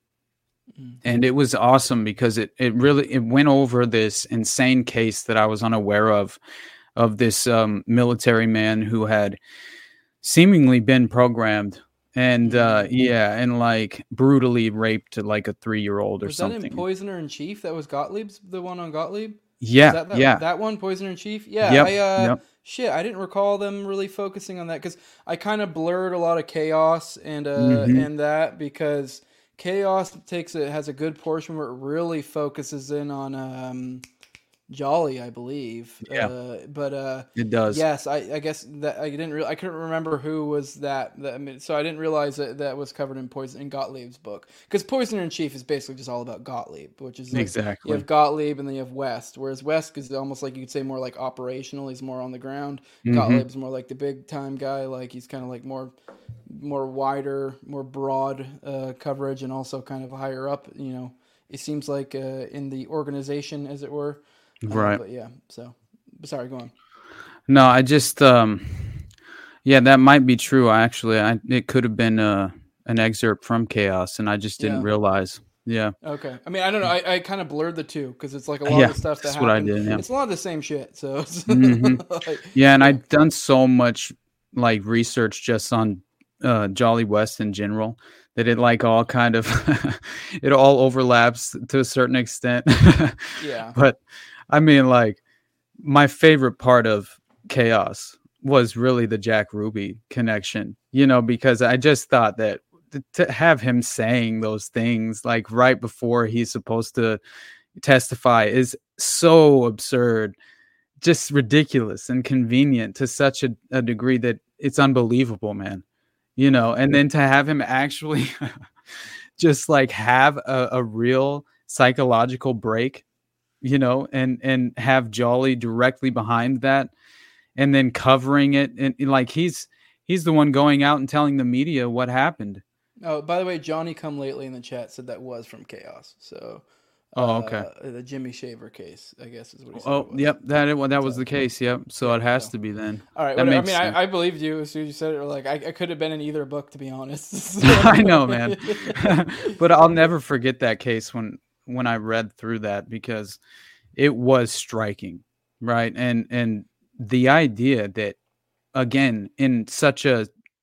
and it was awesome because it it really it went over this insane case that I was unaware of of this um, military man who had seemingly been programmed and uh, yeah, and like brutally raped like a three year old or Was something. that in Poisoner in Chief? That was Gottlieb's, the one on Gottlieb? Yeah, Was that, that, yeah. That one, Poisoner in Chief? Yeah, Yep, I, uh, yep. shit, I didn't recall them really focusing on that because I kind of blurred a lot of Chaos and, uh, Mhm. and that because Chaos takes it, has a good portion where it really focuses in on, um, Jolly, I believe. Yeah. Uh, but uh, It does. Yes, I, I guess that I didn't. Re- I couldn't remember who was that. that I mean, so I didn't realize that that was covered in Poison in Gottlieb's book because Poisoner in Chief is basically just all about Gottlieb, which is like, Exactly. you have Gottlieb and then you have West, whereas West is almost like you could say more like operational. He's more on the ground. Mhm. Gottlieb's more like the big time guy. Like he's kind of like more, more wider, more broad uh, coverage, and also kind of higher up. You know, it seems like uh, in the organization, as it were. Uh, Right. but yeah, so sorry, go on. No, I just um yeah, that might be true actually. I it could have been uh an excerpt from Chaos and I just didn't Yeah. realize. Yeah. Okay. I mean, I don't know. I, I kind of blurred the two because it's like a lot Yeah, of the stuff that that's what I happened. did, yeah. It's a lot of the same shit. So, it's Mhm. like, Yeah, and I've done so much like research just on uh Jolly West in general that it like all kind of it all overlaps to a certain extent. Yeah. But I mean like my favorite part of Chaos was really the Jack Ruby connection, you know, because I just thought that t- to have him saying those things like right before he's supposed to testify is so absurd, just ridiculous and convenient to such a, a degree that it's unbelievable, man. You know, and then to have him actually just like have a, a real psychological break, you know, and and have Jolly directly behind that and then covering it, and like he's he's the one going out and telling the media what happened. Oh, by the way, Johnny Come Lately in the chat said that was from Chaos. So, Oh, okay. uh, the Jimmy Shaver case, I guess, is what he said. Oh, it was. yep, that well, that was the case. Yep, so it has to be then. All right. That Whatever. I makes mean, sense. I, I believed you as soon as you said it. Or like, I, I could have been in either book, to be honest. I know, man. But I'll never forget that case when when I read through that because it was striking, right? And and the idea that again in such a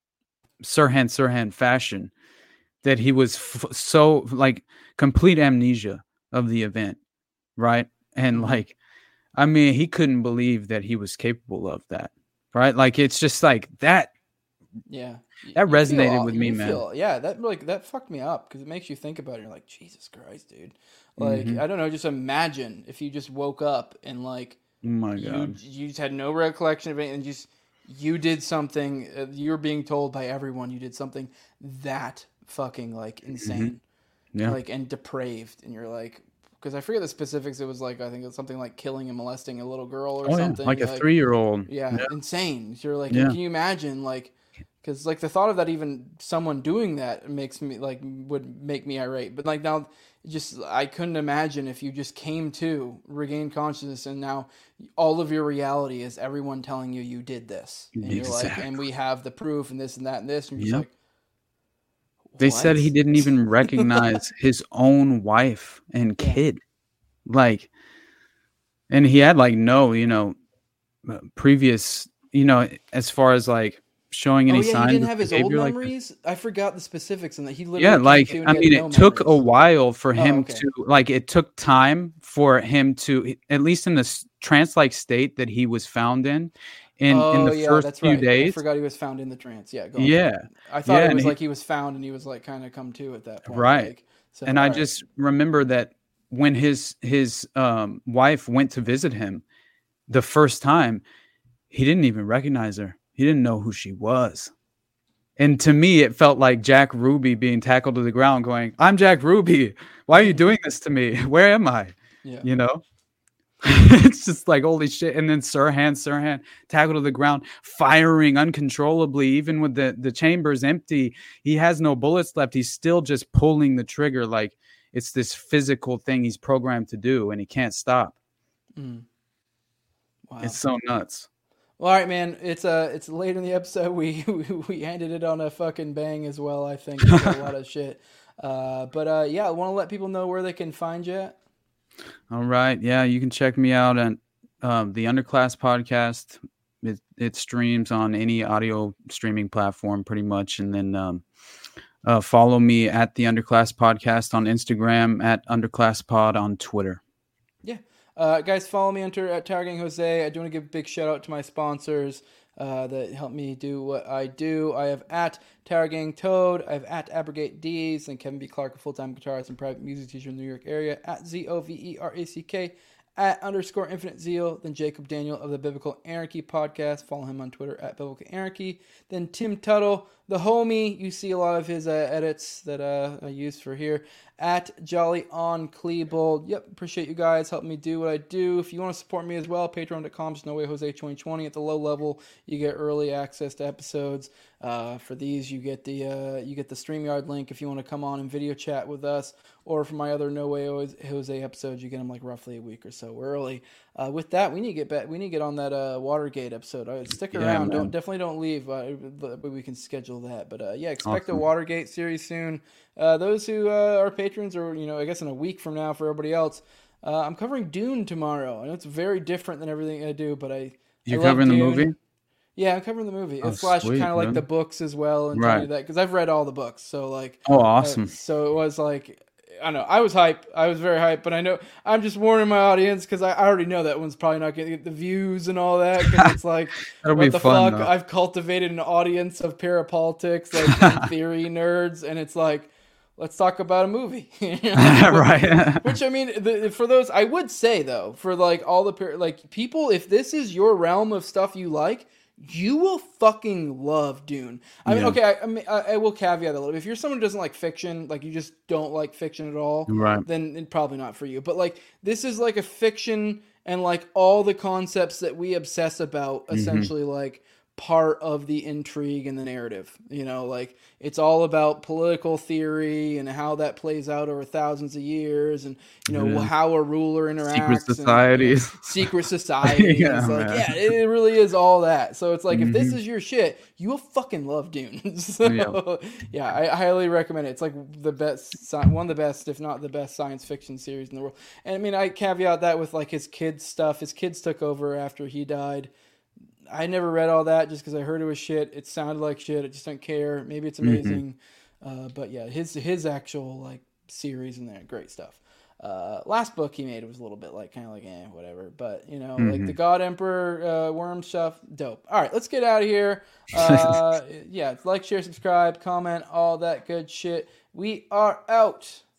Sirhan Sirhan fashion that he was f- so like complete amnesia of the event, right? And like, I mean, he couldn't believe that he was capable of that, right? Like, it's just like that. Yeah, That You resonated feel- with me, you man. feel- yeah, that like that fucked me up because it makes you think about it. You're like, Jesus Christ, dude. Like, Mhm. I don't know. Just imagine if you just woke up and like, Oh my you God. you just had no recollection of it, and just you did something. Uh, you're being told by everyone you did something that fucking like insane, Yeah. like and depraved, and you're like. Because I forget the specifics. It was like I think it was something like killing and molesting a little girl or Oh, yeah, something. like a three-year-old. Yeah, Yeah. insane. So you're like, Yeah. can you imagine like, because like the thought of that, even someone doing that makes me like would make me irate. But like now, just I couldn't imagine if you just came to regain consciousness and now all of your reality is everyone telling you you did this, and you're like, and we have the proof and this and that and this, and you're just Yep. like, They What? said he didn't even recognize his own wife and kid. Like, and he had like no, you know, uh, previous, you know, as far as like showing any oh yeah, signs he didn't of have his old behavior like this. memories. I forgot the specifics in that. He literally Yeah, came like to and I he mean, had it no took a memories. while for Oh, him okay. to like. It took time for him to, at least in this trance-like state that he was found in, in oh in the yeah, first that's few right. I days. forgot he was found in the trance. Yeah, go on. Yeah, I thought yeah, it and was he- like he was found and he was like kind of come to at that point. right. Like, so, and I all right. just remember that when his his um, wife went to visit him the first time, he didn't even recognize her. He didn't know who she was. And to me, it felt like Jack Ruby being tackled to the ground going, I'm Jack Ruby. Why are you doing this to me? Where am I? Yeah. You know? It's just like, holy shit. And then Sirhan, Sirhan tackled to the ground, firing uncontrollably, even with the, the chambers empty. He has no bullets left. He's still just pulling the trigger like it's this physical thing he's programmed to do, and he can't stop. Mm. Wow. It's so nuts. Well, all right, man. It's uh, it's late in the episode. We we, we ended it on a fucking bang as well. I think a lot of shit. Uh, but uh, yeah, I want to let people know where they can find you at. All right, yeah, you can check me out on um, the Underclass podcast. It, it streams on any audio streaming platform, pretty much, and then um, uh, follow me at the Underclass podcast on Instagram, at Underclass Pod on Twitter. Yeah. Uh, guys, follow me on Twitter at Tower Gang Jose. I do want to give a big shout out to my sponsors uh, that help me do what I do. I have at Tower Gang Toad. I have at Abrogate D's and Kevin B. Clark, a full-time guitarist and private music teacher in the New York area, at Z O V E R A C K, at underscore Infinite Zeal. Then Jacob Daniel of the Biblical Anarchy podcast. Follow him on Twitter at Biblical Anarchy. Then Tim Tuttle, the homie. You see a lot of his uh, edits that uh, I use for here. At Jolly on Klebold. Yep, appreciate you guys helping me do what I do. If you want to support me as well, patreon dot com slash no way jose twenty twenty. At the low level, you get early access to episodes. Uh, for these, you get the uh, you get the StreamYard link if you want to come on and video chat with us. Or for my other No Way Jose episodes, you get them like roughly a week or so early. Uh, with that, we need to get back. We need to get on that uh, Watergate episode. Right, stick Yeah, around. man. Don't definitely don't leave. Uh, but we can schedule that. But uh, yeah, expect Awesome. a Watergate series soon. Uh, those who uh, are patrons, or you know, I guess in a week from now for everybody else, uh, I'm covering Dune tomorrow. I know it's very different than everything I do, but I You're I love covering the Dune. movie? Yeah, I'm covering the movie. Oh, It's slash sweet, kind of like man. the books as well, and Right. right. that because I've read all the books. So like, Oh, uh, awesome. so it was like, I don't know. I was hype. I was very hype, but I know I'm just warning my audience because I I already know that one's probably not going to get the views and all that because it's like, That'll what be the fun, fuck? though. I've cultivated an audience of parapolitics, like theory nerds, and it's like, let's talk about a movie. You know? Right. Which I mean, the, for those, I would say though, for like all the par- like people, if this is your realm of stuff you like, you will fucking love Dune. I mean, Yeah. okay, I, I, mean, I, I will caveat a little bit. If you're someone who doesn't like fiction, like you just don't like fiction at all, Right. then it's probably not for you. But like, this is like a fiction and like all the concepts that we obsess about, Mm-hmm. essentially like part of the intrigue and the narrative. You know, like it's all about political theory and how that plays out over thousands of years, and you know Yeah. how a ruler interacts. Secret and, you know, societies. secret society. Yeah, It's like, man. yeah, it really is all that. So it's like, if this Mhm. is your shit, you will fucking love Dune. So, Yeah. yeah, I highly recommend it. It's like the best, sci- one of the best, if not the best science fiction series in the world. And I mean, I caveat that with like his kids stuff. His kids took over after he died. I never read all that just because I heard it was shit. It sounded like shit. I just don't care. Maybe it's amazing. Uh, but yeah, his his actual like series in there, great stuff. Uh, last book he made was a little bit like kind of like eh, whatever. But you know, like Mhm. the God Emperor uh, Worm stuff, dope. All right, let's get out of here. Uh, yeah, like, share, subscribe, comment, all that good shit. We are out.